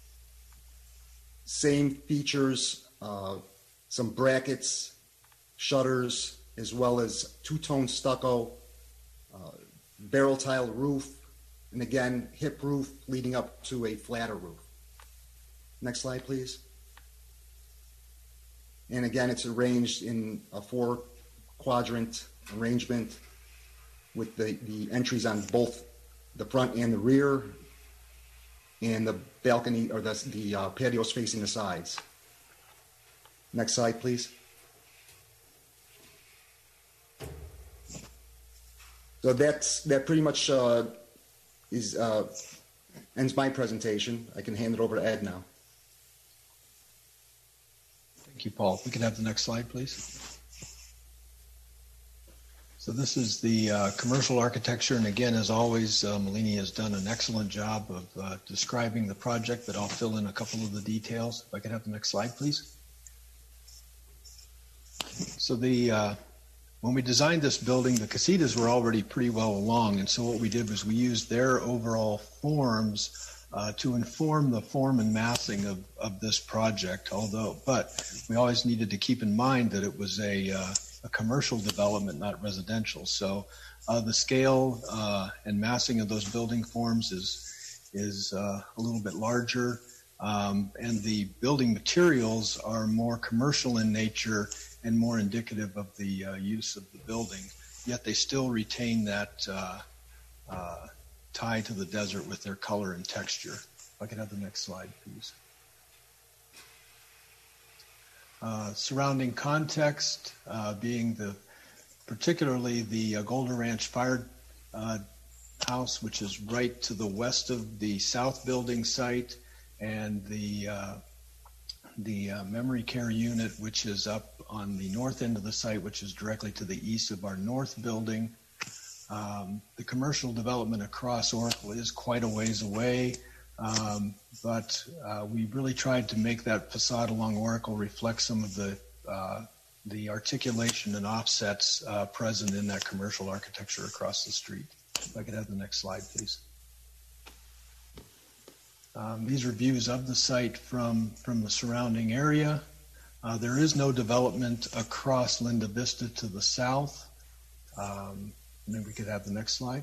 Same features, uh, some brackets, shutters, as well as two-tone stucco, uh, barrel tile roof, and again, hip roof leading up to a flatter roof. Next slide, please. And again, it's arranged in a four quadrant arrangement with the, the entries on both the front and the rear, and the balcony or the, the uh, patios facing the sides. Next slide, please. So that's that pretty much uh, is uh, ends my presentation. I can hand it over to Ed now. Thank you, Paul. We can have the next slide, please. So this is the uh, commercial architecture, and again, as always, uh, Malini has done an excellent job of uh, describing the project, but I'll fill in a couple of the details. If I could have the next slide, please. So the uh, when we designed this building, the casitas were already pretty well along, and so what we did was we used their overall forms uh, to inform the form and massing of, of this project, although, but we always needed to keep in mind that it was a uh, a commercial development, not residential. So uh, the scale uh, and massing of those building forms is is uh, a little bit larger, um, and the building materials are more commercial in nature and more indicative of the uh, use of the building, yet they still retain that uh, uh, tie to the desert with their color and texture. If I could have the next slide, please. Uh, surrounding context uh, being the particularly the uh, Golder Ranch Fire uh, House, which is right to the west of the south building site, and the uh, the uh, memory care unit, which is up on the north end of the site, which is directly to the east of our north building. Um, the commercial development across Oracle is quite a ways away. Um, but uh, we really tried to make that facade along Oracle reflect some of the uh, the articulation and offsets uh, present in that commercial architecture across the street. If I could have the next slide, please. Um, these are views of the site from, from the surrounding area. Uh, there is no development across Linda Vista to the south. Um, and then we could have the next slide.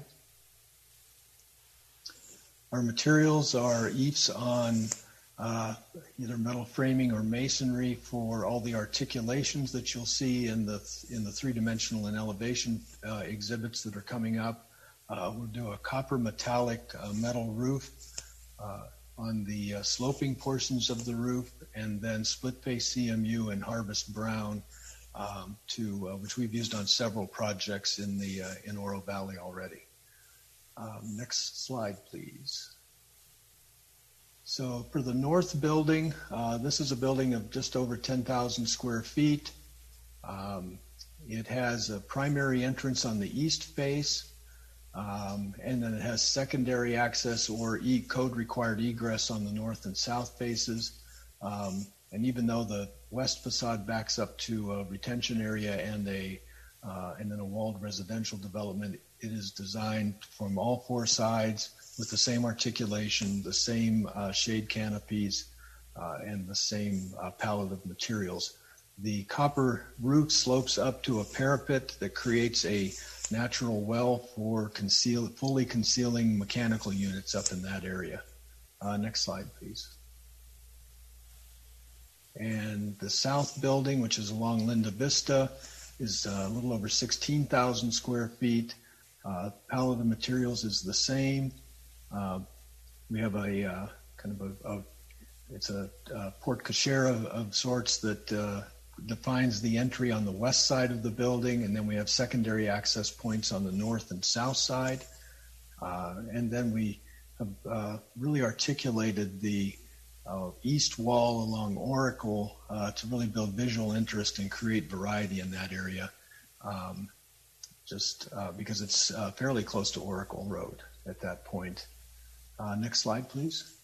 Our materials are E I Fs on uh, either metal framing or masonry for all the articulations that you'll see in the in the three-dimensional and elevation uh, exhibits that are coming up. Uh, we'll do a copper metallic uh, metal roof uh, on the uh, sloping portions of the roof, and then split face C M U and harvest brown um, to uh, which we've used on several projects in the uh, in Oro Valley already. Um, next slide, please. So for the north building, uh, this is a building of just over ten thousand square feet. Um, it has a primary entrance on the east face. Um, and then it has secondary access or e code required egress on the north and south faces. Um, and even though the west facade backs up to a retention area and a uh, and then a walled residential development, it is designed from all four sides with the same articulation, the same uh, shade canopies, uh, and the same uh, palette of materials. The copper roof slopes up to a parapet that creates a natural well for conceal, fully concealing mechanical units up in that area. Uh, next slide, please. And the south building, which is along Linda Vista, is a little over sixteen thousand square feet. Uh, palette of materials is the same. Uh, we have a uh, kind of a, a it's a, a porte cochere of, of sorts that uh, defines the entry on the west side of the building, and then we have secondary access points on the north and south side. Uh, and then we have uh, really articulated the uh, east wall along Oracle uh, to really build visual interest and create variety in that area, um, just uh, because it's uh, fairly close to Oracle Road at that point. Uh, next slide, please.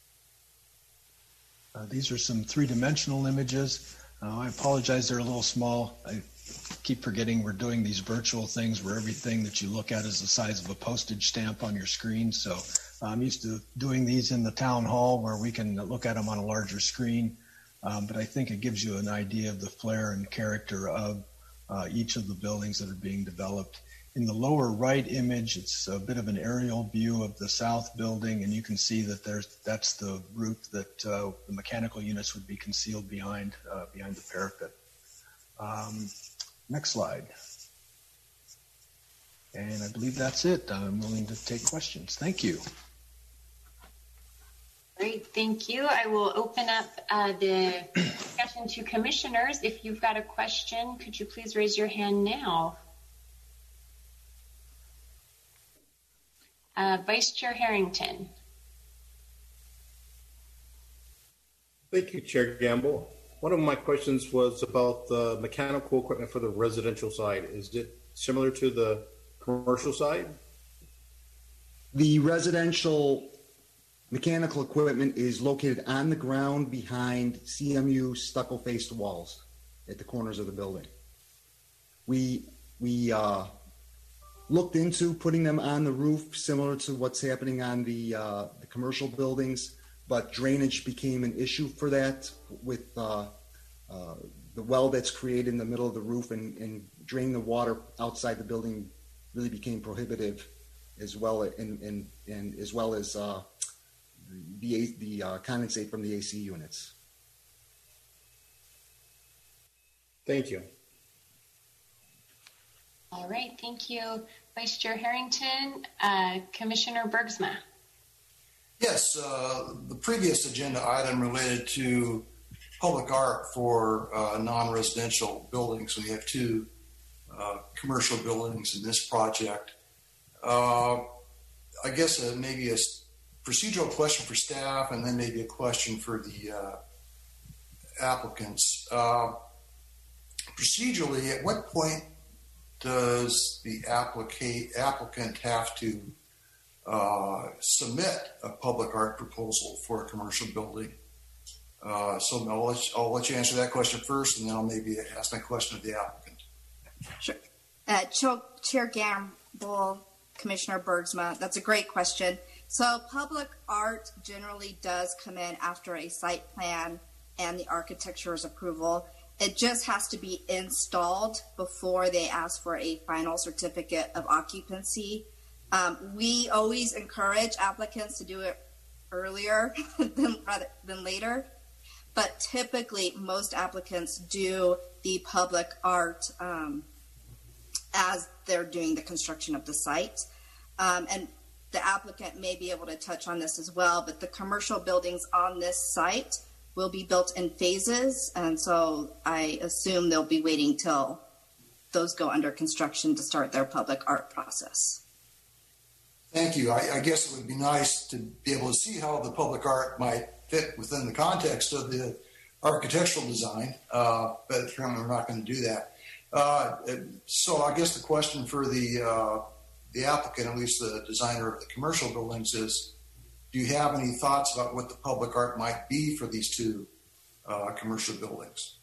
Uh, these are some three-dimensional images. Uh, I apologize, they're a little small. I keep forgetting we're doing these virtual things where everything that you look at is the size of a postage stamp on your screen. So I'm used to doing these in the town hall where we can look at them on a larger screen. Um, but I think it gives you an idea of the flair and character of uh, each of the buildings that are being developed. In the lower right image, it's a bit of an aerial view of the south building, and you can see that there's that's the roof that uh, the mechanical units would be concealed behind uh, behind the parapet. Um, next slide. And I believe that's it. I'm willing to take questions. Thank you. Great, thank you. I will open up uh, the discussion to commissioners. If you've got a question, could you please raise your hand now? Uh, Vice Chair Harrington. Thank you, Chair Gamble. One of my questions was about the mechanical equipment for the residential side. Is it similar to the commercial side? The residential mechanical equipment is located on the ground behind C M U stucco-faced walls at the corners of the building. We, we, uh, looked into putting them on the roof, similar to what's happening on the, uh, the commercial buildings, but drainage became an issue for that with uh, uh, the well that's created in the middle of the roof, and, and draining the water outside the building really became prohibitive, as well and, and, and as well as uh, the the uh, condensate from the A C units. Thank you. All right, thank you, Vice Chair Harrington. Uh, Commissioner Bergsma. Yes, uh, the previous agenda item related to public art for uh, non-residential buildings. We have two uh, commercial buildings in this project. Uh, I guess uh, maybe a procedural question for staff, and then maybe a question for the uh, applicants. Uh, procedurally, at what point does the applicant applicant have to uh, submit a public art proposal for a commercial building? Uh, so I'll let, you, I'll let you answer that question first, and then I'll maybe ask my question of the applicant. Sure. Uh, Chair Gamble, Commissioner Bergsma, that's a great question. So public art generally does come in after a site plan and the architecture's approval. It just has to be installed before they ask for a final certificate of occupancy. Um, we always encourage applicants to do it earlier than, rather, than later, but typically most applicants do the public art um, as they're doing the construction of the site. Um, and the applicant may be able to touch on this as well, but the commercial buildings on this site will be built in phases, and so I assume they'll be waiting till those go under construction to start their public art process. Thank you. I, I guess it would be nice to be able to see how the public art might fit within the context of the architectural design, uh, but apparently we're not going to do that. Uh, so I guess the question for the uh, the applicant, at least the designer of the commercial buildings, is: do you have any thoughts about what the public art might be for these two uh, commercial buildings?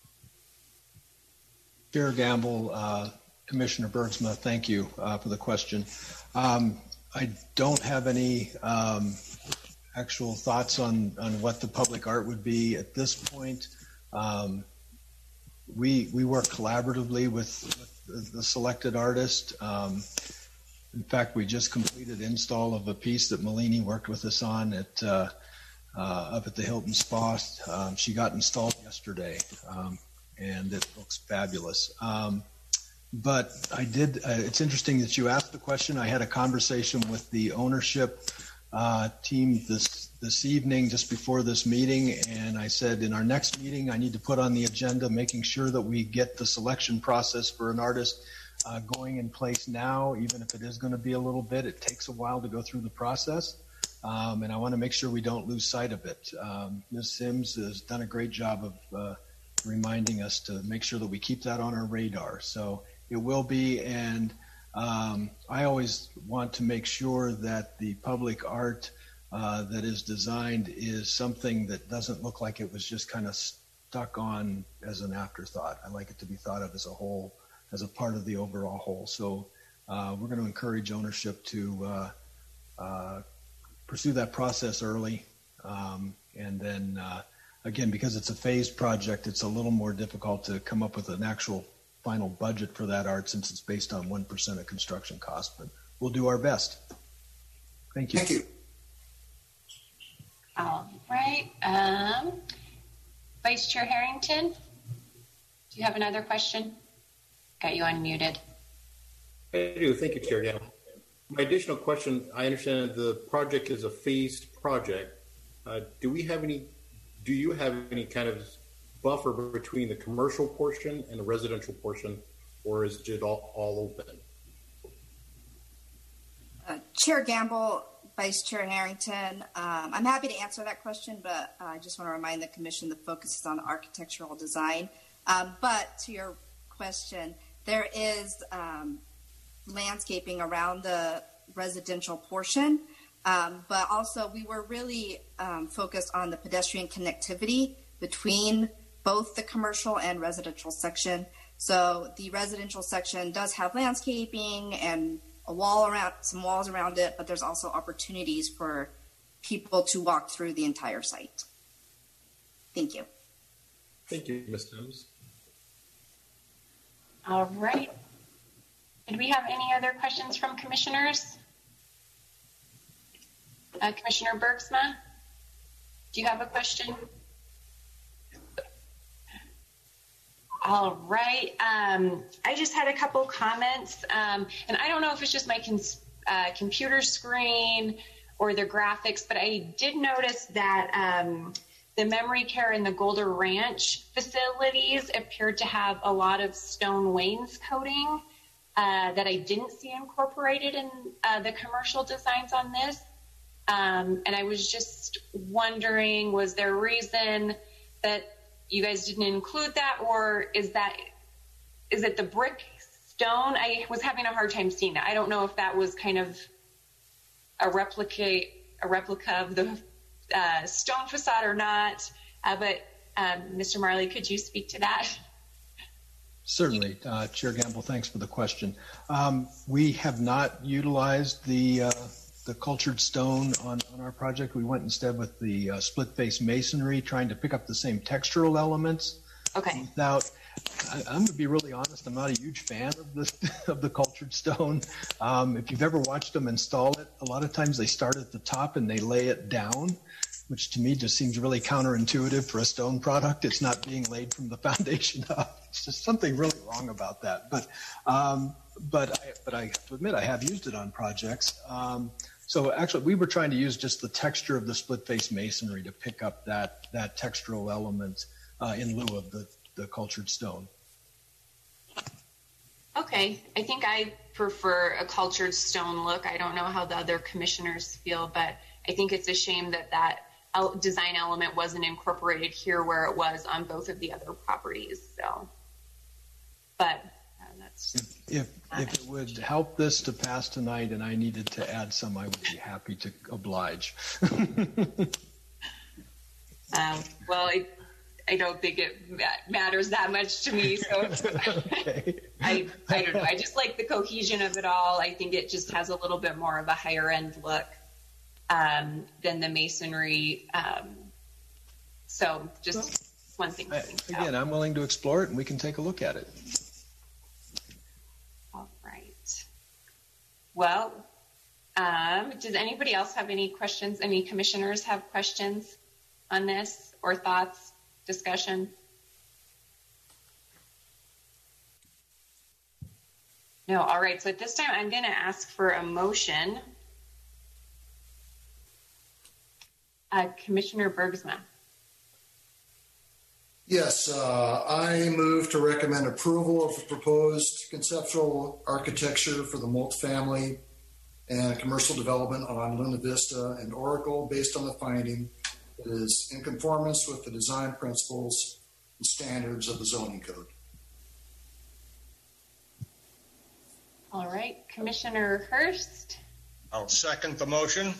Chair Gamble, uh, Commissioner Bergsma, thank you uh, for the question. Um, I don't have any um, actual thoughts on, on what the public art would be at this point. Um, we we work collaboratively with, with the selected artist. Um, in fact, we just completed install of a piece that Malini worked with us on at uh, uh, up at the Hilton Spa. Um, she got installed yesterday, um, and it looks fabulous. Um, But I did, uh, it's interesting that you asked the question. I had a conversation with the ownership uh, team this this evening, just before this meeting, and I said in our next meeting, I need to put on the agenda making sure that we get the selection process for an artist uh, going in place now, even if it is going to be a little bit. It takes a while to go through the process, um, and I want to make sure we don't lose sight of it. Um, Miz Sims has done a great job of uh, reminding us to make sure that we keep that on our radar. So it will be, and um, I always want to make sure that the public art uh, that is designed is something that doesn't look like it was just kind of stuck on as an afterthought. I like it to be thought of as a whole, as a part of the overall whole. So uh, we're going to encourage ownership to uh, uh, pursue that process early, um, and then uh, again, because it's a phased project, it's a little more difficult to come up with an actual final budget for that art since it's based on one percent of construction cost, but we'll do our best. Thank you. Thank you. All right. Um, Vice Chair Harrington, do you have another question? Got you unmuted. I do. Thank you, Chair Gamble. My additional question, I understand the project is a phased project. Uh, do we have any, do you have any kind of buffer between the commercial portion and the residential portion, or is it all, all open? Uh, Chair Gamble, Vice Chair Harrington, um, I'm happy to answer that question, but uh, I just want to remind the Commission the focus is on architectural design. Um, but to your question, there is um, landscaping around the residential portion, um, but also we were really um, focused on the pedestrian connectivity between both the commercial and residential section. So the residential section does have landscaping and a wall around, some walls around it, but there's also opportunities for people to walk through the entire site. Thank you. Thank you, Miz Sims. All right. Did we have any other questions from commissioners? Uh, Commissioner Bergsma, do you have a question? All right. Um, I just had a couple comments, um, and I don't know if it's just my cons- uh, computer screen or the graphics, but I did notice that um, the memory care and the Golder Ranch facilities appeared to have a lot of stone wainscoting uh, that I didn't see incorporated in uh, the commercial designs on this. Um, and I was just wondering, was there a reason that you guys didn't include that, or is that, is it the brick stone? I was having a hard time seeing that. I don't know if that was kind of a replica, a replica of the uh, stone facade or not, uh, but um, Mister Marley, could you speak to that? Certainly. Uh, Chair Gamble, thanks for the question. Um, we have not utilized the uh, the cultured stone on, on our project. We went instead with the uh, split face masonry, trying to pick up the same textural elements. Okay. Without, I, I'm going to be really honest, I'm not a huge fan of the, of the cultured stone. Um, if you've ever watched them install it, a lot of times they start at the top and they lay it down, which to me just seems really counterintuitive for a stone product. It's not being laid from the foundation up. It's just something really wrong about that. But um, but I, but I have to admit, I have used it on projects. Um, So actually, we were trying to use just the texture of the split face masonry to pick up that that textural element uh, in lieu of the, the cultured stone. Okay, I think I prefer a cultured stone look. I don't know how the other commissioners feel, but I think it's a shame that that design element wasn't incorporated here where it was on both of the other properties. So, but uh, that's if if it would help this to pass tonight, and I needed to add some, I would be happy to oblige. um, well, I, I don't think it matters that much to me. So okay. I I don't know. I just like the cohesion of it all. I think it just has a little bit more of a higher end look um, than the masonry. Um, so just one thing to think Again, about. I'm willing to explore it, and we can take a look at it. All right. Well, um, does anybody else have any questions? Any commissioners have questions on this or thoughts, discussion? No. All right. So at this time, I'm going to ask for a motion. Uh, Commissioner Bergsma. Yes, uh, I move to recommend approval of the proposed conceptual architecture for the multifamily and commercial development on Luna Vista and Oracle based on the finding that it is in conformance with the design principles and standards of the zoning code. All right. Commissioner Hurst. I'll second the motion.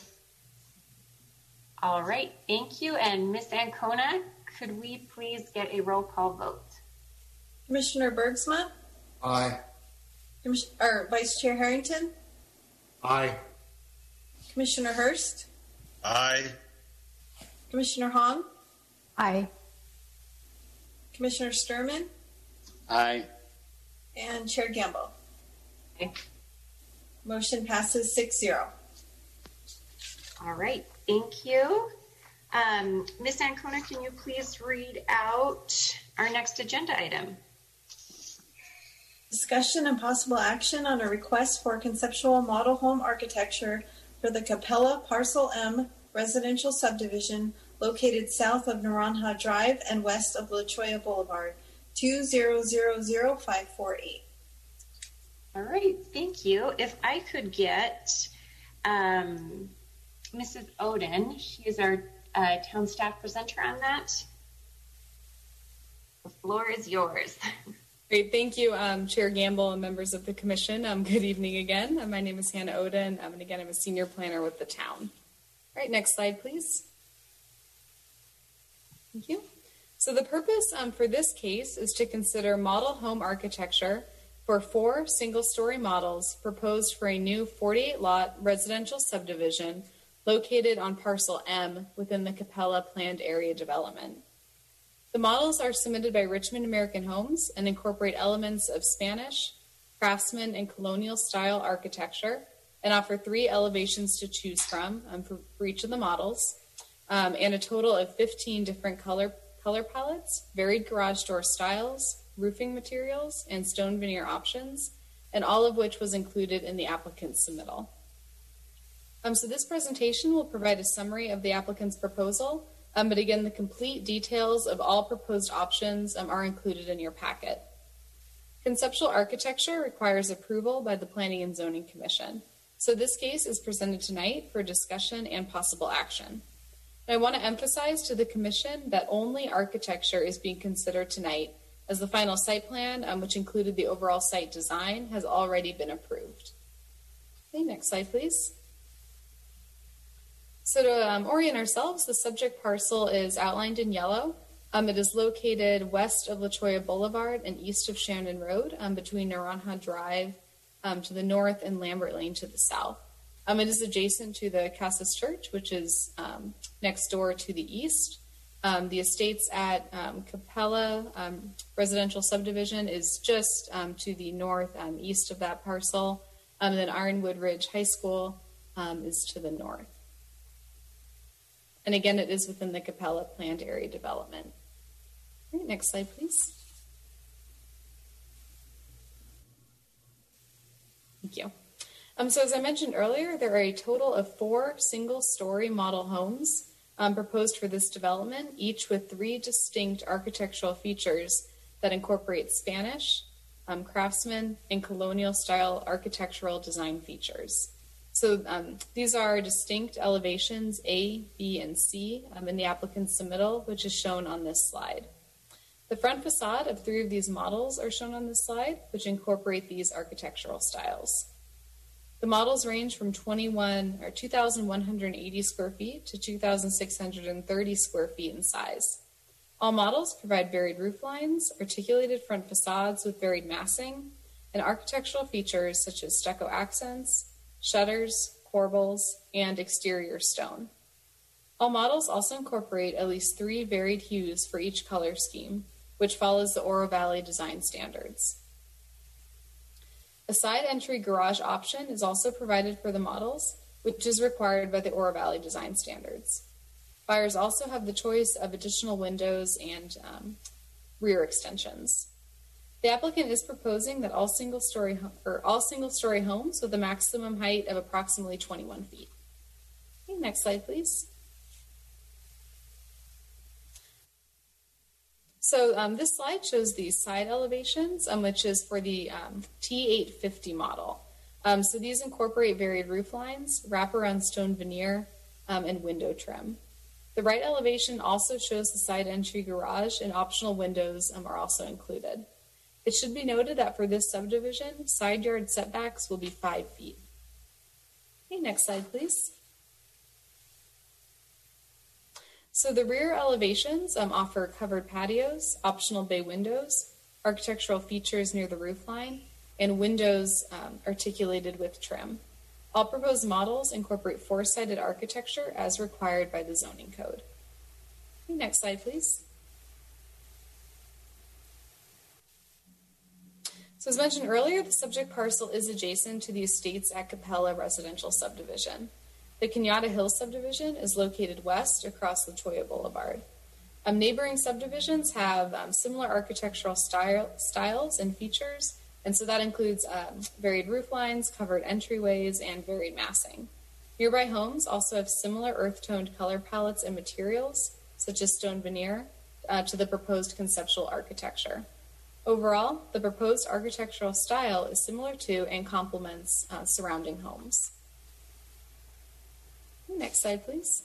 All right. Thank you. And Miz Ancona, could we please get a roll call vote? Commissioner Bergsma? Aye. Commis- or Vice Chair Harrington? Aye. Commissioner Hurst? Aye. Commissioner Hong? Aye. Commissioner Sturman? Aye. And Chair Gamble? Okay. Motion passes six zero. All right. Thank you. Um, Miz Ancona, can you please read out our next agenda item? Discussion and possible action on a request for conceptual model home architecture for the Capella Parcel M residential subdivision located south of Naranja Drive and west of La Cholla Boulevard, two zero zero zero five four eight. All right. Thank you. If I could get um, Missus Oden, she is our uh, town staff presenter on that. The floor is yours. Great, thank you, um, Chair Gamble and members of the commission. Um, good evening again. Uh, my name is Hannah Oden, um, and again, I'm a senior planner with the town. All right, next slide, please. Thank you. So the purpose um, for this case is to consider model home architecture for four single-story models proposed for a new forty-eight lot residential subdivision located on Parcel M within the Capella planned area development. The models are submitted by Richmond American Homes and incorporate elements of Spanish, Craftsman, and colonial style architecture and offer three elevations to choose from um, for, for each of the models, um, and a total of fifteen different color, color palettes, varied garage door styles, roofing materials, and stone veneer options, and all of which was included in the applicant's submittal. Um, so this presentation will provide a summary of the applicant's proposal, um, but again, the complete details of all proposed options um, are included in your packet. Conceptual architecture requires approval by the Planning and Zoning Commission. So this case is presented tonight for discussion and possible action. And I want to emphasize to the Commission that only architecture is being considered tonight, as the final site plan, um, which included the overall site design, has already been approved. Okay, next slide, please. So to um, orient ourselves, the subject parcel is outlined in yellow. Um, it is located west of La Cholla Boulevard and east of Shandon Road, um, between Naranja Drive um, to the north and Lambert Lane to the south. Um, it is adjacent to the Casas Church, which is um, next door to the east. Um, the estates at um, Capella um, residential subdivision is just um, to the north um, east of that parcel. Um, and then Ironwood Ridge High School um, is to the north. And again, it is within the Capella planned area development. All right, next slide, please. Thank you. Um, so as I mentioned earlier, there are a total of four single-story model homes um, proposed for this development, each with three distinct architectural features that incorporate Spanish, um, craftsman, and colonial-style architectural design features. So um, these are distinct elevations A, B, and C um, in the applicant's submittal, which is shown on this slide. The front facade of three of these models are shown on this slide, which incorporate these architectural styles. The models range from twenty-one or two thousand one hundred eighty square feet to two thousand six hundred thirty square feet in size. All models provide varied roof lines, articulated front facades with varied massing, and architectural features such as stucco accents, shutters, corbels, and exterior stone. All models also incorporate at least three varied hues for each color scheme, which follows the Oro Valley design standards. A side entry garage option is also provided for the models, which is required by the Oro Valley design standards. Buyers also have the choice of additional windows and um, rear extensions. The applicant is proposing that all single-story or all single-story homes with a maximum height of approximately twenty-one feet. Okay, next slide, please. So um, this slide shows the side elevations, um, which is for the um, T eight fifty model. Um, so these incorporate varied roof lines, wraparound stone veneer, um, and window trim. The right elevation also shows the side entry garage, and optional windows um, are also included. It should be noted that for this subdivision, side yard setbacks will be five feet. Okay, next slide, please. So the rear elevations um, offer covered patios, optional bay windows, architectural features near the roofline, and windows um, articulated with trim. All proposed models incorporate four-sided architecture as required by the zoning code. Okay, next slide, please. So as mentioned earlier, the subject parcel is adjacent to the Estates at Capella residential subdivision. The Kenyatta Hills subdivision is located west across Latoya Boulevard. Um, neighboring subdivisions have um, similar architectural style, styles and features, and so that includes um, varied roof lines, covered entryways, and varied massing. Nearby homes also have similar earth-toned color palettes and materials, such as stone veneer, uh, to the proposed conceptual architecture. Overall, the proposed architectural style is similar to and complements uh, surrounding homes. Next slide, please.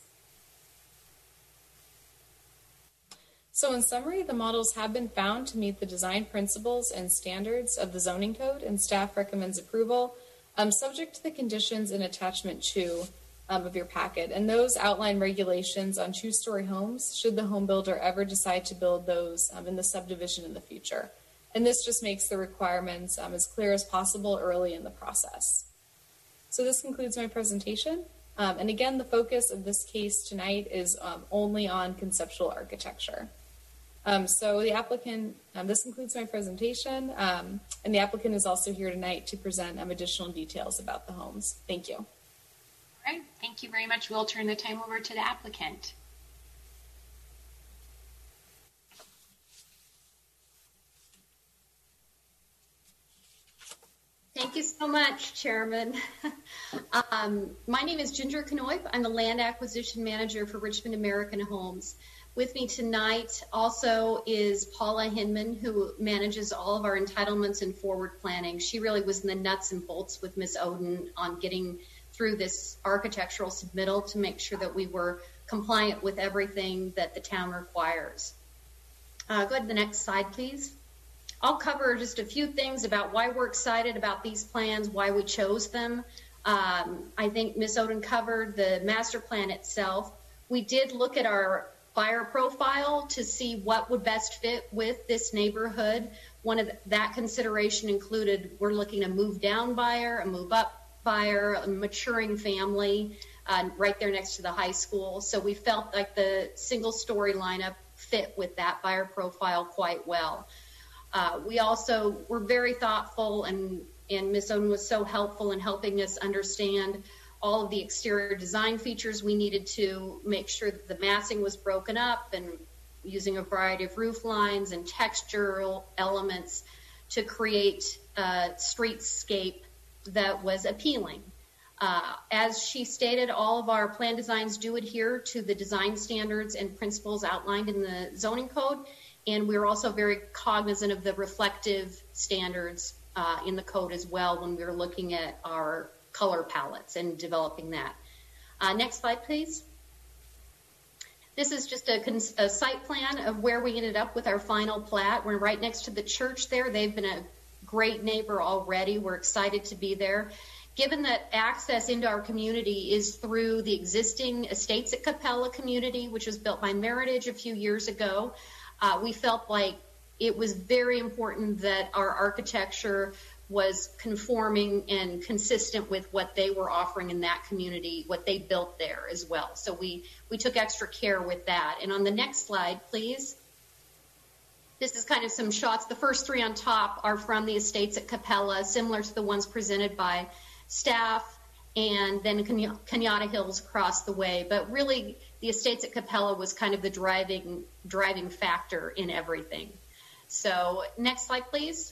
So in summary, the models have been found to meet the design principles and standards of the zoning code, and staff recommends approval, um, subject to the conditions in attachment two um, of your packet. And those outline regulations on two-story homes should the home builder ever decide to build those um, in the subdivision in the future. And this just makes the requirements um, as clear as possible early in the process. So this concludes my presentation. Um, and again, the focus of this case tonight is um, only on conceptual architecture. Um, so the applicant, um, this concludes my presentation, um, and the applicant is also here tonight to present um, additional details about the homes. Thank you. All right, thank you very much. We'll turn the time over to the applicant. Thank you so much, Chairman. um, my name is Ginger Knoip. I'm the Land Acquisition Manager for Richmond American Homes. With me tonight also is Paula Hinman, who manages all of our entitlements and forward planning. She really was in the nuts and bolts with Miz Oden on getting through this architectural submittal to make sure that we were compliant with everything that the town requires. Uh, go ahead to the next slide, please. I'll cover just a few things about why we're excited about these plans, why we chose them. Um, I think Miz Oden covered the master plan itself. We did look at our buyer profile to see what would best fit with this neighborhood. One of the, that consideration included we're looking to move down buyer, a move up buyer, a maturing family, uh, right there next to the high school. So we felt like the single story lineup fit with that buyer profile quite well. Uh, we also were very thoughtful, and, and Miz Oden was so helpful in helping us understand all of the exterior design features we needed to make sure that the massing was broken up, and using a variety of roof lines and textural elements to create a streetscape that was appealing. Uh, as she stated, all of our plan designs do adhere to the design standards and principles outlined in the zoning code, and we're also very cognizant of the reflective standards uh, in the code as well when we're looking at our color palettes and developing that. Uh, next slide, please. This is just a, cons- a site plan of where we ended up with our final plat. We're right next to the church there. They've been a great neighbor already. We're excited to be there. Given that access into our community is through the existing Estates at Capella community, which was built by Meritage a few years ago, uh, we felt like it was very important that our architecture was conforming and consistent with what they were offering in that community, what they built there as well. So we, we took extra care with that. And on the next slide, please. This is kind of some shots. The first three on top are from the Estates at Capella, similar to the ones presented by staff, and then Kenyatta Hills across the way. But really, the Estates at Capella was kind of the driving driving factor in everything. So next slide, please.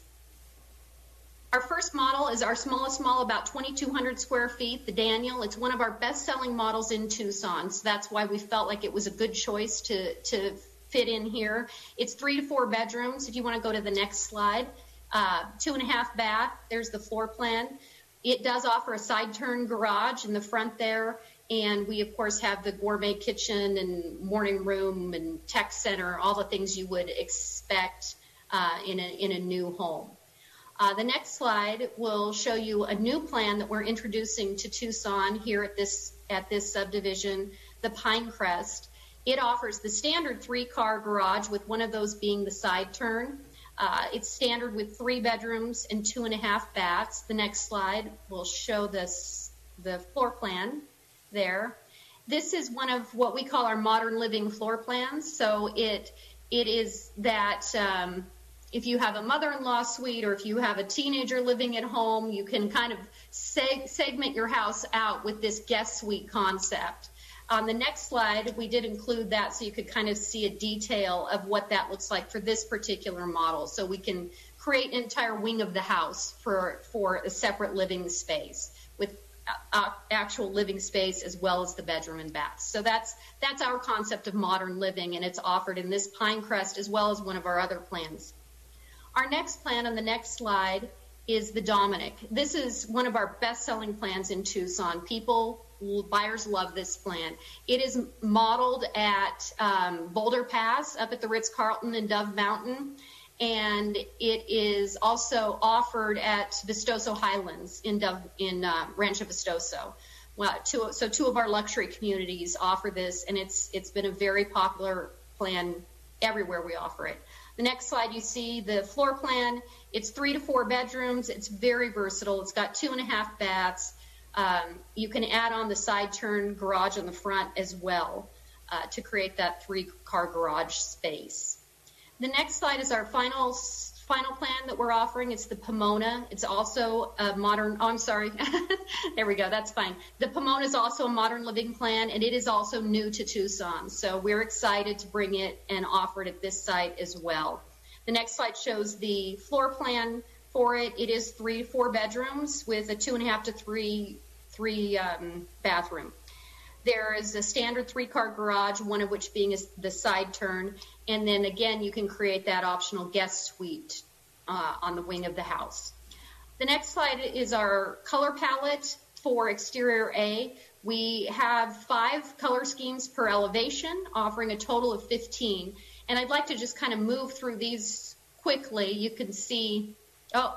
Our first model is our smallest model, about twenty-two hundred square feet, the Daniel. It's one of our best-selling models in Tucson, so that's why we felt like it was a good choice to, to fit in here. It's three to four bedrooms. If you want to go to the next slide, uh, two and a half bath. There's the floor plan. It does offer a side turn garage in the front there, and we of course have the gourmet kitchen and morning room and tech center, all the things you would expect uh, in a in a new home. Uh, the next slide will show you a new plan that we're introducing to Tucson here at this at this subdivision, the Pinecrest. It offers the standard three-car garage, with one of those being the side turn. Uh, it's standard with three bedrooms and two and a half baths. The next slide will show this, the floor plan there. This is one of what we call our modern living floor plans. So it it is that um, if you have a mother-in-law suite or if you have a teenager living at home, you can kind of seg- segment your house out with this guest suite concept. On the next slide, we did include that so you could kind of see a detail of what that looks like for this particular model. So we can create an entire wing of the house for, for a separate living space with uh, actual living space as well as the bedroom and bath. So that's that's our concept of modern living, and it's offered in this Pinecrest as well as one of our other plans. Our next plan on the next slide is the Dominic. This is one of our best-selling plans in Tucson. People Buyers love this plan. It is modeled at um, Boulder Pass up at the Ritz-Carlton in Dove Mountain, and it is also offered at Vistoso Highlands in Dove in uh, Rancho Vistoso. Well, two, so two of our luxury communities offer this, and it's it's been a very popular plan everywhere we offer it. The next slide, you see the floor plan. It's three to four bedrooms. It's very versatile. It's got two and a half baths. Um, you can add on the side turn garage on the front as well uh, to create that three-car garage space. The next slide is our final final plan that we're offering. It's the Pomona. It's also a modern, oh, I'm sorry. There we go. That's fine. The Pomona is also a modern living plan, and it is also new to Tucson. So we're excited to bring it and offer it at this site as well. The next slide shows the floor plan for it. It is three to four bedrooms with a two and a half to three three um, bathroom. There is a standard three-car garage, one of which being is the side turn, and then again you can create that optional guest suite uh, on the wing of the house. The next slide is our color palette for exterior A. We have five color schemes per elevation, offering a total of fifteen. And I'd like to just kind of move through these quickly. You can see. Oh,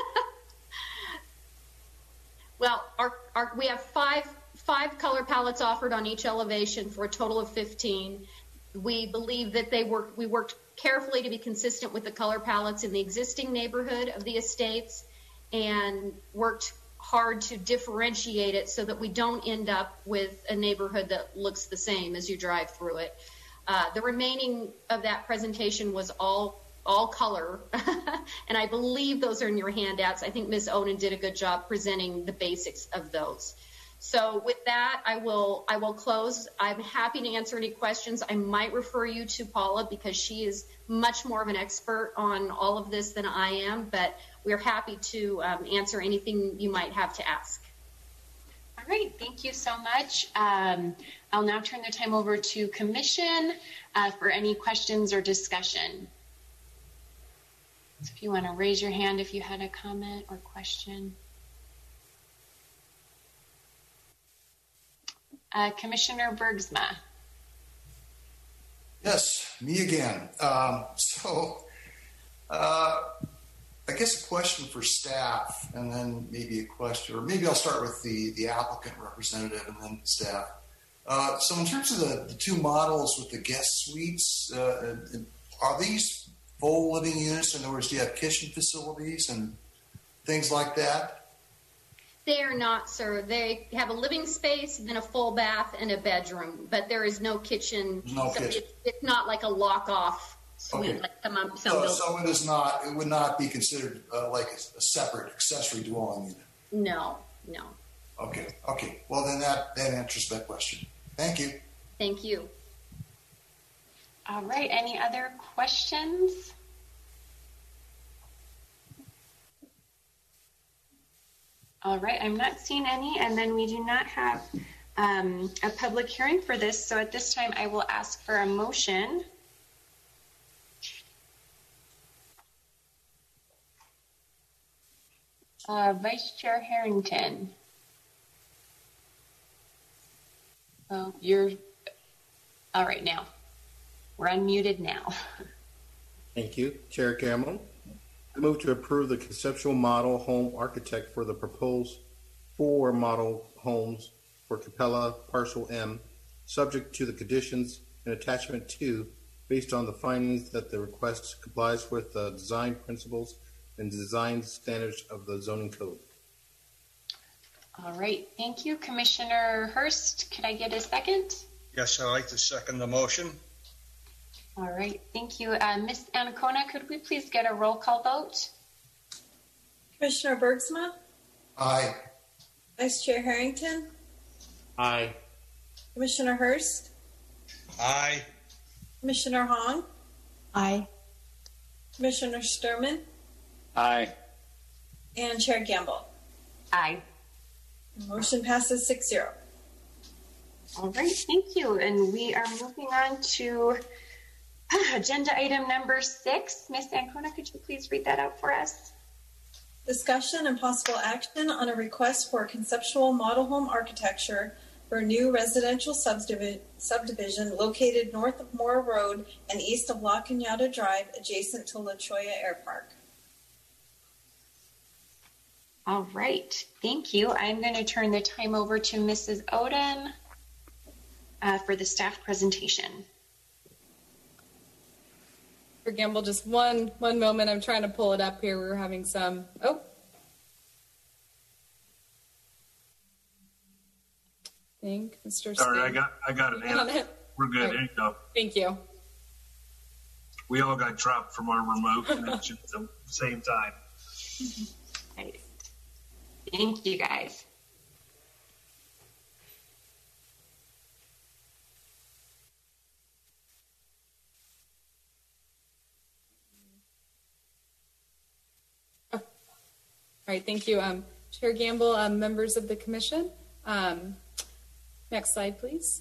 well, our, our, we have five five color palettes offered on each elevation for a total of fifteen. We believe that they work. We worked carefully to be consistent with the color palettes in the existing neighborhood of the estates, and worked hard to differentiate it so that we don't end up with a neighborhood that looks the same as you drive through it. Uh, the remaining of that presentation was all. all color, and I believe those are in your handouts. I think Miz Oden did a good job presenting the basics of those. So with that, I will I will close. I'm happy to answer any questions. I might refer you to Paula because she is much more of an expert on all of this than I am, but we're happy to um, answer anything you might have to ask. All right, thank you so much. Um, I'll now turn the time over to Commission uh, for any questions or discussion. So if you want to raise your hand if you had a comment or question. Uh, Commissioner Bergsma. Yes, me again. Um, so uh, I guess a question for staff, and then maybe a question, or maybe I'll start with the, the applicant representative and then staff. Uh, so in terms of the, the two models with the guest suites, uh, are these full living units? In other words, do you have kitchen facilities and things like that? They are not, sir. They have a living space, then a full bath and a bedroom, but there is no kitchen. No so kitchen. It's, it's not like a lock-off suite Okay. like some, some So, buildings. so it is not. It would not be considered uh, like a, a separate accessory dwelling unit. No, no. Okay. Okay. Well, then that that answers that question. Thank you. Thank you. All right, any other questions? All right, I'm not seeing any, and then we do not have um, a public hearing for this. So at this time, I will ask for a motion. Uh, Vice Chair Harrington. Oh, you're all right now. We're unmuted now. Thank you, Chair Gamble. I move to approve the conceptual model home architect for the proposed four model homes for Capella Parcel M, subject to the conditions in attachment two, based on the findings that the request complies with the design principles and design standards of the zoning code. All right, thank you, Commissioner Hurst. Could I get a second? Yes, I'd like to second the motion. All right, thank you. Uh, Miz Ancona, could we please get a roll call vote? Commissioner Bergsma? Aye. Vice Chair Harrington? Aye. Commissioner Hurst? Aye. Commissioner Hong? Aye. Commissioner Sturman? Aye. And Chair Gamble? Aye. Motion passes six zero. All right, thank you. And we are moving on to uh, agenda item number six. Miz Ancona, could you please read that out for us? Discussion and possible action on a request for conceptual model home architecture for a new residential subdivi- subdivision located north of Moore Road and east of La Cañada Drive, adjacent to La Cholla Air Park. All right, thank you. I'm going to turn the time over to Missus Oden uh, for the staff presentation. For Gamble, just one one moment. I'm trying to pull it up here. We were having some. Oh, I think Mister Sorry, I Steen- got I got it. Got Anna. it. We're good. Right. There you go. Thank you. We all got dropped from our remote connection at the same time. Right. Thank you, guys. All right, thank you, um, Chair Gamble, um, members of the commission. Um, next slide, please.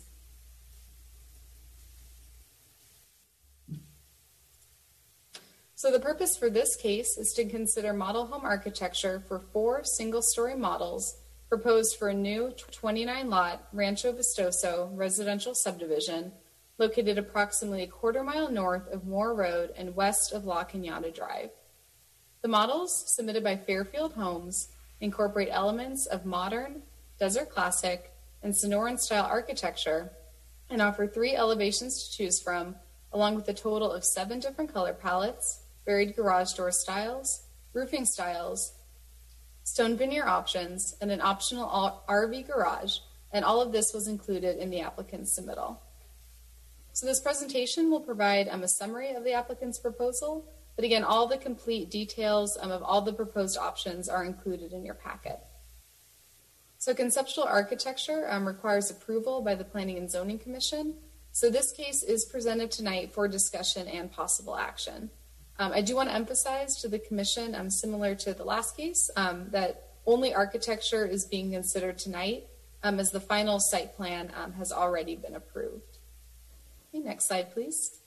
So the purpose for this case is to consider model home architecture for four single-story models proposed for a new twenty-nine lot Rancho Vistoso residential subdivision located approximately a quarter mile north of Moore Road and west of La Cañada Drive. The models submitted by Fairfield Homes incorporate elements of modern, desert classic, and Sonoran-style architecture and offer three elevations to choose from, along with a total of seven different color palettes, varied garage door styles, roofing styles, stone veneer options, and an optional R V garage, and all of this was included in the applicant's submittal. So this presentation will provide um, a summary of the applicant's proposal, but again, all the complete details um, of all the proposed options are included in your packet. So conceptual architecture um, requires approval by the Planning and Zoning Commission. So this case is presented tonight for discussion and possible action. Um, I do want to emphasize to the Commission, um, similar to the last case, um, that only architecture is being considered tonight, um, as the final site plan um, has already been approved. Okay, next slide, please.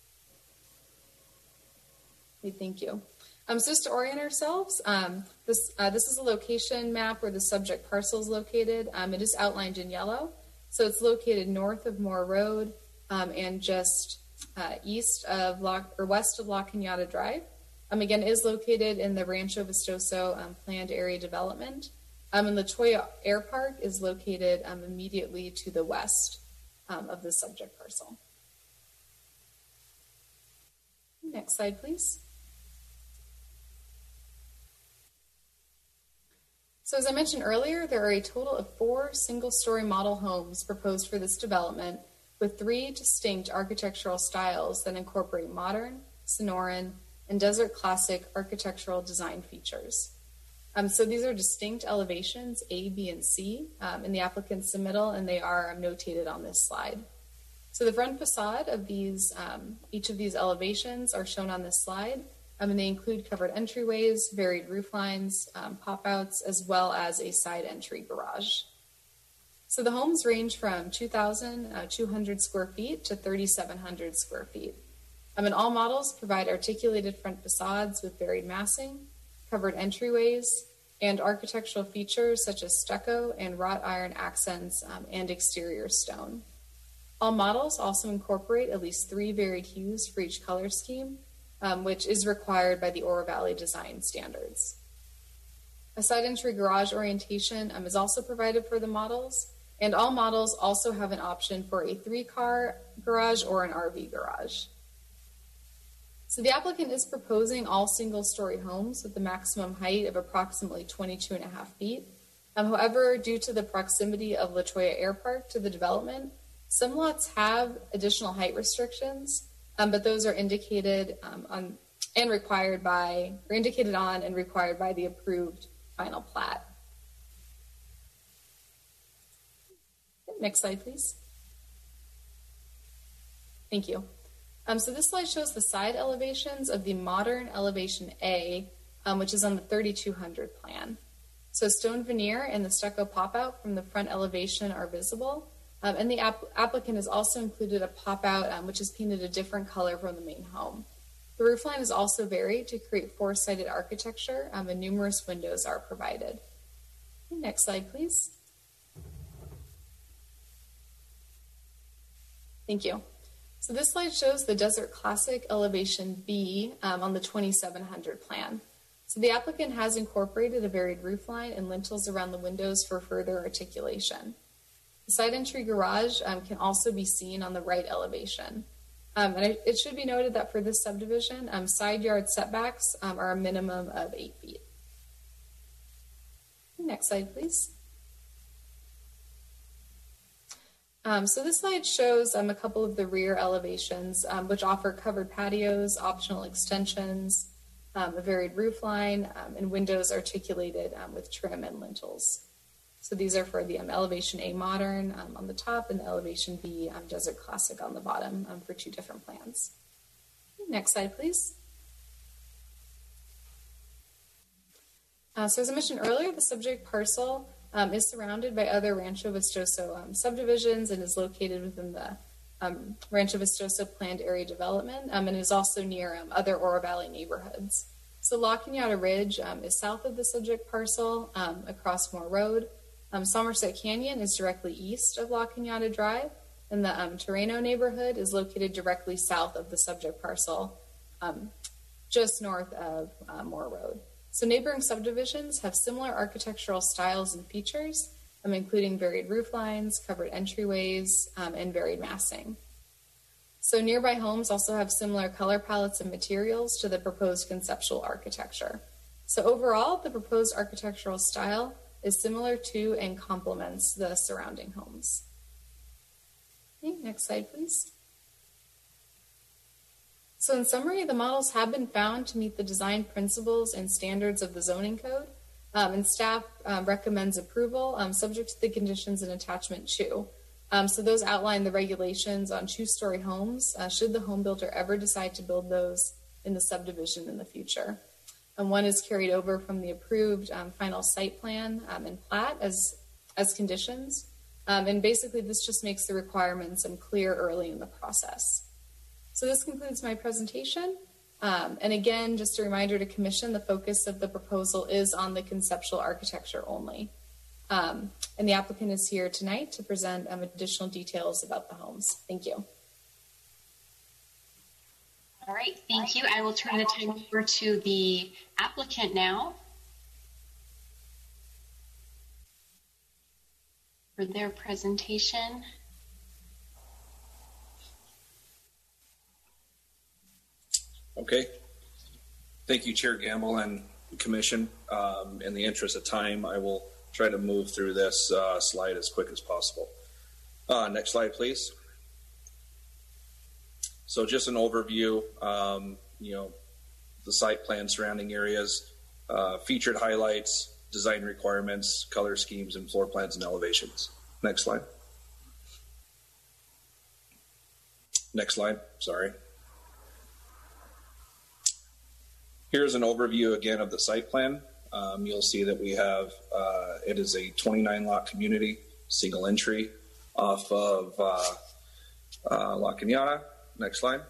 Okay, thank you. Um, so just to orient ourselves, um, this, uh, this is a location map where the subject parcel is located. Um, it is outlined in yellow. So it's located north of Moore Road um, and just uh, east of Lock, or west of La Cañada Drive. Um, again, it is located in the Rancho Vistoso um, planned area development. Um, and La Toya Air Park is located um, immediately to the west um, of the subject parcel. Next slide, please. So as I mentioned earlier, there are a total of four single-story model homes proposed for this development with three distinct architectural styles that incorporate modern, Sonoran, and desert classic architectural design features. Um, so these are distinct elevations, A, B, and C, um, in the applicant's submittal, and they are um, notated on this slide. So the front facade of these, um, each of these elevations are shown on this slide. Um, and they include covered entryways, varied roof lines, um, pop-outs, as well as a side entry garage. So the homes range from two thousand two hundred square feet to three thousand seven hundred square feet. Um, and all models provide articulated front facades with varied massing, covered entryways, and architectural features such as stucco and wrought iron accents um, and exterior stone. All models also incorporate at least three varied hues for each color scheme, Um, which is required by the Oro Valley design standards. A side entry garage orientation um, is also provided for the models, and all models also have an option for a three-car garage or an R V garage. So the applicant is proposing all single-story homes with the maximum height of approximately twenty-two and a half feet. Um, however, due to the proximity of La Toya Air Park to the development, some lots have additional height restrictions, Um, but those are indicated um, on and required by, or indicated on and required by the approved final plat. Next slide, please. Thank you. Um, so this slide shows the side elevations of the modern elevation A, um, which is on the thirty-two hundred plan. So stone veneer and the stucco pop-out from the front elevation are visible. Um, and the app applicant has also included a pop-out, um, which is painted a different color from the main home. The roofline is also varied to create four-sided architecture, um, and numerous windows are provided. Next slide, please. Thank you. So this slide shows the Desert Classic Elevation B um, on the twenty-seven hundred plan. So the applicant has incorporated a varied roofline and lintels around the windows for further articulation. The side entry garage um, can also be seen on the right elevation. Um, and it, it should be noted that for this subdivision, um, side yard setbacks um, are a minimum of eight feet. Next slide, please. Um, so this slide shows um, a couple of the rear elevations, um, which offer covered patios, optional extensions, um, a varied roof line, um, and windows articulated um, with trim and lintels. So these are for the um, elevation A modern um, on the top and the elevation B um, desert classic on the bottom um, for two different plans. Next slide, please. Uh, so as I mentioned earlier, the subject parcel um, is surrounded by other Rancho Vistoso um, subdivisions and is located within the um, Rancho Vistoso planned area development um, and is also near um, other Oro Valley neighborhoods. So La Cañada Ridge um, is south of the subject parcel um, across Moore Road. Um, Somerset Canyon is directly east of La Cañada Drive, and the um, Terreno neighborhood is located directly south of the subject parcel, um, just north of uh, Moore Road. So neighboring subdivisions have similar architectural styles and features, um, including varied roof lines, covered entryways, um, and varied massing. So nearby homes also have similar color palettes and materials to the proposed conceptual architecture. So overall, the proposed architectural style is similar to and complements the surrounding homes. Okay, next slide, please. So in summary, the models have been found to meet the design principles and standards of the zoning code, um, and staff um, recommends approval um, subject to the conditions in attachment two. Um, so those outline the regulations on two-story homes, uh, should the home builder ever decide to build those in the subdivision in the future. And one is carried over from the approved um, final site plan um, and plat as, as conditions. Um, and basically this just makes the requirements um, clear early in the process. So this concludes my presentation. Um, and again, just a reminder to Commission, the focus of the proposal is on the conceptual architecture only. Um, and the applicant is here tonight to present um, additional details about the homes. Thank you. All right, thank you. I will turn the time over to the applicant now for their presentation. Okay. Thank you, Chair Gamble and Commission. Um, in the interest of time, I will try to move through this uh, slide as quick as possible. Uh, next slide, please. So just an overview, um, you know, the site plan, surrounding areas, uh, featured highlights, design requirements, color schemes, and floor plans and elevations. Next slide. Next slide, sorry. Here's an overview again of the site plan. Um, you'll see that we have, uh, it is a twenty-nine lot community, single entry off of uh, uh, La Cañada. Next slide.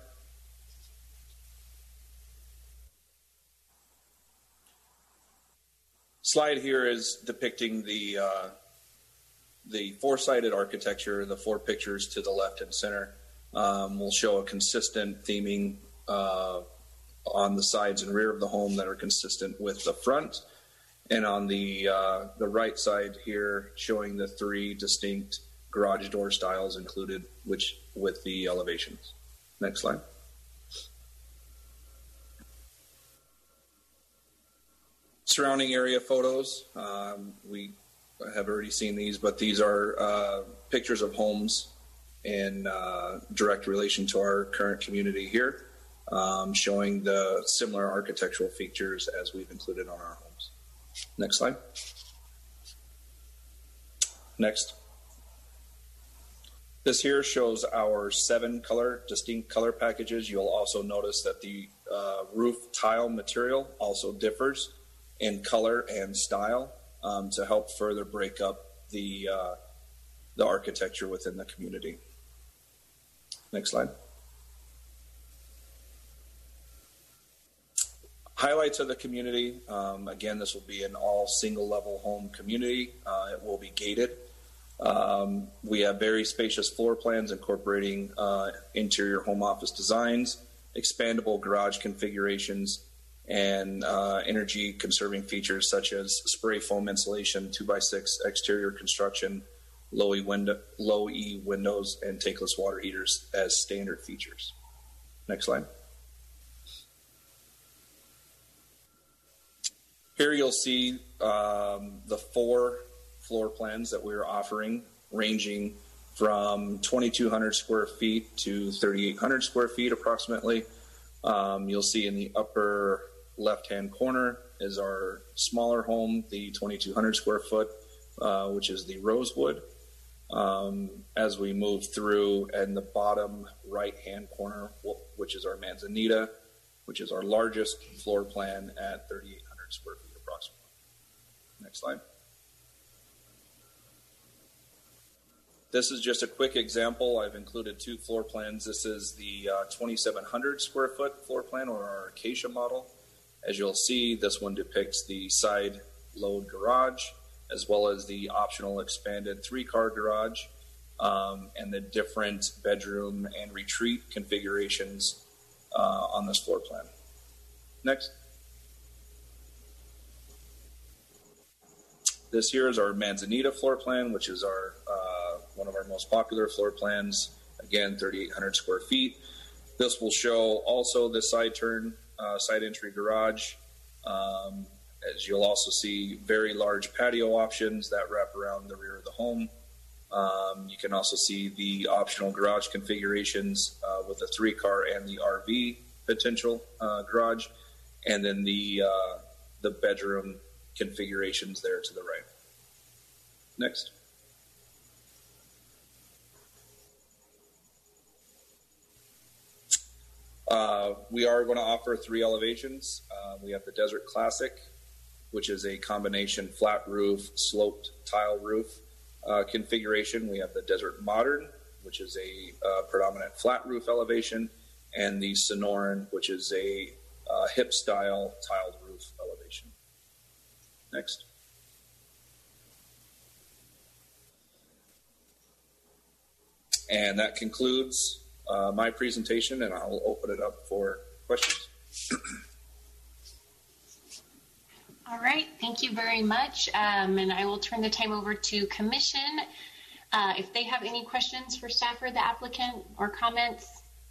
Slide here is depicting the uh, the four-sided architecture. The four pictures to the left and center um, will show a consistent theming uh, on the sides and rear of the home that are consistent with the front, and on the uh, the right side here showing the three distinct garage door styles included, which with the elevations. Next slide. Surrounding area photos. Um, we have already seen these, but these are uh, pictures of homes in uh, direct relation to our current community here, um, showing the similar architectural features as we've included on our homes. Next slide. Next. This here shows our seven color, distinct color packages. You'll also notice that the uh, roof tile material also differs in color and style um, to help further break up the, uh, the architecture within the community. Next slide. Highlights of the community. Um, again, this will be an all single level home community. Uh, it will be gated. Um, we have very spacious floor plans incorporating uh, interior home office designs, expandable garage configurations, and uh, energy conserving features such as spray foam insulation, two by six exterior construction, low E, window, low E windows, and tankless water heaters as standard features. Next slide. Here you'll see um, the four floor plans that we're offering, ranging from twenty-two hundred square feet to thirty-eight hundred square feet approximately. Um, you'll see in the upper left-hand corner is our smaller home, the twenty-two hundred square foot, uh, which is the Rosewood. Um, as we move through, and the bottom right-hand corner, which is our Manzanita, which is our largest floor plan at thirty-eight hundred square feet approximately. Next slide. This is just a quick example. I've included two floor plans. This is the uh, twenty-seven hundred square foot floor plan, or our Acacia model. As you'll see, this one depicts the side load garage, as well as the optional expanded three-car garage, um, and the different bedroom and retreat configurations uh, on this floor plan. Next. This here is our Manzanita floor plan, which is our uh, one of our most popular floor plans. Again, thirty-eight hundred square feet. This will show also the side turn, uh, side entry garage. Um, as you'll also see, very large patio options that wrap around the rear of the home. Um, you can also see the optional garage configurations uh, with the three car and the R V potential uh, garage, and then the uh, the bedroom configurations there to the right. Next. Uh, Uh, we are going to offer three elevations. Uh, we have the Desert Classic, which is a combination flat roof, sloped tile roof uh, configuration. We have the Desert Modern, which is a uh, predominant flat roof elevation, and the Sonoran, which is a uh, hip style tiled roof elevation. Next. And that concludes uh, my presentation, and I'll open it up for questions. All right, thank you very much. Um, and I will turn the time over to Commission. Uh, if they have any questions for staff or the applicant or comments.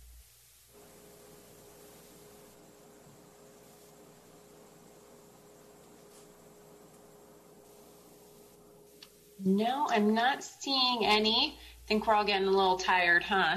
No, I'm not seeing any. I think we're all getting a little tired, huh?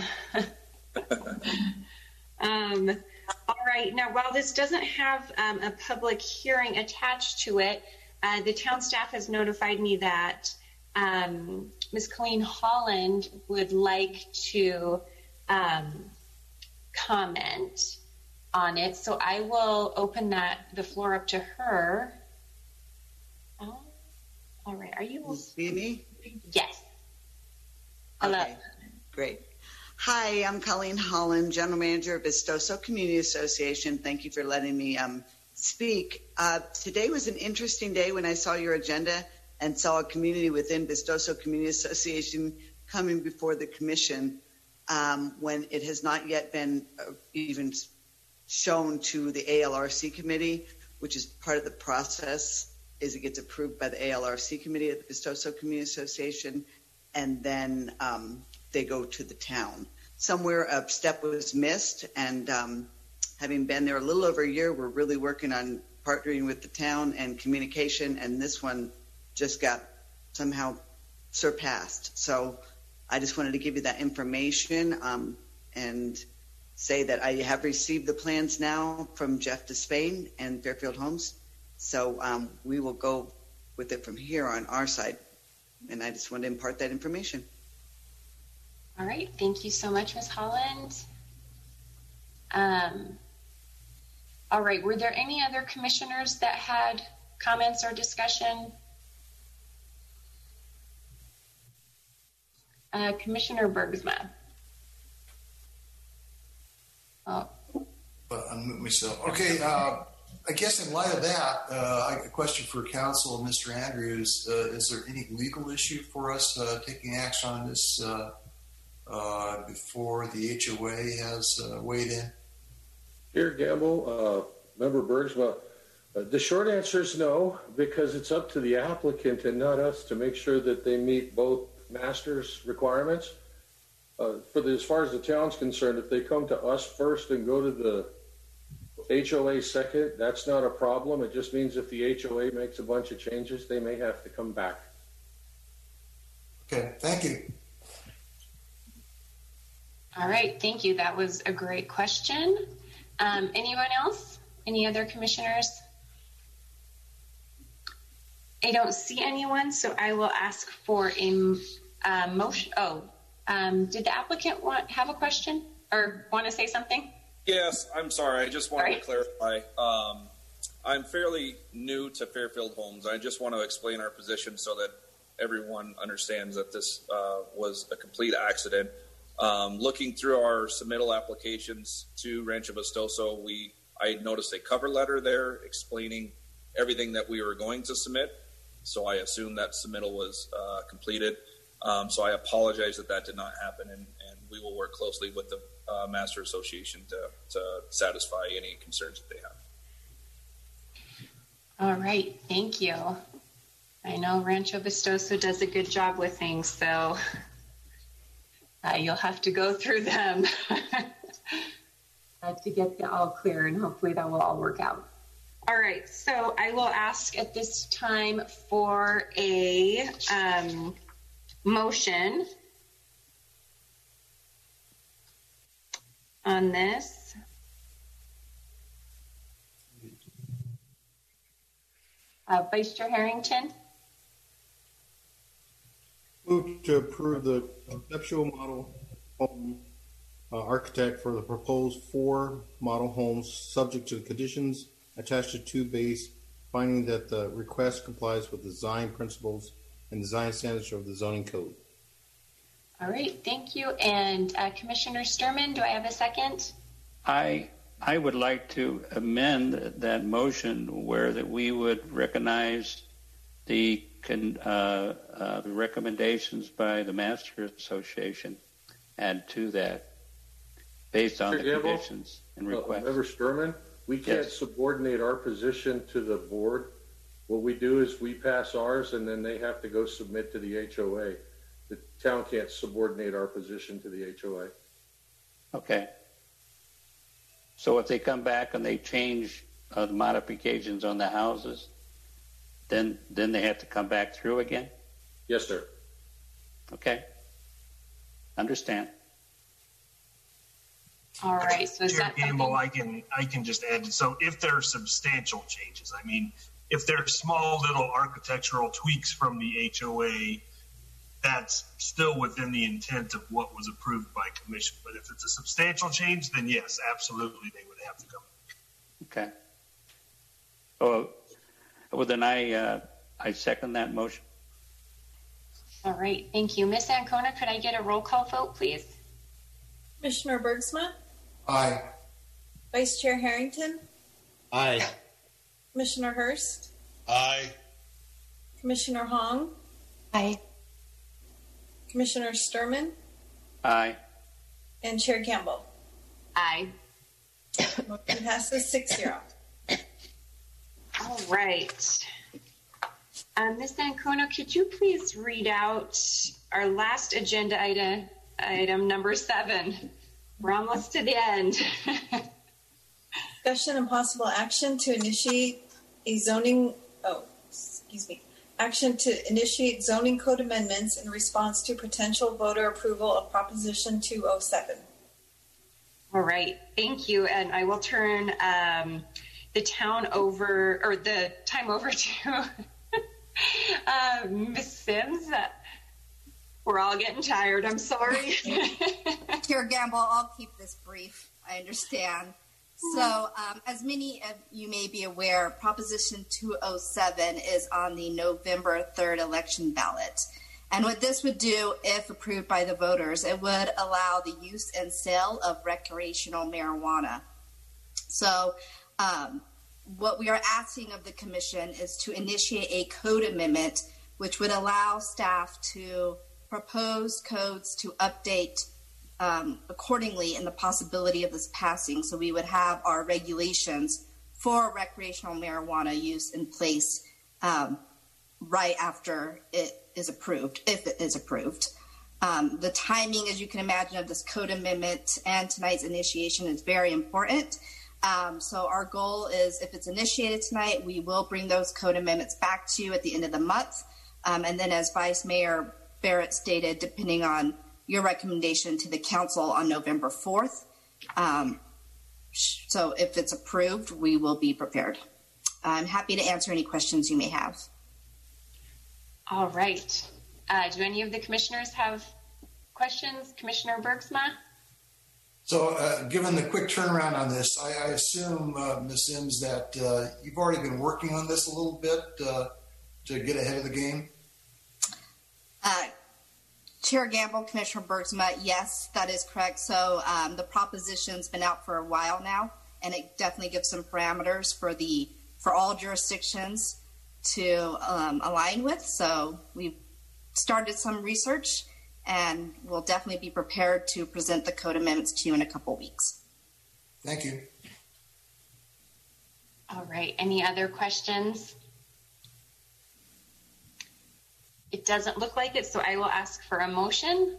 um, all right. Now, while this doesn't have um, a public hearing attached to it, uh, the town staff has notified me that um, Miz Colleen Holland would like to um, comment on it. So I will open that the floor up to her. Oh, all right. Are you? See me? Yes. Hello. Okay, great. Hi, I'm Colleen Holland, General Manager of Vistoso Community Association. Thank you for letting me um, speak. Uh, today was an interesting day when I saw your agenda and saw a community within Vistoso Community Association coming before the commission um, when it has not yet been uh, even shown to the A L R C committee, which is part of the process, is it gets approved by the A L R C committee at the Vistoso Community Association, and then um, they go to the town. Somewhere a step was missed, and um, having been there a little over a year, we're really working on partnering with the town and communication, and this one just got somehow surpassed. So I just wanted to give you that information um, and say that I have received the plans now from Jeff Despain and Fairfield Homes. So um, we will go with it from here on our side. And I just wanted to impart that information. All right. Thank you so much, Miz Holland. Um, all right. Were there any other commissioners that had comments or discussion? Uh, Commissioner Bergsma. Oh. But unmute myself. Okay. Uh, I guess in light of that, uh, I have a question for council, Mister Andrews. Uh, is there any legal issue for us uh, taking action on this uh, uh, before the H O A has uh, weighed in? Here, Gamble, uh, Member Bergsma, uh, the short answer is no, because it's up to the applicant and not us to make sure that they meet both master's requirements. Uh, for the, as far as the town's concerned, if they come to us first and go to the H O A second, that's not a problem. It just means if the H O A makes a bunch of changes, they may have to come back. Okay, thank you. All right, thank you. That was a great question. Um, anyone else? Any other commissioners? I don't see anyone, so I will ask for a uh, motion. Oh, um, did the applicant want have a question or want to say something? Yes, I'm sorry. I just wanted Sorry. to clarify. Um, I'm fairly new to Fairfield Homes. I just want to explain our position so that everyone understands that this uh, was a complete accident. Um, looking through our submittal applications to Rancho Vistoso, we I noticed a cover letter there explaining everything that we were going to submit. So I assumed that submittal was uh, completed. Um, so I apologize that that did not happen, and, and we will work closely with the uh, Master Association to, to satisfy any concerns that they have. All right, thank you. I know Rancho Vistoso does a good job with things, so uh, you'll have to go through them uh, to get the all clear, and hopefully that will all work out. All right, so I will ask at this time for a um, motion on this. Uh, Vice Chair Harrington. Move to approve the conceptual model home uh, architect for the proposed four model homes subject to the conditions attached to two base, finding that the request complies with design principles and design standards of the zoning code. All right, thank you. And uh, Commissioner Sturman, do I have a second? I I would like to amend that motion where that we would recognize the con, uh, uh, the recommendations by the Master Association, add to that based on Mister the Gamble, conditions and requests. Uh, Member Sturman, we can't Yes. subordinate our position to the board. What we do is we pass ours, and then they have to go submit to the H O A. The town can't subordinate our position to the H O A. Okay. So if they come back and they change uh, the modifications on the houses, then then they have to come back through again? Yes, sir. Okay. Understand. All right. So is Chair that Gamble, something? I can I can just add. So if there are substantial changes, I mean, if there are small little architectural tweaks from the H O A, that's still within the intent of what was approved by commission. But if it's a substantial change, then yes, absolutely, they would have to come. Okay. Oh, well then I uh, I second that motion. All right. Thank you. Miz Ancona, could I get a roll call vote, please? Commissioner Bergsma? Aye. Vice Chair Harrington? Aye. Commissioner Hurst? Aye. Commissioner Hong? Aye. Commissioner Sturman? Aye. And Chair Campbell? Aye. Motion passes six zero. All right. Um, Miz Ancona, could you please read out our last agenda item, item number seven? We're almost to the end. Discussion and possible action to initiate a zoning, oh, excuse me, action to initiate zoning code amendments in response to potential voter approval of Proposition two oh seven. All right, thank you. And I will turn um, the town over, or the time over to uh, Miz Sims. We're all getting tired, I'm sorry. Chair Gamble, I'll keep this brief. I understand. So, um, as many of you may be aware, Proposition two oh seven is on the November third election ballot. And what this would do, if approved by the voters, it would allow the use and sale of recreational marijuana. So, um, what we are asking of the commission is to initiate a code amendment which would allow staff to propose codes to update um, accordingly in the possibility of this passing. So we would have our regulations for recreational marijuana use in place um, right after it is approved, if it is approved. Um, the timing, as you can imagine, of this code amendment and tonight's initiation is very important. Um, so our goal is, if it's initiated tonight, we will bring those code amendments back to you at the end of the month. Um, and then, as Vice Mayor Barrett stated, depending on your recommendation to the council on November fourth. Um, so if it's approved, we will be prepared. I'm happy to answer any questions you may have. All right. Uh, do any of the commissioners have questions? Commissioner Bergsma? So, uh, given the quick turnaround on this, I, I assume, uh, Miz Sims, that uh, you've already been working on this a little bit uh, to get ahead of the game? Uh, Chair Gamble, Commissioner Bergsma, yes, that is correct. So um, the proposition's been out for a while now, and it definitely gives some parameters for the for all jurisdictions to um, align with. So we've started some research, and we'll definitely be prepared to present the code amendments to you in a couple weeks. Thank you. All right. Any other questions? It doesn't look like it, so I will ask for a motion.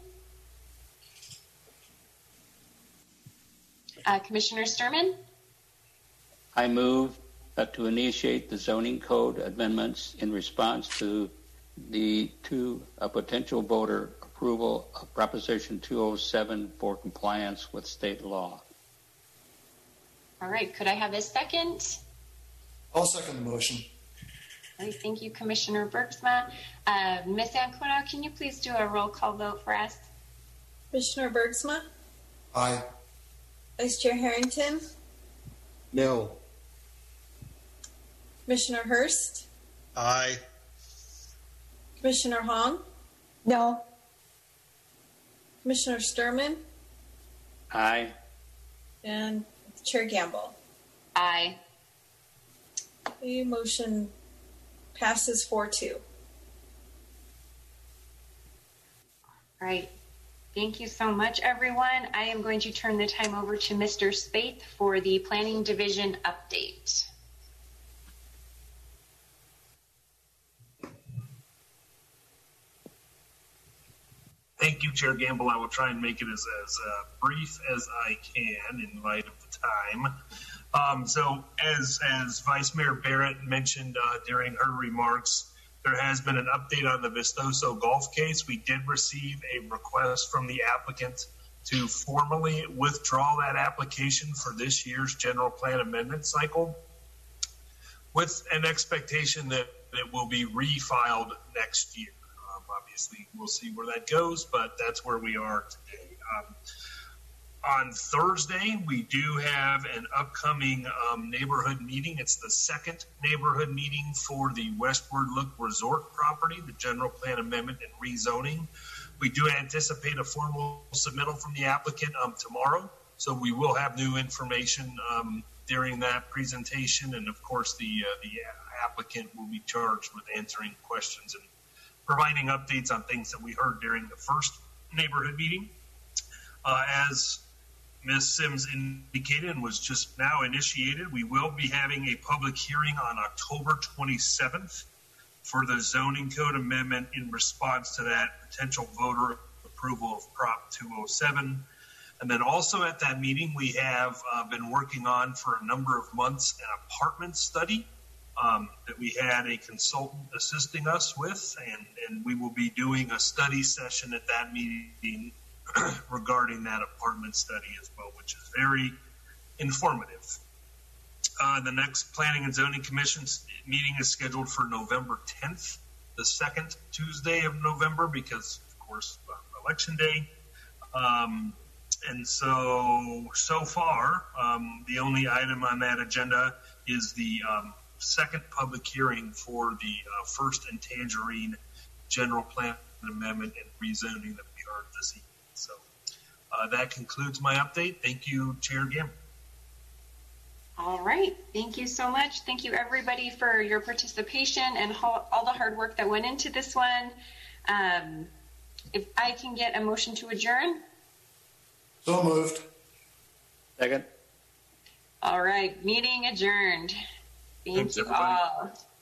Uh, Commissioner Sturman? I move uh, to initiate the zoning code amendments in response to the to a potential voter approval of Proposition two oh seven for compliance with state law. All right. Could I have a second? I'll second the motion. All right. Thank you, Commissioner Bergsma. Uh, Miz Ancona, can you please do a roll call vote for us? Commissioner Bergsma? Aye. Vice Chair Harrington, No. Commissioner Hurst, Aye. Commissioner Hong, No. Commissioner Sturman, Aye. and Chair Gamble. Aye. The motion passes four two. All right. Thank you so much, everyone. I am going to turn the time over to Mister Spaeth for the Planning Division update. Thank you, Chair Gamble. I will try and make it as, as uh, brief as I can in light of the time. Um, so as, as Vice Mayor Barrett mentioned uh, during her remarks, there has been an update on the Vistoso golf case. We did receive a request from the applicant to formally withdraw that application for this year's general plan amendment cycle, with an expectation that it will be refiled next year. Um, obviously, we'll see where that goes, but that's where we are today. Um, on Thursday, we do have an upcoming um, neighborhood meeting. It's the second neighborhood meeting for the Westward Look Resort property, the general plan amendment and rezoning. We do anticipate a formal submittal from the applicant um, tomorrow, so we will have new information um, during that presentation, and of course the uh, the applicant will be charged with answering questions and providing updates on things that we heard during the first neighborhood meeting. Uh, as Miz Sims indicated and was just now initiated, we will be having a public hearing on October twenty-seventh for the zoning code amendment in response to that potential voter approval of Prop two oh seven. And then also at that meeting, we have uh, been working on for a number of months an apartment study um, that we had a consultant assisting us with, and, and we will be doing a study session at that meeting regarding that apartment study as well, which is very informative. Uh, the next Planning and Zoning Commission meeting is scheduled for November tenth, the second Tuesday of November, because, of course, uh, Election Day. Um, and so, so far, um, the only item on that agenda is the um, second public hearing for the uh, First and Tangerine General Plan Amendment and rezoning that we heard this evening. So uh, that concludes my update. Thank you, Chair Gamble. All right. Thank you so much. Thank you, everybody, for your participation and all the hard work that went into this one. Um, if I can get a motion to adjourn. So moved. Second. All right. Meeting adjourned. Thank Thanks, you everybody. all.